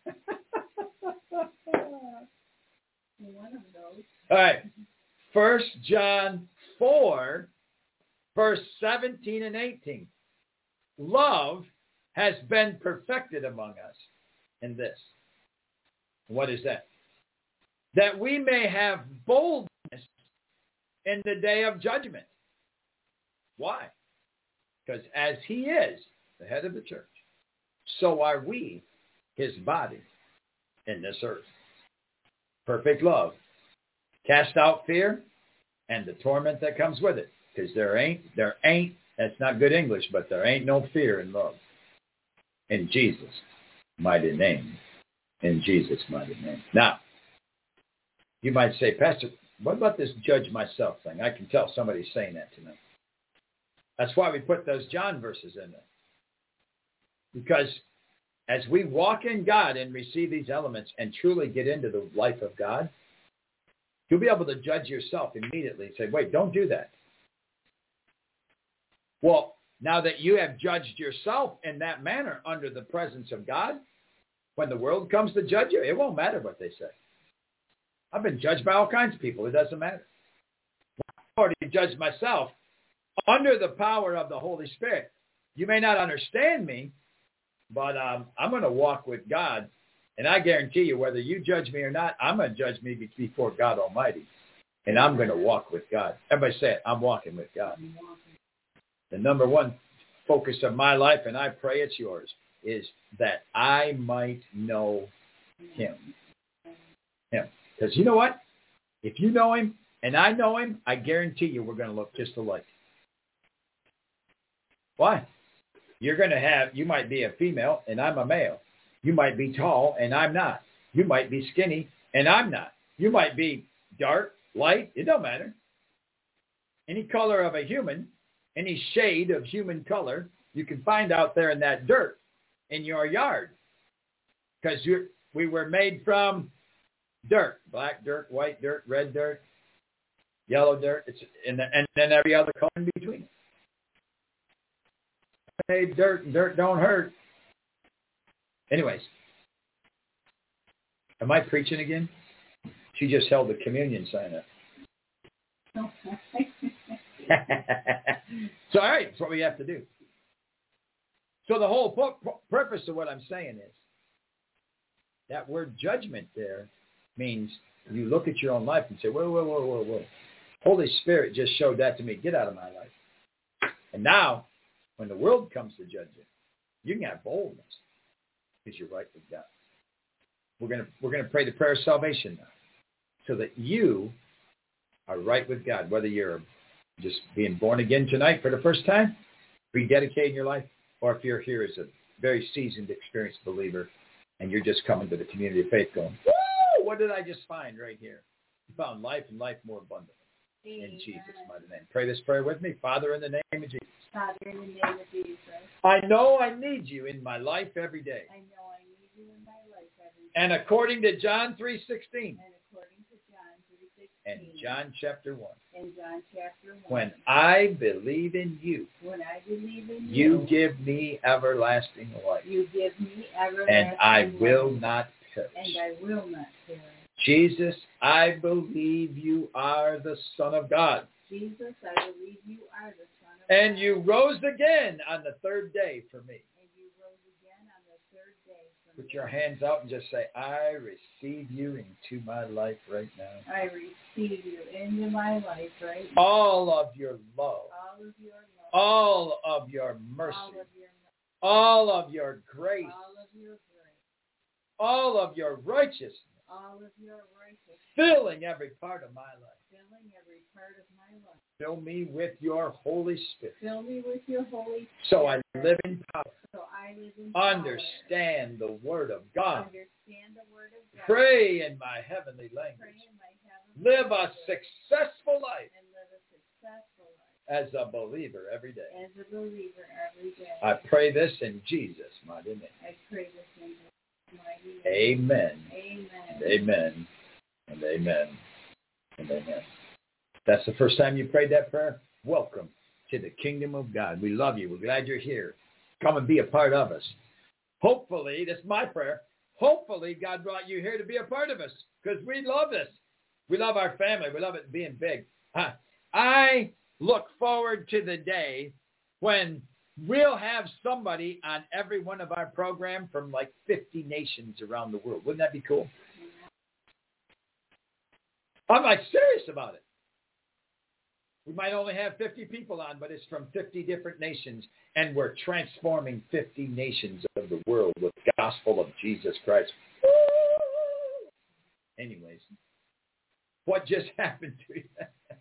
One of those. All right. First John four, verse seventeen and eighteen. Love has been perfected among us in this. What is that? That we may have boldness in the day of judgment. Why? Because as he is the head of the church, so are we his body in this earth. Perfect love. Cast out fear and the torment that comes with it. Because there ain't, there ain't, that's not good English, but there ain't no fear in love. In Jesus' mighty name. In Jesus' mighty name. Now, you might say, Pastor, what about this judge myself thing? I can tell somebody's saying that tonight. That's why we put those John verses in there. Because as we walk in God and receive these elements and truly get into the life of God, you'll be able to judge yourself immediately and say, wait, don't do that. Well, now that you have judged yourself in that manner under the presence of God, when the world comes to judge you, it won't matter what they say. I've been judged by all kinds of people. It doesn't matter. I've already judged myself under the power of the Holy Spirit. You may not understand me, but um, I'm going to walk with God. And I guarantee you, whether you judge me or not, I'm going to judge me before God Almighty. And I'm going to walk with God. Everybody say it. I'm walking with God. The number one focus of my life, and I pray it's yours, is that I might know him. Him. Because you know what? If you know him and I know him, I guarantee you we're going to look just alike. Why? You're going to have, you might be a female and I'm a male. You might be tall and I'm not. You might be skinny and I'm not. You might be dark, light. It don't matter. Any color of a human, any shade of human color you can find out there in that dirt in your yard. Because we were made from dirt, black dirt, white dirt, red dirt, yellow dirt, it's, and, and then every other color in between. Made dirt, and dirt don't hurt. Anyways, am I preaching again? She just held the communion sign up. So, all right, that's what we have to do. So the whole pu- purpose of what I'm saying is that word judgment there means you look at your own life and say, whoa, whoa, whoa, whoa, whoa. Holy Spirit just showed that to me. Get out of my life. And now, when the world comes to judge you, you can have boldness because you're right with God. We're going to we're going to pray the prayer of salvation now so that you are right with God, whether you're just being born again tonight for the first time, rededicating your life, or if you're here as a very seasoned, experienced believer and you're just coming to the community of faith going, woo, what did I just find right here? You found life and life more abundantly. In Jesus' mighty name. Pray this prayer with me. Father, in the name of Jesus. Father, in the name of Jesus. I know I need you in my life every day. I know I need you in my life every day. And according to John three sixteen. And according to John three sixteen. And John chapter one. And John chapter one. When I believe in you. When I believe in you. You. give me everlasting life. You give me everlasting And I life. will not perish. And I will not perish. Jesus, I believe you are the Son of God. Jesus, I believe you are the Son of And God. you rose again on the third day for me. And you rose again on the third day for Put me. your hands out and just say, I receive you into my life right now. I receive you into my life right now. All of your love. All of your love. All of your mercy. All of your mercy. All of your grace. All of your grace. All of your righteousness. All of your righteousness. Filling every part of my life. Filling every part of my life. Fill me with your Holy Spirit. Fill me with your Holy Spirit. So I live in power. So I live in power. Understand the Word of God. Understand the Word of God. Pray in my heavenly Pray language. in my heavenly Live a language. successful life And live a successful life. as a believer every day. As a believer every day. I pray this in Jesus' mighty name. I pray this in Jesus' mighty name. Amen. Amen. And amen. And amen. And amen. That's the first time you prayed that prayer. Welcome to the kingdom of God. We love you. We're glad you're here. Come and be a part of us. Hopefully, that's my prayer. Hopefully, God brought you here to be a part of us because we love this. We love our family. We love it being big. Huh. I look forward to the day when we'll have somebody on every one of our programs from like fifty nations around the world. Wouldn't that be cool? I'm like serious about it. We might only have fifty people on, but it's from fifty different nations, and we're transforming fifty nations of the world with the gospel of Jesus Christ. Woo! Anyways, what just happened to you?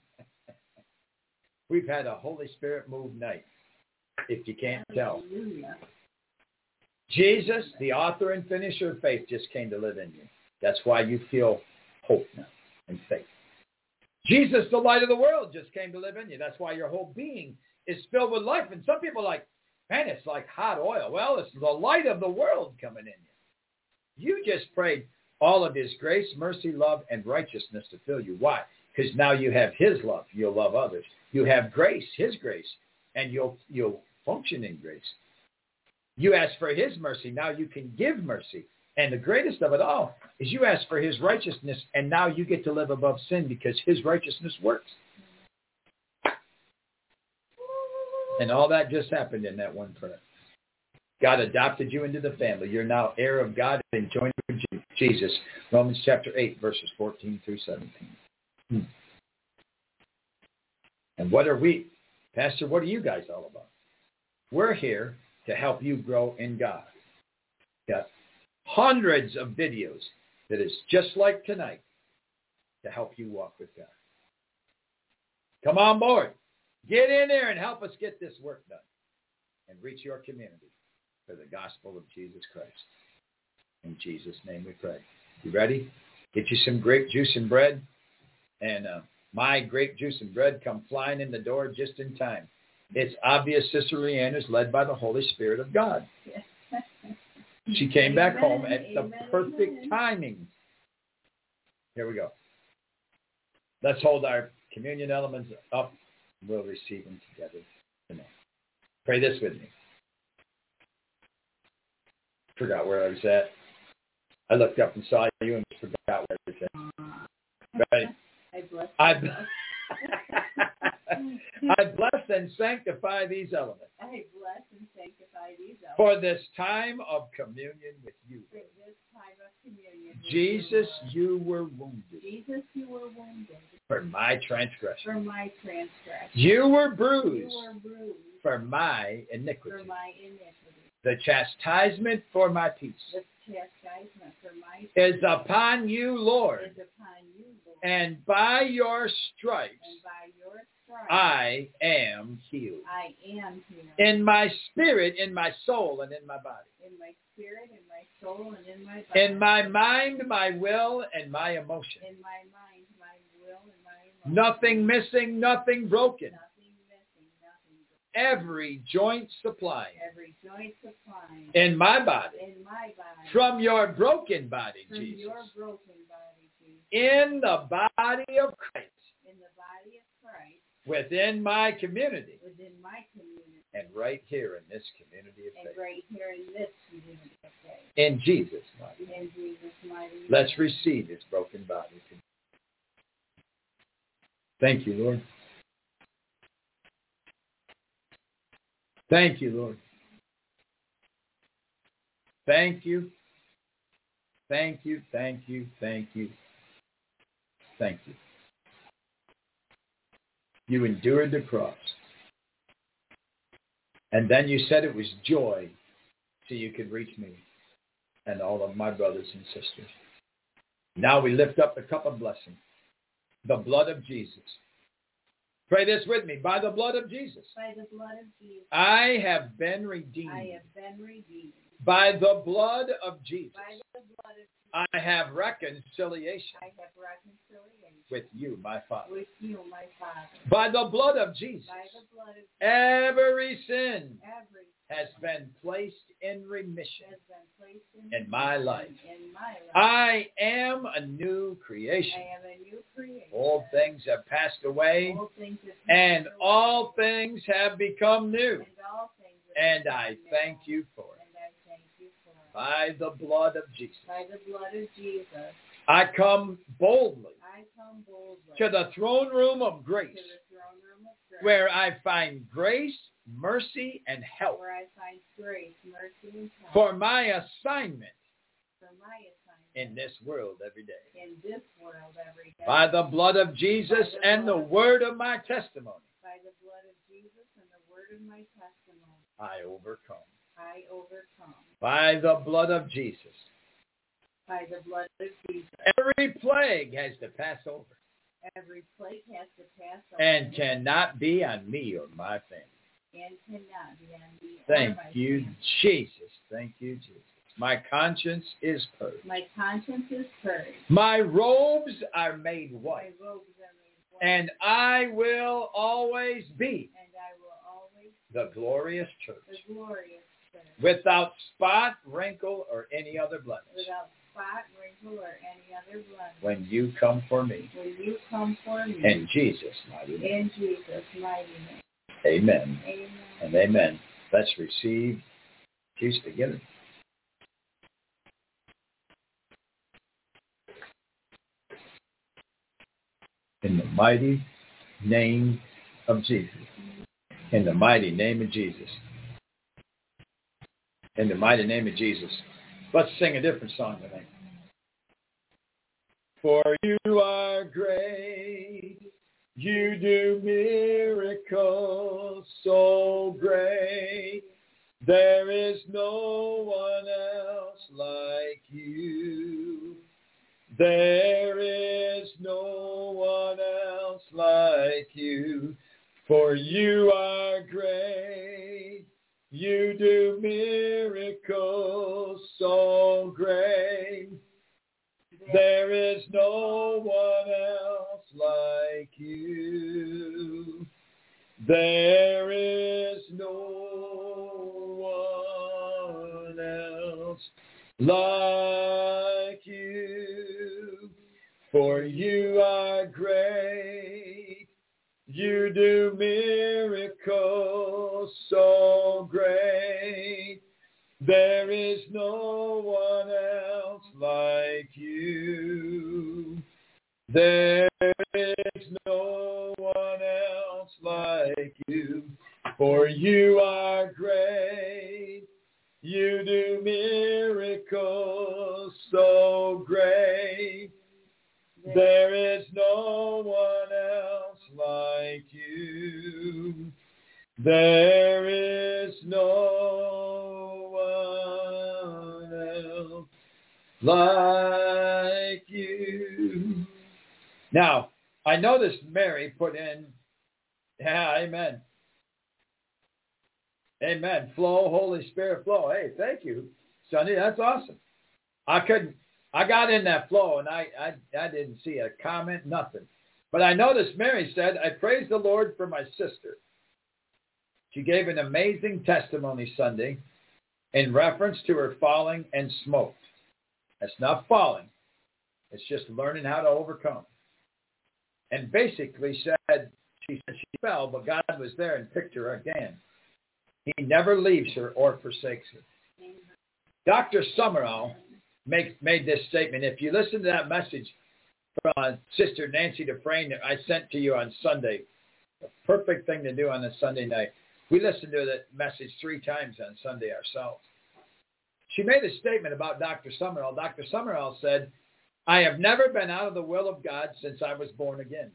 We've had a Holy Spirit move night, if you can't tell. Hallelujah. Jesus, the author and finisher of faith, just came to live in you. That's why you feel hope now and faith. Jesus, the light of the world, just came to live in you. That's why your whole being is filled with life. And some people are like, man, it's like hot oil. Well, it's the light of the world coming in you. You just prayed all of his grace, mercy, love, and righteousness to fill you. Why? Because now you have his love. You'll love others. You have grace, his grace, and you'll you'll function in grace. You ask for his mercy. Now you can give mercy. And the greatest of it all is you ask for his righteousness, and now you get to live above sin because his righteousness works. And all that just happened in that one prayer. God adopted you into the family. You're now heir of God and joined with Jesus. Romans chapter eight, verses fourteen through seventeen. Hmm. And what are we, Pastor, what are you guys all about? We're here to help you grow in God. Got hundreds of videos that is just like tonight to help you walk with God. Come on board. Get in there and help us get this work done and reach your community for the gospel of Jesus Christ. In Jesus' name we pray. You ready? Get you some grape juice and bread. And uh, my grape juice and bread come flying in the door just in time. It's obvious Sister Leanne is led by the Holy Spirit of God. She came back Amen, home at the amen, perfect amen. timing. Here we go. Let's hold our communion elements up. We'll receive them together tonight. Pray this with me. Forgot where I was at. I looked up and saw you and forgot where I was at. Right? I bless I, you. I bless and sanctify these elements I bless and sanctify these elements for this time of communion with you. for this time of communion. with Jesus, you, you were wounded Lord. Jesus, you were wounded for my transgression. for my transgression. You were You bruised were bruised for my for iniquity. my iniquity. The chastisement for my peace The chastisement for my is upon you, Lord, is upon you, Lord. and by your stripes And by your stripes I am healed. I am healed. In my spirit, in my soul, and in my body. In my spirit, in my soul, and in my body. In my mind, my will, and my emotion. In my mind, my will, and my emotion. Nothing missing, nothing broken. Nothing missing, nothing broken. Every joint supplied Every joint supplying in my body in my body from your broken body, from Jesus. your broken body, Jesus. In the body of Christ. In the body of Christ. Within my community. Within my community. And right here in this community of And faith. right here in this community of faith. In Jesus' mighty name. In Jesus' mighty name. Let's receive his broken body. Thank you, Lord. Thank you, Lord. Thank you. Thank you, thank you, thank you. Thank you. You endured the cross. And then you said it was joy so you could reach me and all of my brothers and sisters. Now we lift up the cup of blessing, the blood of Jesus. Pray this with me. By the blood of Jesus. By the blood of Jesus. I have been redeemed. I have been redeemed. By the blood of Jesus. By the blood of Jesus. I have reconciliation. I have reconciliation. With you, my Father. With you, my Father. By the blood of Jesus. By the blood of Jesus. Every sin Every has been placed in remission has been placed in, in my life. In my life. I am a new creation. I am a new creation. All things have passed away, All things have passed and away. all things have become new. And all things have And become I new. thank you for it. And I thank you for it. By the blood of Jesus. By the blood of Jesus. I come boldly I come boldly to the throne room of grace, to the throne room of grace, where I find grace, mercy, and help where I find grace, mercy, and help for my assignment for my assignment in this world every day. in this world every day. By the blood of Jesus By the and the blood- word of my testimony, By the blood of Jesus and the word of my testimony, I overcome. I overcome. By the blood of Jesus, By the blood of Jesus, every plague has to pass over every plague has to pass over and cannot be on me or my family. and cannot be on me or Thank my you, family. Jesus. Thank you, Jesus. My conscience is purged. My conscience is purged. My robes are made My white, robes are made white. and I will always be and I will always the glorious the church, glorious church, without spot, wrinkle, or any other blemish, without spot, wrinkle, or any other blemish. when you come for me. When you come for me, In Jesus' mighty name. in Jesus' mighty name. Amen Amen. and amen. Let's receive juice together. In the mighty name of Jesus. In the mighty name of Jesus. In the mighty name of Jesus. Let's sing a different song tonight. For you are great. You do miracles so great. There is no one else like you. There is no one else like you. For you are great. You do miracles so great. There is no one else like you. There is no one else like you, for you are great. You do miracles so great. There is no one else like you. There is no one else like you, for you are great. You do miracles so great. There is no one else like you. There is no one else like you. Now, I noticed Mary put in, yeah, amen. Amen. Flow, Holy Spirit, flow. Hey, thank you, Sonny. That's awesome. I couldn't, I got in that flow, and I, I, I didn't see a comment, nothing. But I noticed Mary said, I praise the Lord for my sister. She gave an amazing testimony Sunday in reference to her falling and smoked. That's not falling. It's just learning how to overcome. And basically said, she said she fell, but God was there and picked her again. He never leaves her or forsakes her. Doctor Summerall make, made this statement. If you listen to that message from uh, Sister Nancy Dufresne that I sent to you on Sunday, the perfect thing to do on a Sunday night. We listened to that message three times on Sunday ourselves. She made a statement about Doctor Summerall. Doctor Summerall said, I have never been out of the will of God since I was born again.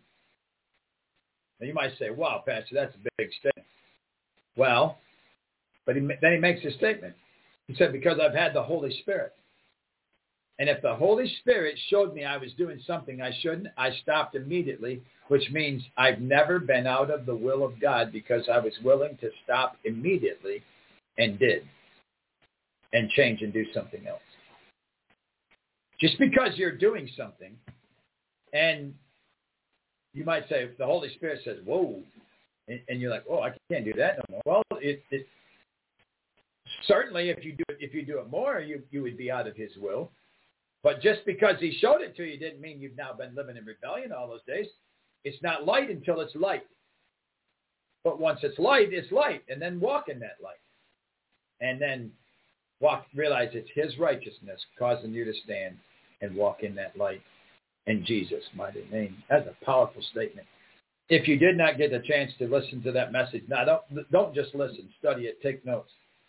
Now you might say, wow, Pastor, that's a big statement. Well, but he, then he makes a statement. He said, because I've had the Holy Spirit. And if the Holy Spirit showed me I was doing something I shouldn't, I stopped immediately, which means I've never been out of the will of God because I was willing to stop immediately and did and change and do something else. Just because you're doing something and you might say, the Holy Spirit says, whoa, and, and you're like, oh, I can't do that no more. Well, it, it certainly if you do it, if you do it more, you, you would be out of his will. But just because he showed it to you didn't mean you've now been living in rebellion all those days. It's not light until it's light. But once it's light, it's light. And then walk in that light. And then walk, realize it's his righteousness causing you to stand and walk in that light in Jesus' mighty name. That's a powerful statement. If you did not get a chance to listen to that message, now don't, don't just listen. Study it. Take notes.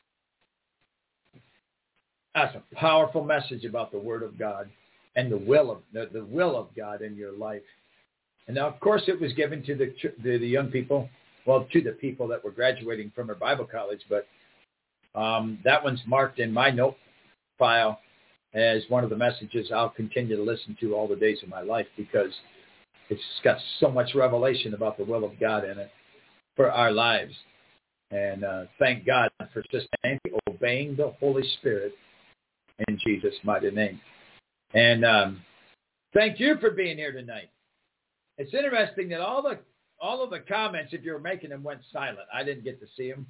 That's a powerful message about the Word of God and the will of the, the will of God in your life. And now, of course, it was given to the, the the young people, well, to the people that were graduating from our Bible college. But um, that one's marked in my note file as one of the messages I'll continue to listen to all the days of my life because it's got so much revelation about the will of God in it for our lives. And uh, thank God for Sister Nancy obeying the Holy Spirit in Jesus' mighty name. And um, thank you for being here tonight. It's interesting that all the all of the comments, if you were making them, went silent. I didn't get to see them.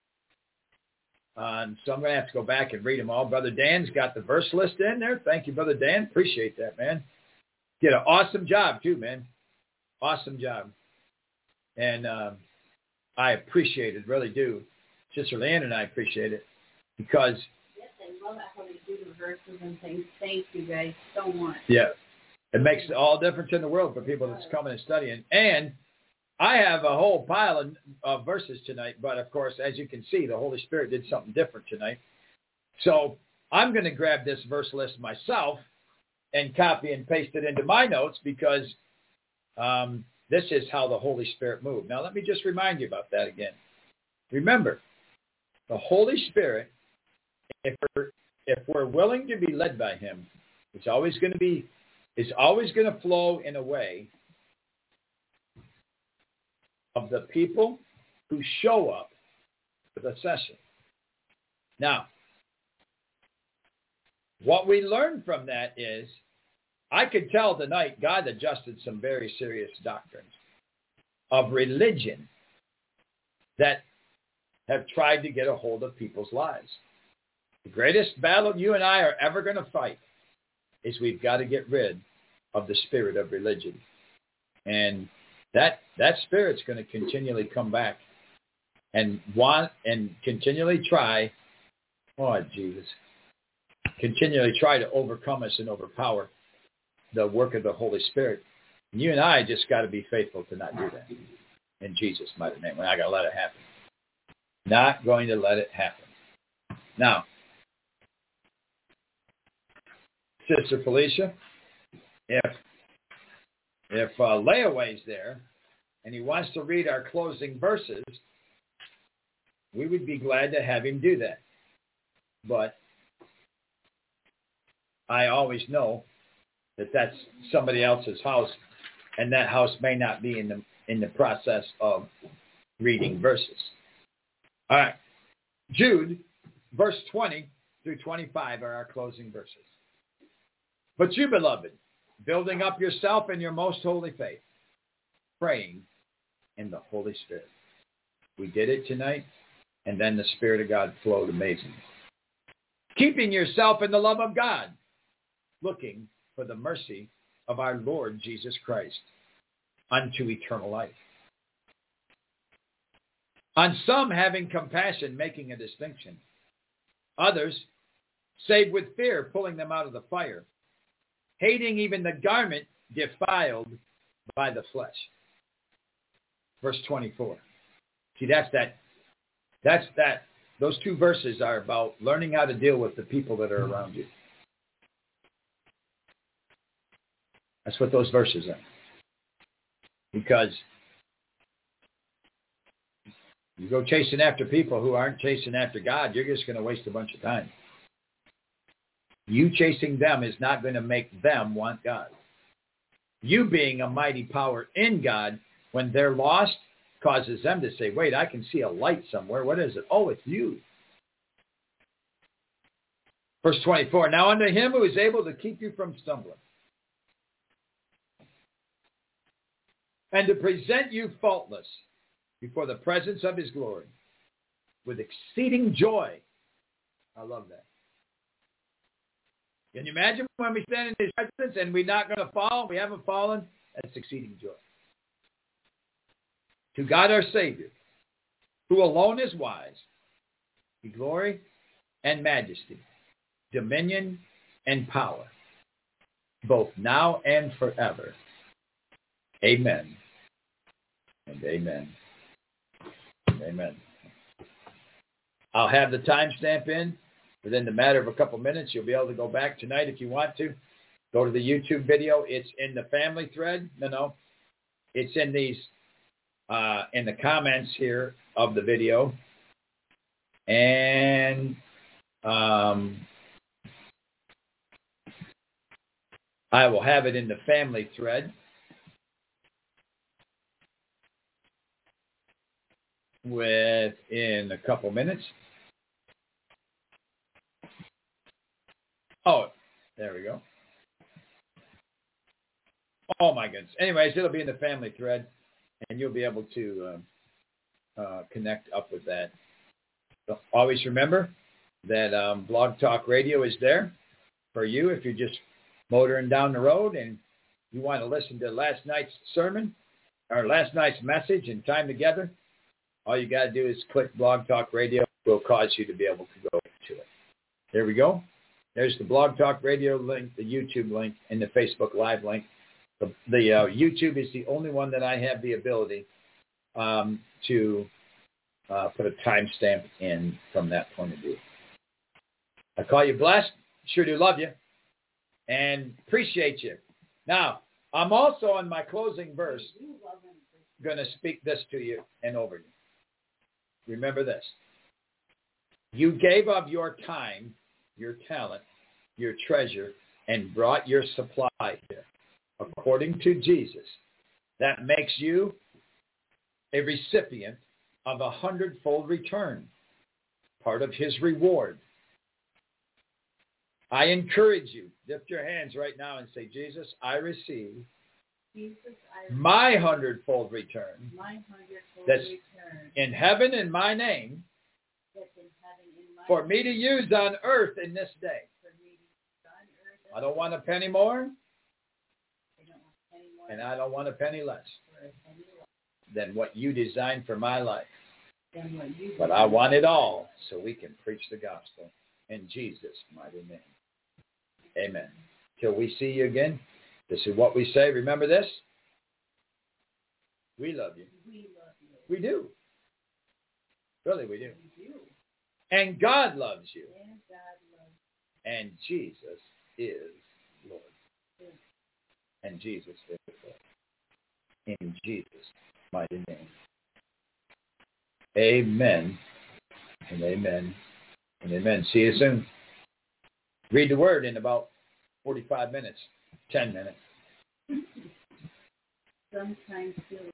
Um, so I'm going to have to go back and read them all. Brother Dan's got the verse list in there. Thank you, Brother Dan. Appreciate that, man. Did an awesome job, too, man. Awesome job. And um, I appreciate it, really do. Sister Leanne and I appreciate it because I love how they do the verses and things. Thank you guys so much. Yeah. It makes all difference in the world for people that's coming and studying. And I have a whole pile of, of verses tonight, but of course, as you can see, the Holy Spirit did something different tonight. So I'm going to grab this verse list myself and copy and paste it into my notes because um, this is how the Holy Spirit moved. Now, let me just remind you about that again. Remember, the Holy Spirit, if we're, if we're willing to be led by him, it's always going to be, it's always going to flow in a way of the people who show up for the session. Now, what we learn from that is, I could tell tonight God adjusted some very serious doctrines of religion that have tried to get a hold of people's lives. The greatest battle you and I are ever going to fight is we've got to get rid of the spirit of religion. And that that spirit's going to continually come back and want and continually try, oh, Jesus, continually try to overcome us and overpower the work of the Holy Spirit. And you and I just got to be faithful to not do that. In Jesus' mighty name. We're not going to let it happen. Not going to let it happen. Now, Sister Felicia, if if uh, Layaway's there and he wants to read our closing verses, we would be glad to have him do that. But I always know that that's somebody else's house, and that house may not be in the in the process of reading verses. All right. Jude, verse twenty through twenty-five are our closing verses. But you, beloved, building up yourself in your most holy faith, praying in the Holy Spirit. We did it tonight, and then the Spirit of God flowed amazingly. Keeping yourself in the love of God, looking for the mercy of our Lord Jesus Christ unto eternal life. On some having compassion, making a distinction. Others, save with fear, pulling them out of the fire. Hating even the garment defiled by the flesh. Verse twenty-four. See, that's that. That's that. Those two verses are about learning how to deal with the people that are around you. That's what those verses are. Because you go chasing after people who aren't chasing after God, you're just going to waste a bunch of time. You chasing them is not going to make them want God. You being a mighty power in God, when they're lost, causes them to say, wait, I can see a light somewhere. What is it? Oh, it's you. Verse twenty-four, now unto him who is able to keep you from stumbling, and to present you faultless before the presence of his glory with exceeding joy. I love that. Can you imagine when we stand in his presence and we're not going to fall? We haven't fallen. That's exceeding joy. To God our Savior, who alone is wise, be glory and majesty, dominion and power, both now and forever. Amen. And amen. Amen. I'll have the timestamp in. Within the matter of a couple minutes, you'll be able to go back tonight if you want to. Go to the YouTube video. It's in the family thread. No, no. It's in these, uh, in the comments here of the video. And um, I will have it in the family thread. Within a couple minutes. Oh, there we go. Oh, my goodness. Anyways, it'll be in the family thread, and you'll be able to uh, uh, connect up with that. So always remember that um, Blog Talk Radio is there for you if you're just motoring down the road and you want to listen to last night's sermon or last night's message and time together. All you got to do is click Blog Talk Radio. It will cause you to be able to go to it. There we go. There's the Blog Talk Radio link, the YouTube link, and the Facebook Live link. The, the uh, YouTube is the only one that I have the ability um, to uh, put a timestamp in from that point of view. I call you blessed. Sure do love you and appreciate you. Now, I'm also on my closing verse going to speak this to you and over you. Remember this. You gave of your time, your talent, your treasure, and brought your supply here, according to Jesus. That makes you a recipient of a hundredfold return, part of his reward. I encourage you, lift your hands right now and say, Jesus, I receive Jesus, I my hundredfold return my hundredfold that's return in heaven in my name that's in heaven in my for me to use on earth in this day. for me to use on earth. I don't want a penny more, I don't want any more and I don't want a penny less for a penny less than what you designed for my life. than what you But did. I want it all so we can preach the gospel in Jesus' mighty name. Amen. Till we see you again, this is what we say. Remember this? We love you. We love you. We do. Really, we do. We do. And God loves you. And God loves And Jesus is Lord. you. And Jesus is Lord. In Jesus' mighty name. Amen. And amen. And amen. See you soon. Read the word in about forty-five minutes. ten minutes. Sometimes feel